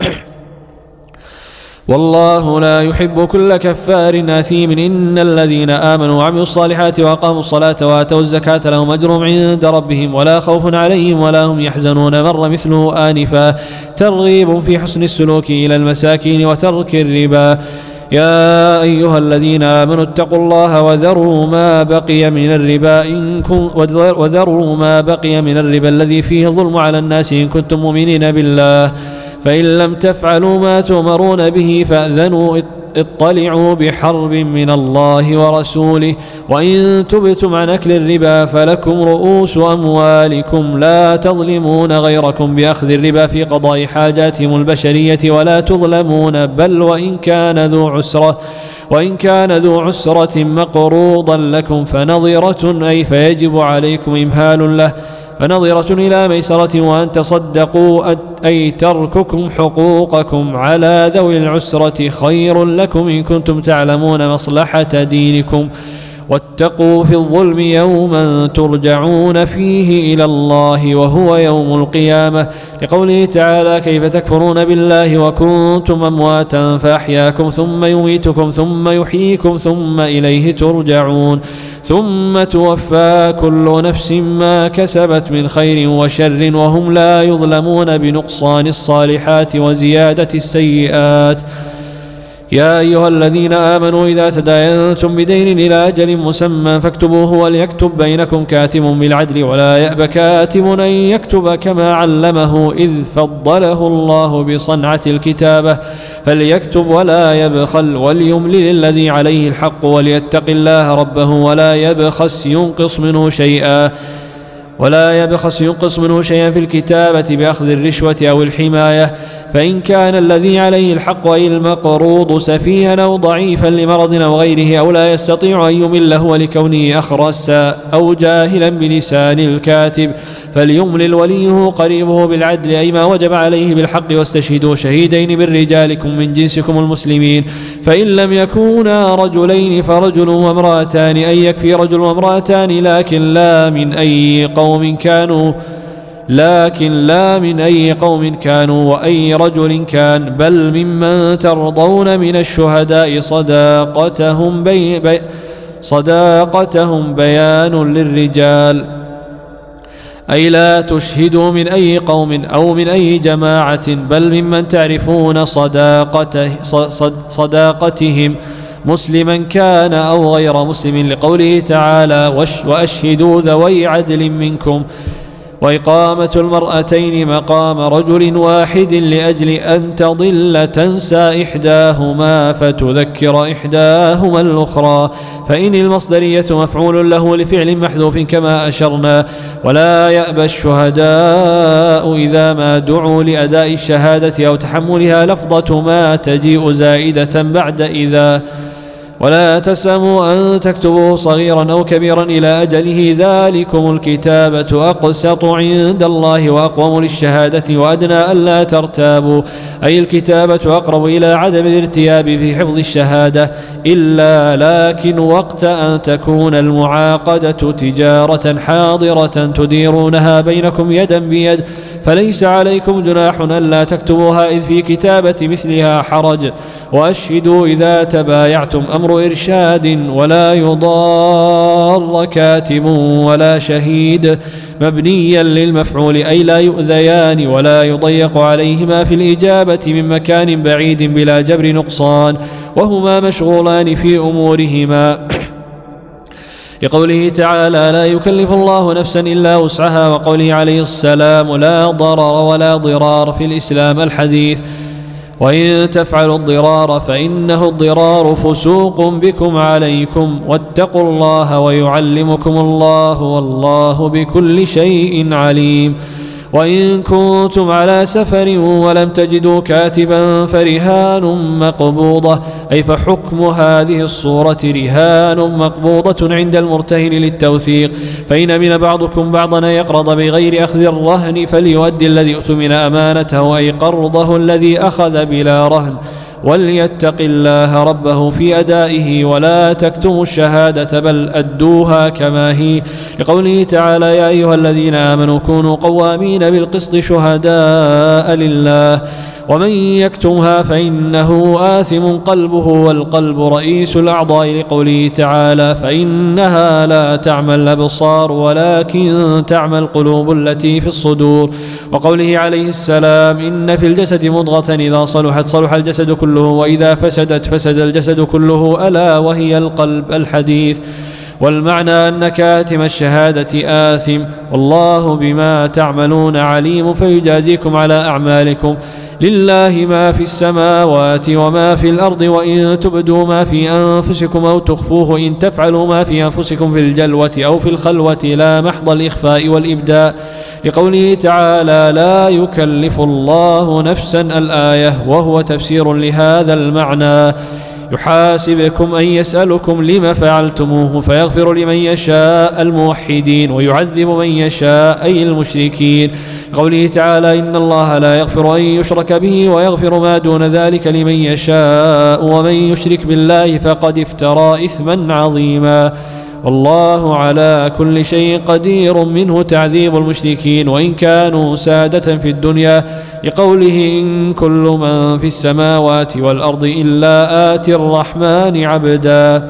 والله لا يحب كل كفار آثيم إن الذين آمنوا وعملوا الصالحات وأقاموا الصلاة وآتوا الزكاة لهم أجرهم عند ربهم ولا خوف عليهم ولا هم يحزنون مر مثله آنفا ترغيب في حسن السلوك إلى المساكين وترك الربا يا أيها الذين آمنوا اتقوا الله وذروا ما بقي من الربا إن كن وذروا ما بقي من الربا الذي فيه ظلم على الناس إن كنتم مؤمنين بالله فإن لم تفعلوا ما تؤمرون به فأذنوا اطلعوا بحرب من الله ورسوله وإن تبتم عن أكل الربا فلكم رؤوس أموالكم لا تظلمون غيركم بأخذ الربا في قضاء حاجاتهم البشرية ولا تظلمون بل وإن كان ذو عسرة وإن كان ذو عسرة مقروضا لكم فنظرة أي فيجب عليكم إمهال له فنظرة إلى ميسرة وأن تصدقوا أي ترككم حقوقكم على ذوي العسرة خير لكم إن كنتم تعلمون مصلحة دينكم واتقوا في الظلم يوما ترجعون فيه إلى الله وهو يوم القيامة لقوله تعالى كيف تكفرون بالله وكنتم أمواتا فأحياكم ثم يميتكم ثم يحييكم ثم إليه ترجعون ثم توفى كل نفس ما كسبت من خير وشر وهم لا يظلمون بنقصان الصالحات وزيادة السيئات يا أيها الذين آمنوا إذا تداينتم بدين إلى أجل مسمى فاكتبوه وليكتب بينكم كاتب بالعدل ولا يأب كاتب أن يكتب كما علمه إذ فضله الله بصنعة الكتابة فليكتب ولا يبخل وليملل الذي عليه الحق وليتق الله ربه ولا يبخس ينقص منه شيئا ولا يبخس ينقص منه شيئا في الكتابة بأخذ الرشوة أو الحماية فإن كان الذي عليه الحق أي المقروض سفيها أو ضعيفا لمرض أو غيره أو لا يستطيع أن يمل هو لكونه أخرسا أو جاهلا بلسان الكاتب فليملل وليه قريبه بالعدل أي ما وجب عليه بالحق واستشهدوا شهيدين من رجالكم من جنسكم المسلمين فإن لم يكونا رجلين فرجل وامرأتان أي يكفي رجل وامرأتان لكن لا من أي قوم كانوا لكن لا من أي قوم كانوا وأي رجل كان بل ممن ترضون من الشهداء صداقتهم, بي بي صداقتهم بيان للرجال أي لا تشهدوا من أي قوم أو من أي جماعة بل ممن تعرفون صداقته صداقتهم مسلما كان أو غير مسلم لقوله تعالى وأشهدوا ذوي عدل منكم وإقامة المرأتين مقام رجل واحد لأجل أن تضل تنسى إحداهما فتذكر إحداهما الأخرى فإن المصدرية مفعول له لفعل محذوف كما أشرنا ولا يأبى الشهداء إذا ما دعوا لأداء الشهادة أو تحملها لفظة ما تجيء زائدة بعد إذا ولا تسأموا أن تكتبوا صغيرا أو كبيرا إلى أجله ذلكم الكتابة أقسط عند الله وأقوم للشهادة وأدنى ألا ترتابوا أي الكتابة أقرب إلى عدم الارتياب في حفظ الشهادة إلا لكن وقت أن تكون المعاقدة تجارة حاضرة تديرونها بينكم يدا بيد فليس عليكم جناح ألا تكتبوها إذ في كتابة مثلها حرج وأشهدوا إذا تبايعتم أمر إرشاد ولا يضار كاتب ولا شهيد مبنيا للمفعول أي لا يؤذيان ولا يضيق عليهما في الإجابة من مكان بعيد بلا جبر نقصان وهما مشغولان في أمورهما لقوله تعالى لا يكلف الله نفسا إلا وسعها وقوله عليه السلام لا ضرر ولا ضرار في الإسلام الحديث وإن تفعلوا الضرار فإنه الضرار فسوق بكم عليكم واتقوا الله ويعلمكم الله والله بكل شيء عليم وإن كنتم على سفر ولم تجدوا كاتبا فرهان مقبوضة أي فحكم هذه الصورة رهان مقبوضة عند المرتهن للتوثيق فإن من بعضكم بعضا يقرض بغير أخذ الرهن فليؤدي الذي اؤتمن أمانته أي قرضه الذي أخذ بلا رهن وليتق الله ربه في أدائه ولا تكتموا الشهادة بل أدوها كما هي لقوله تعالى يا أيها الذين آمنوا كونوا قوامين بالقسط شهداء لله ومن يكتمها فإنه آثم قلبه والقلب رئيس الأعضاء لقوله تعالى فإنها لا تعمى الأبصار ولكن تعمى القلوب التي في الصدور وقوله عليه السلام إن في الجسد مضغة إذا صلحت صلح الجسد كله وإذا فسدت فسد الجسد كله ألا وهي القلب الحديث والمعنى أن كاتم الشهادة آثم والله بما تعملون عليم فيجازيكم على أعمالكم لله ما في السماوات وما في الأرض وإن تبدوا ما في أنفسكم أو تخفوه إن تفعلوا ما في أنفسكم في الجلوة أو في الخلوة لا محض الإخفاء والإبداء لقوله تعالى لا يكلف الله نفسا الآية وهو تفسير لهذا المعنى يحاسبكم أن يسألكم لما فعلتموه فيغفر لمن يشاء الموحدين ويعذب من يشاء أي المشركين قوله تعالى إن الله لا يغفر أن يشرك به ويغفر ما دون ذلك لمن يشاء ومن يشرك بالله فقد افترى إثما عظيما والله على كل شيء قدير منه تعذيب المشركين وإن كانوا سادة في الدنيا لقوله إن كل من في السماوات والأرض إلا آتي الرحمن عبدا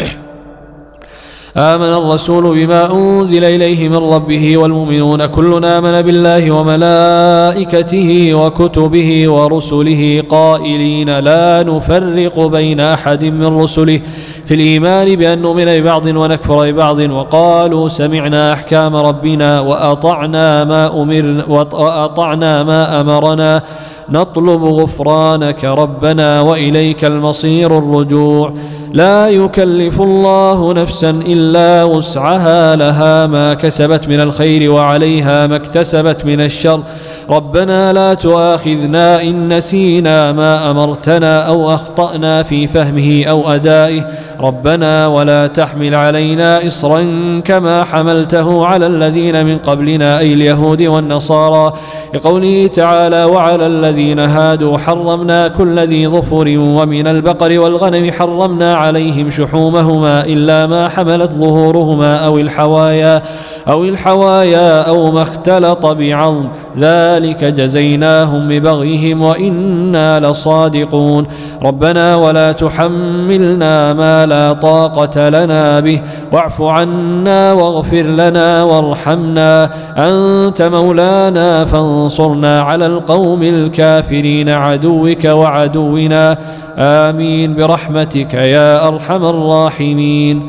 آمن الرسول بما أنزل إليه من ربه والمؤمنون كلنا آمن بالله وملائكته وكتبه ورسله قائلين لا نفرق بين أحد من رسله في الإيمان بأن نؤمن ببعض ونكفر ببعض وقالوا سمعنا أحكام ربنا وأطعنا ما أمرنا وأطعنا ما أمرنا نطلب غفرانك ربنا وإليك المصير الرجوع لا يكلف الله نفسا إلا وسعها لها ما كسبت من الخير وعليها ما اكتسبت من الشر ربنا لا تؤاخذنا إن نسينا ما أمرتنا أو أخطأنا في فهمه أو أدائه ربنا ولا تحمل علينا إصرا كما حملته على الذين من قبلنا أي اليهود والنصارى لقوله تعالى وعلى الذين هادوا حرمنا كل ذي ظفر ومن البقر والغنم حرمنا عليهم شحومهما إلا ما حملت ظهورهما أو الحوايا أو الحوايا أو ما اختلط بعظم ذلك جزيناهم ببغيهم وإنا لصادقون ربنا ولا تحملنا ما لا طاقة لنا به واعف عنا واغفر لنا وارحمنا أنت مولانا فانصرنا على القوم الكافرين عدوك وعدونا آمين برحمتك يا أرحم الراحمين.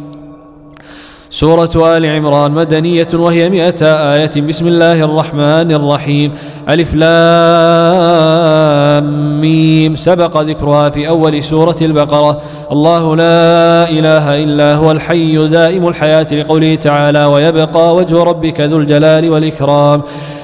سورة آل عمران مدنية وهي مئة آية. بسم الله الرحمن الرحيم. ألف لام ميم سبق ذكرها في أول سورة البقرة. الله لا إله إلا هو الحي دائم الحياة لقوله تعالى ويبقى وجه ربك ذو الجلال والإكرام.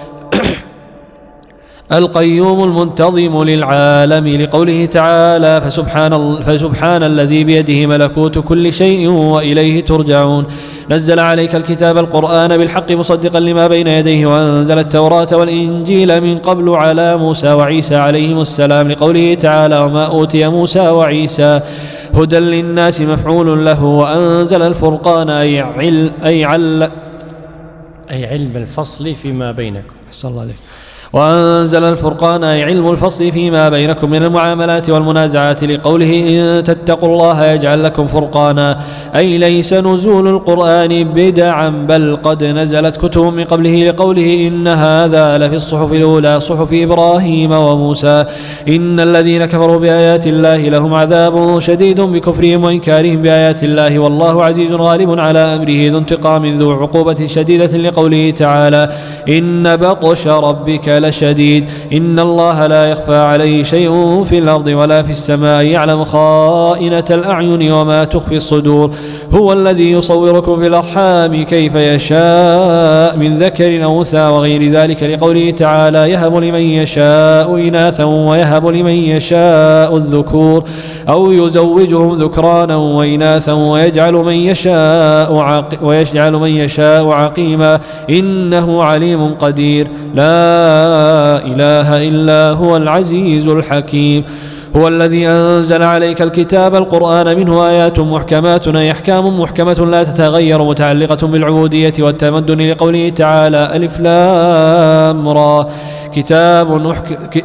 القيوم المنتظم للعالم لقوله تعالى فسبحان, فسبحان الذي بيده ملكوت كل شيء وإليه ترجعون. نزل عليك الكتاب القرآن بالحق مصدقا لما بين يديه وأنزل التوراة والإنجيل من قبل على موسى وعيسى عليهم السلام لقوله تعالى وما أوتي موسى وعيسى هدى للناس مفعول له. وأنزل الفرقان أي, عل أي, عل أي علم الفصل فيما بينكم. أحسن الله عليك. وأنزل الفرقان أي علم الفصل فيما بينكم من المعاملات والمنازعات لقوله إن تتقوا الله يجعل لكم فرقانا أي ليس نزول القرآن بدعا بل قد نزلت كتب من قبله لقوله إن هذا لفي الصحف الأولى صحف إبراهيم وموسى إن الذين كفروا بآيات الله لهم عذاب شديد بكفرهم وإنكارهم بآيات الله والله عزيز غالب على أمره ذو انتقام ذو عقوبة شديدة لقوله تعالى إن بطش ربك لشديد إن الله لا يخفى عليه شيء في الأرض ولا في السماء يعلم خائنة الأعين وما تخفي الصدور هو الذي يصوركم في الأرحام كيف يشاء من ذكر أو أنثى وغير ذلك لقوله تعالى يهب لمن يشاء إناثا ويهب لمن يشاء الذكور أو يزوجهم ذكرانا وإناثا ويجعل من يشاء عق ويجعل من يشاء عقيما إنه عليم قدير لا إله إلا هو العزيز الحكيم. هو الذي أنزل عليك الكتاب القرآن منه آيات محكمات أي أحكام محكمة لا تتغير متعلقة بالعبودية والتمدن لقوله تعالى ألف لام را كتاب أحك...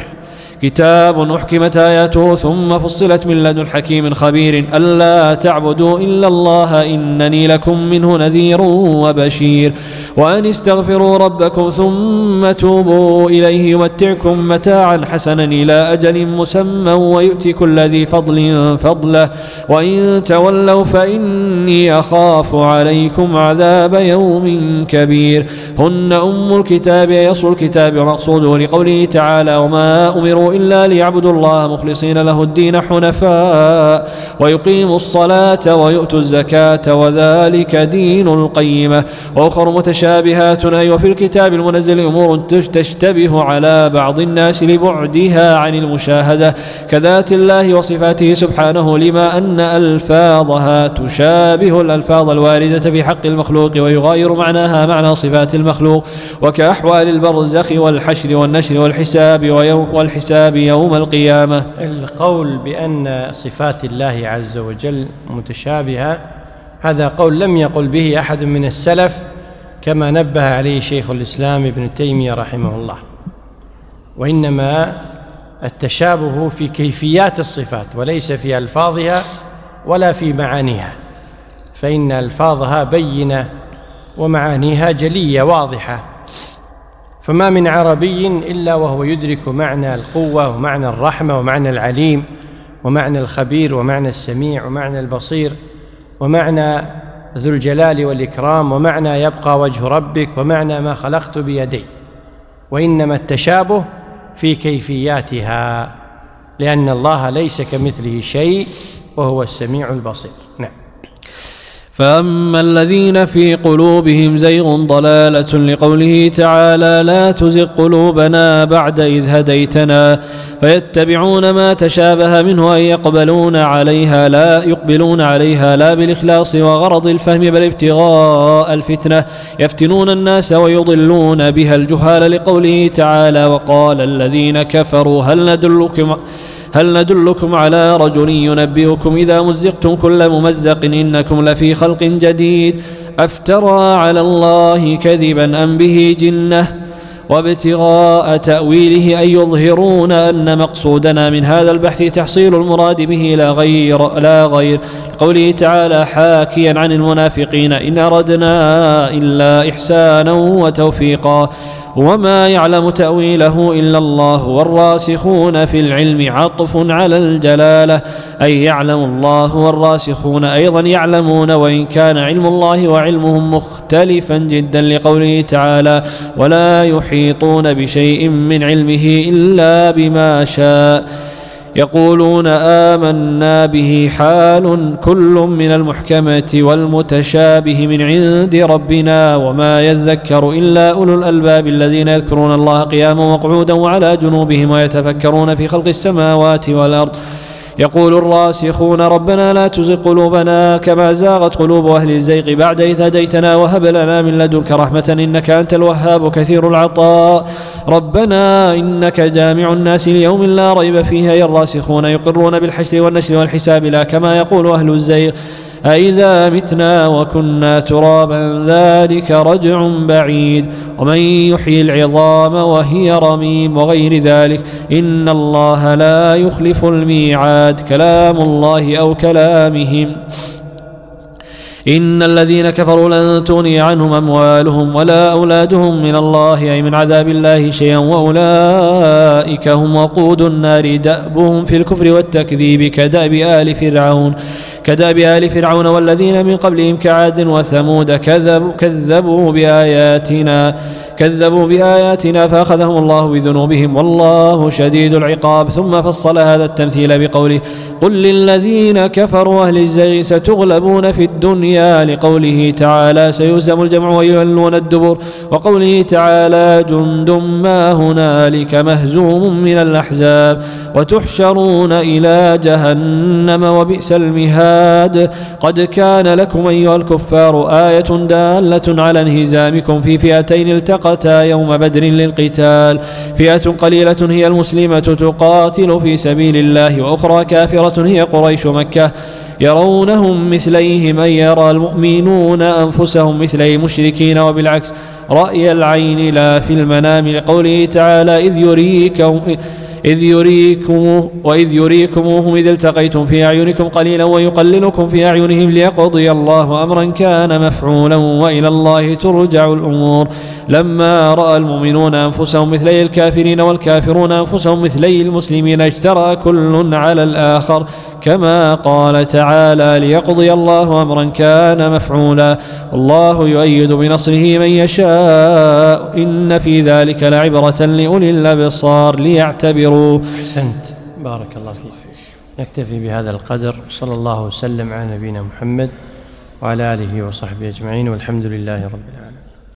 كتاب أحكمت آياته ثم فصلت من لدن حكيم خبير ألا تعبدوا إلا الله إنني لكم منه نذير وبشير وأن استغفروا ربكم ثم توبوا إليه يمتعكم متاعا حسنا إلى أجل مسمى ويؤتي كل ذي فضل فضله وإن تولوا فإني أخاف عليكم عذاب يوم كبير. هن أم الكتاب يصل الكتاب ومقصوده لقوله تعالى وما أمروا إلا ليعبدوا الله مخلصين له الدين حنفاء ويقيموا الصلاة ويؤتوا الزكاة وذلك دين القيمة. وأخر متشابهات أي وفي الكتاب المنزل أمور تشتبه على بعض الناس لبعدها عن المشاهدة كذات الله وصفاته سبحانه لما أن ألفاظها تشابه الألفاظ الواردة في حق المخلوق ويغاير معناها معنى صفات المخلوق وكأحوال البرزخ والحشر والنشر والحساب ويوم والحساب يوم القيامة. القول بأن صفات الله عز وجل متشابهة هذا قول لم يقل به أحد من السلف كما نبه عليه شيخ الإسلام ابن تيمية رحمه الله وإنما التشابه في كيفيات الصفات وليس في ألفاظها ولا في معانيها فإن ألفاظها بينة ومعانيها جلية واضحة فما من عربي إلا وهو يدرك معنى القوة ومعنى الرحمة ومعنى العليم ومعنى الخبير ومعنى السميع ومعنى البصير ومعنى ذو الجلال والإكرام ومعنى يبقى وجه ربك ومعنى ما خلقت بيدي وإنما التشابه في كيفياتها لأن الله ليس كمثله شيء وهو السميع البصير. نعم. فأما الذين في قلوبهم زيغ ضلالة لقوله تعالى لا تزغ قلوبنا بعد إذ هديتنا فيتبعون ما تشابه منه أي يقبلون عليها لا يقبلون عليها لا بالإخلاص وغرض الفهم بل ابتغاء الفتنة يفتنون الناس ويضلون بها الجهال لقوله تعالى وقال الذين كفروا هل ندلكم هل ندلكم على رجل ينبئكم إذا مزقتم كل ممزق إنكم لفي خلق جديد أفترى على الله كذبا أم به جنة وابتغاء تأويله أن يظهرون أن مقصودنا من هذا البحث تحصيل المراد به لا غير, لا غير قوله تعالى حاكيا عن المنافقين إن أردنا إلا إحسانا وتوفيقا وما يعلم تأويله إلا الله والراسخون في العلم عطف على الجلالة أي يعلم الله والراسخون أيضا يعلمون وإن كان علم الله وعلمهم مختلفا جدا لقوله تعالى ولا يحيطون بشيء من علمه إلا بما شاء يقولون آمنا به حال كل من المحكمة والمتشابه من عند ربنا وما يذكر إلا أولو الألباب الذين يذكرون الله قياما وقعودا وعلى جنوبهم ويتفكرون في خلق السماوات والأرض يقول الراسخون ربنا لا تزغ قلوبنا كما زاغت قلوب أهل الزيغ بعد إذ هديتنا وهب لنا من لدنك رحمة إنك أنت الوهاب كثير العطاء ربنا إنك جامع الناس ليوم لا ريب فيه أي الراسخون يقرون بالحشر والنشر والحساب لا كما يقول أهل الزيغ أئذا متنا وكنا ترابا ذلك رجع بعيد ومن يحيي العظام وهي رميم وغير ذلك إن الله لا يخلف الميعاد كلام الله أو كلامهم إن الذين كفروا لن تغني عنهم أموالهم ولا أولادهم من الله أي من عذاب الله شيئا وأولئك هم وقود النار دأبهم في الكفر والتكذيب كدأب آل فرعون كدأب آل فرعون والذين من قبلهم كعاد وثمود كذبوا, كذبوا بآياتنا كذبوا بآياتنا فأخذهم الله بذنوبهم والله شديد العقاب ثم فصل هذا التمثيل بقوله قل للذين كفروا أهل الزيغ ستغلبون في الدنيا لقوله تعالى سيهزم الجمع ويولون الدبر وقوله تعالى جند ما هنالك مهزوم من الأحزاب وتحشرون إلى جهنم وبئس المهاد قد كان لكم أيها الكفار آية دالة على انهزامكم في فئتين التقتا يوم بدر للقتال فئة قليلة هي المسلمة تقاتل في سبيل الله وأخرى كافرة هي قريش مكة يرونهم مثليهم أن يرى المؤمنون أنفسهم مثلي المشركين وبالعكس رأي العين لا في المنام لقوله تعالى إذ يريكم إذ يريكم وإذ يريكموهم إذ التقيتم في أعينكم قليلا ويقللكم في أعينهم ليقضي الله أمرا كان مفعولا وإلى الله ترجع الأمور لما رأى المؤمنون أنفسهم مثلي الكافرين والكافرون أنفسهم مثلي المسلمين اجترى كل على الآخر كما قال تعالى ليقضي الله أمرا كان مفعولا الله يؤيد بنصره من يشاء إن في ذلك لعبرة لأولي الأبصار ليعتبروا. أحسنت بارك الله فيك. نكتفي بهذا القدر صلى الله وسلم على نبينا محمد وعلى آله وصحبه أجمعين والحمد لله رب العالمين.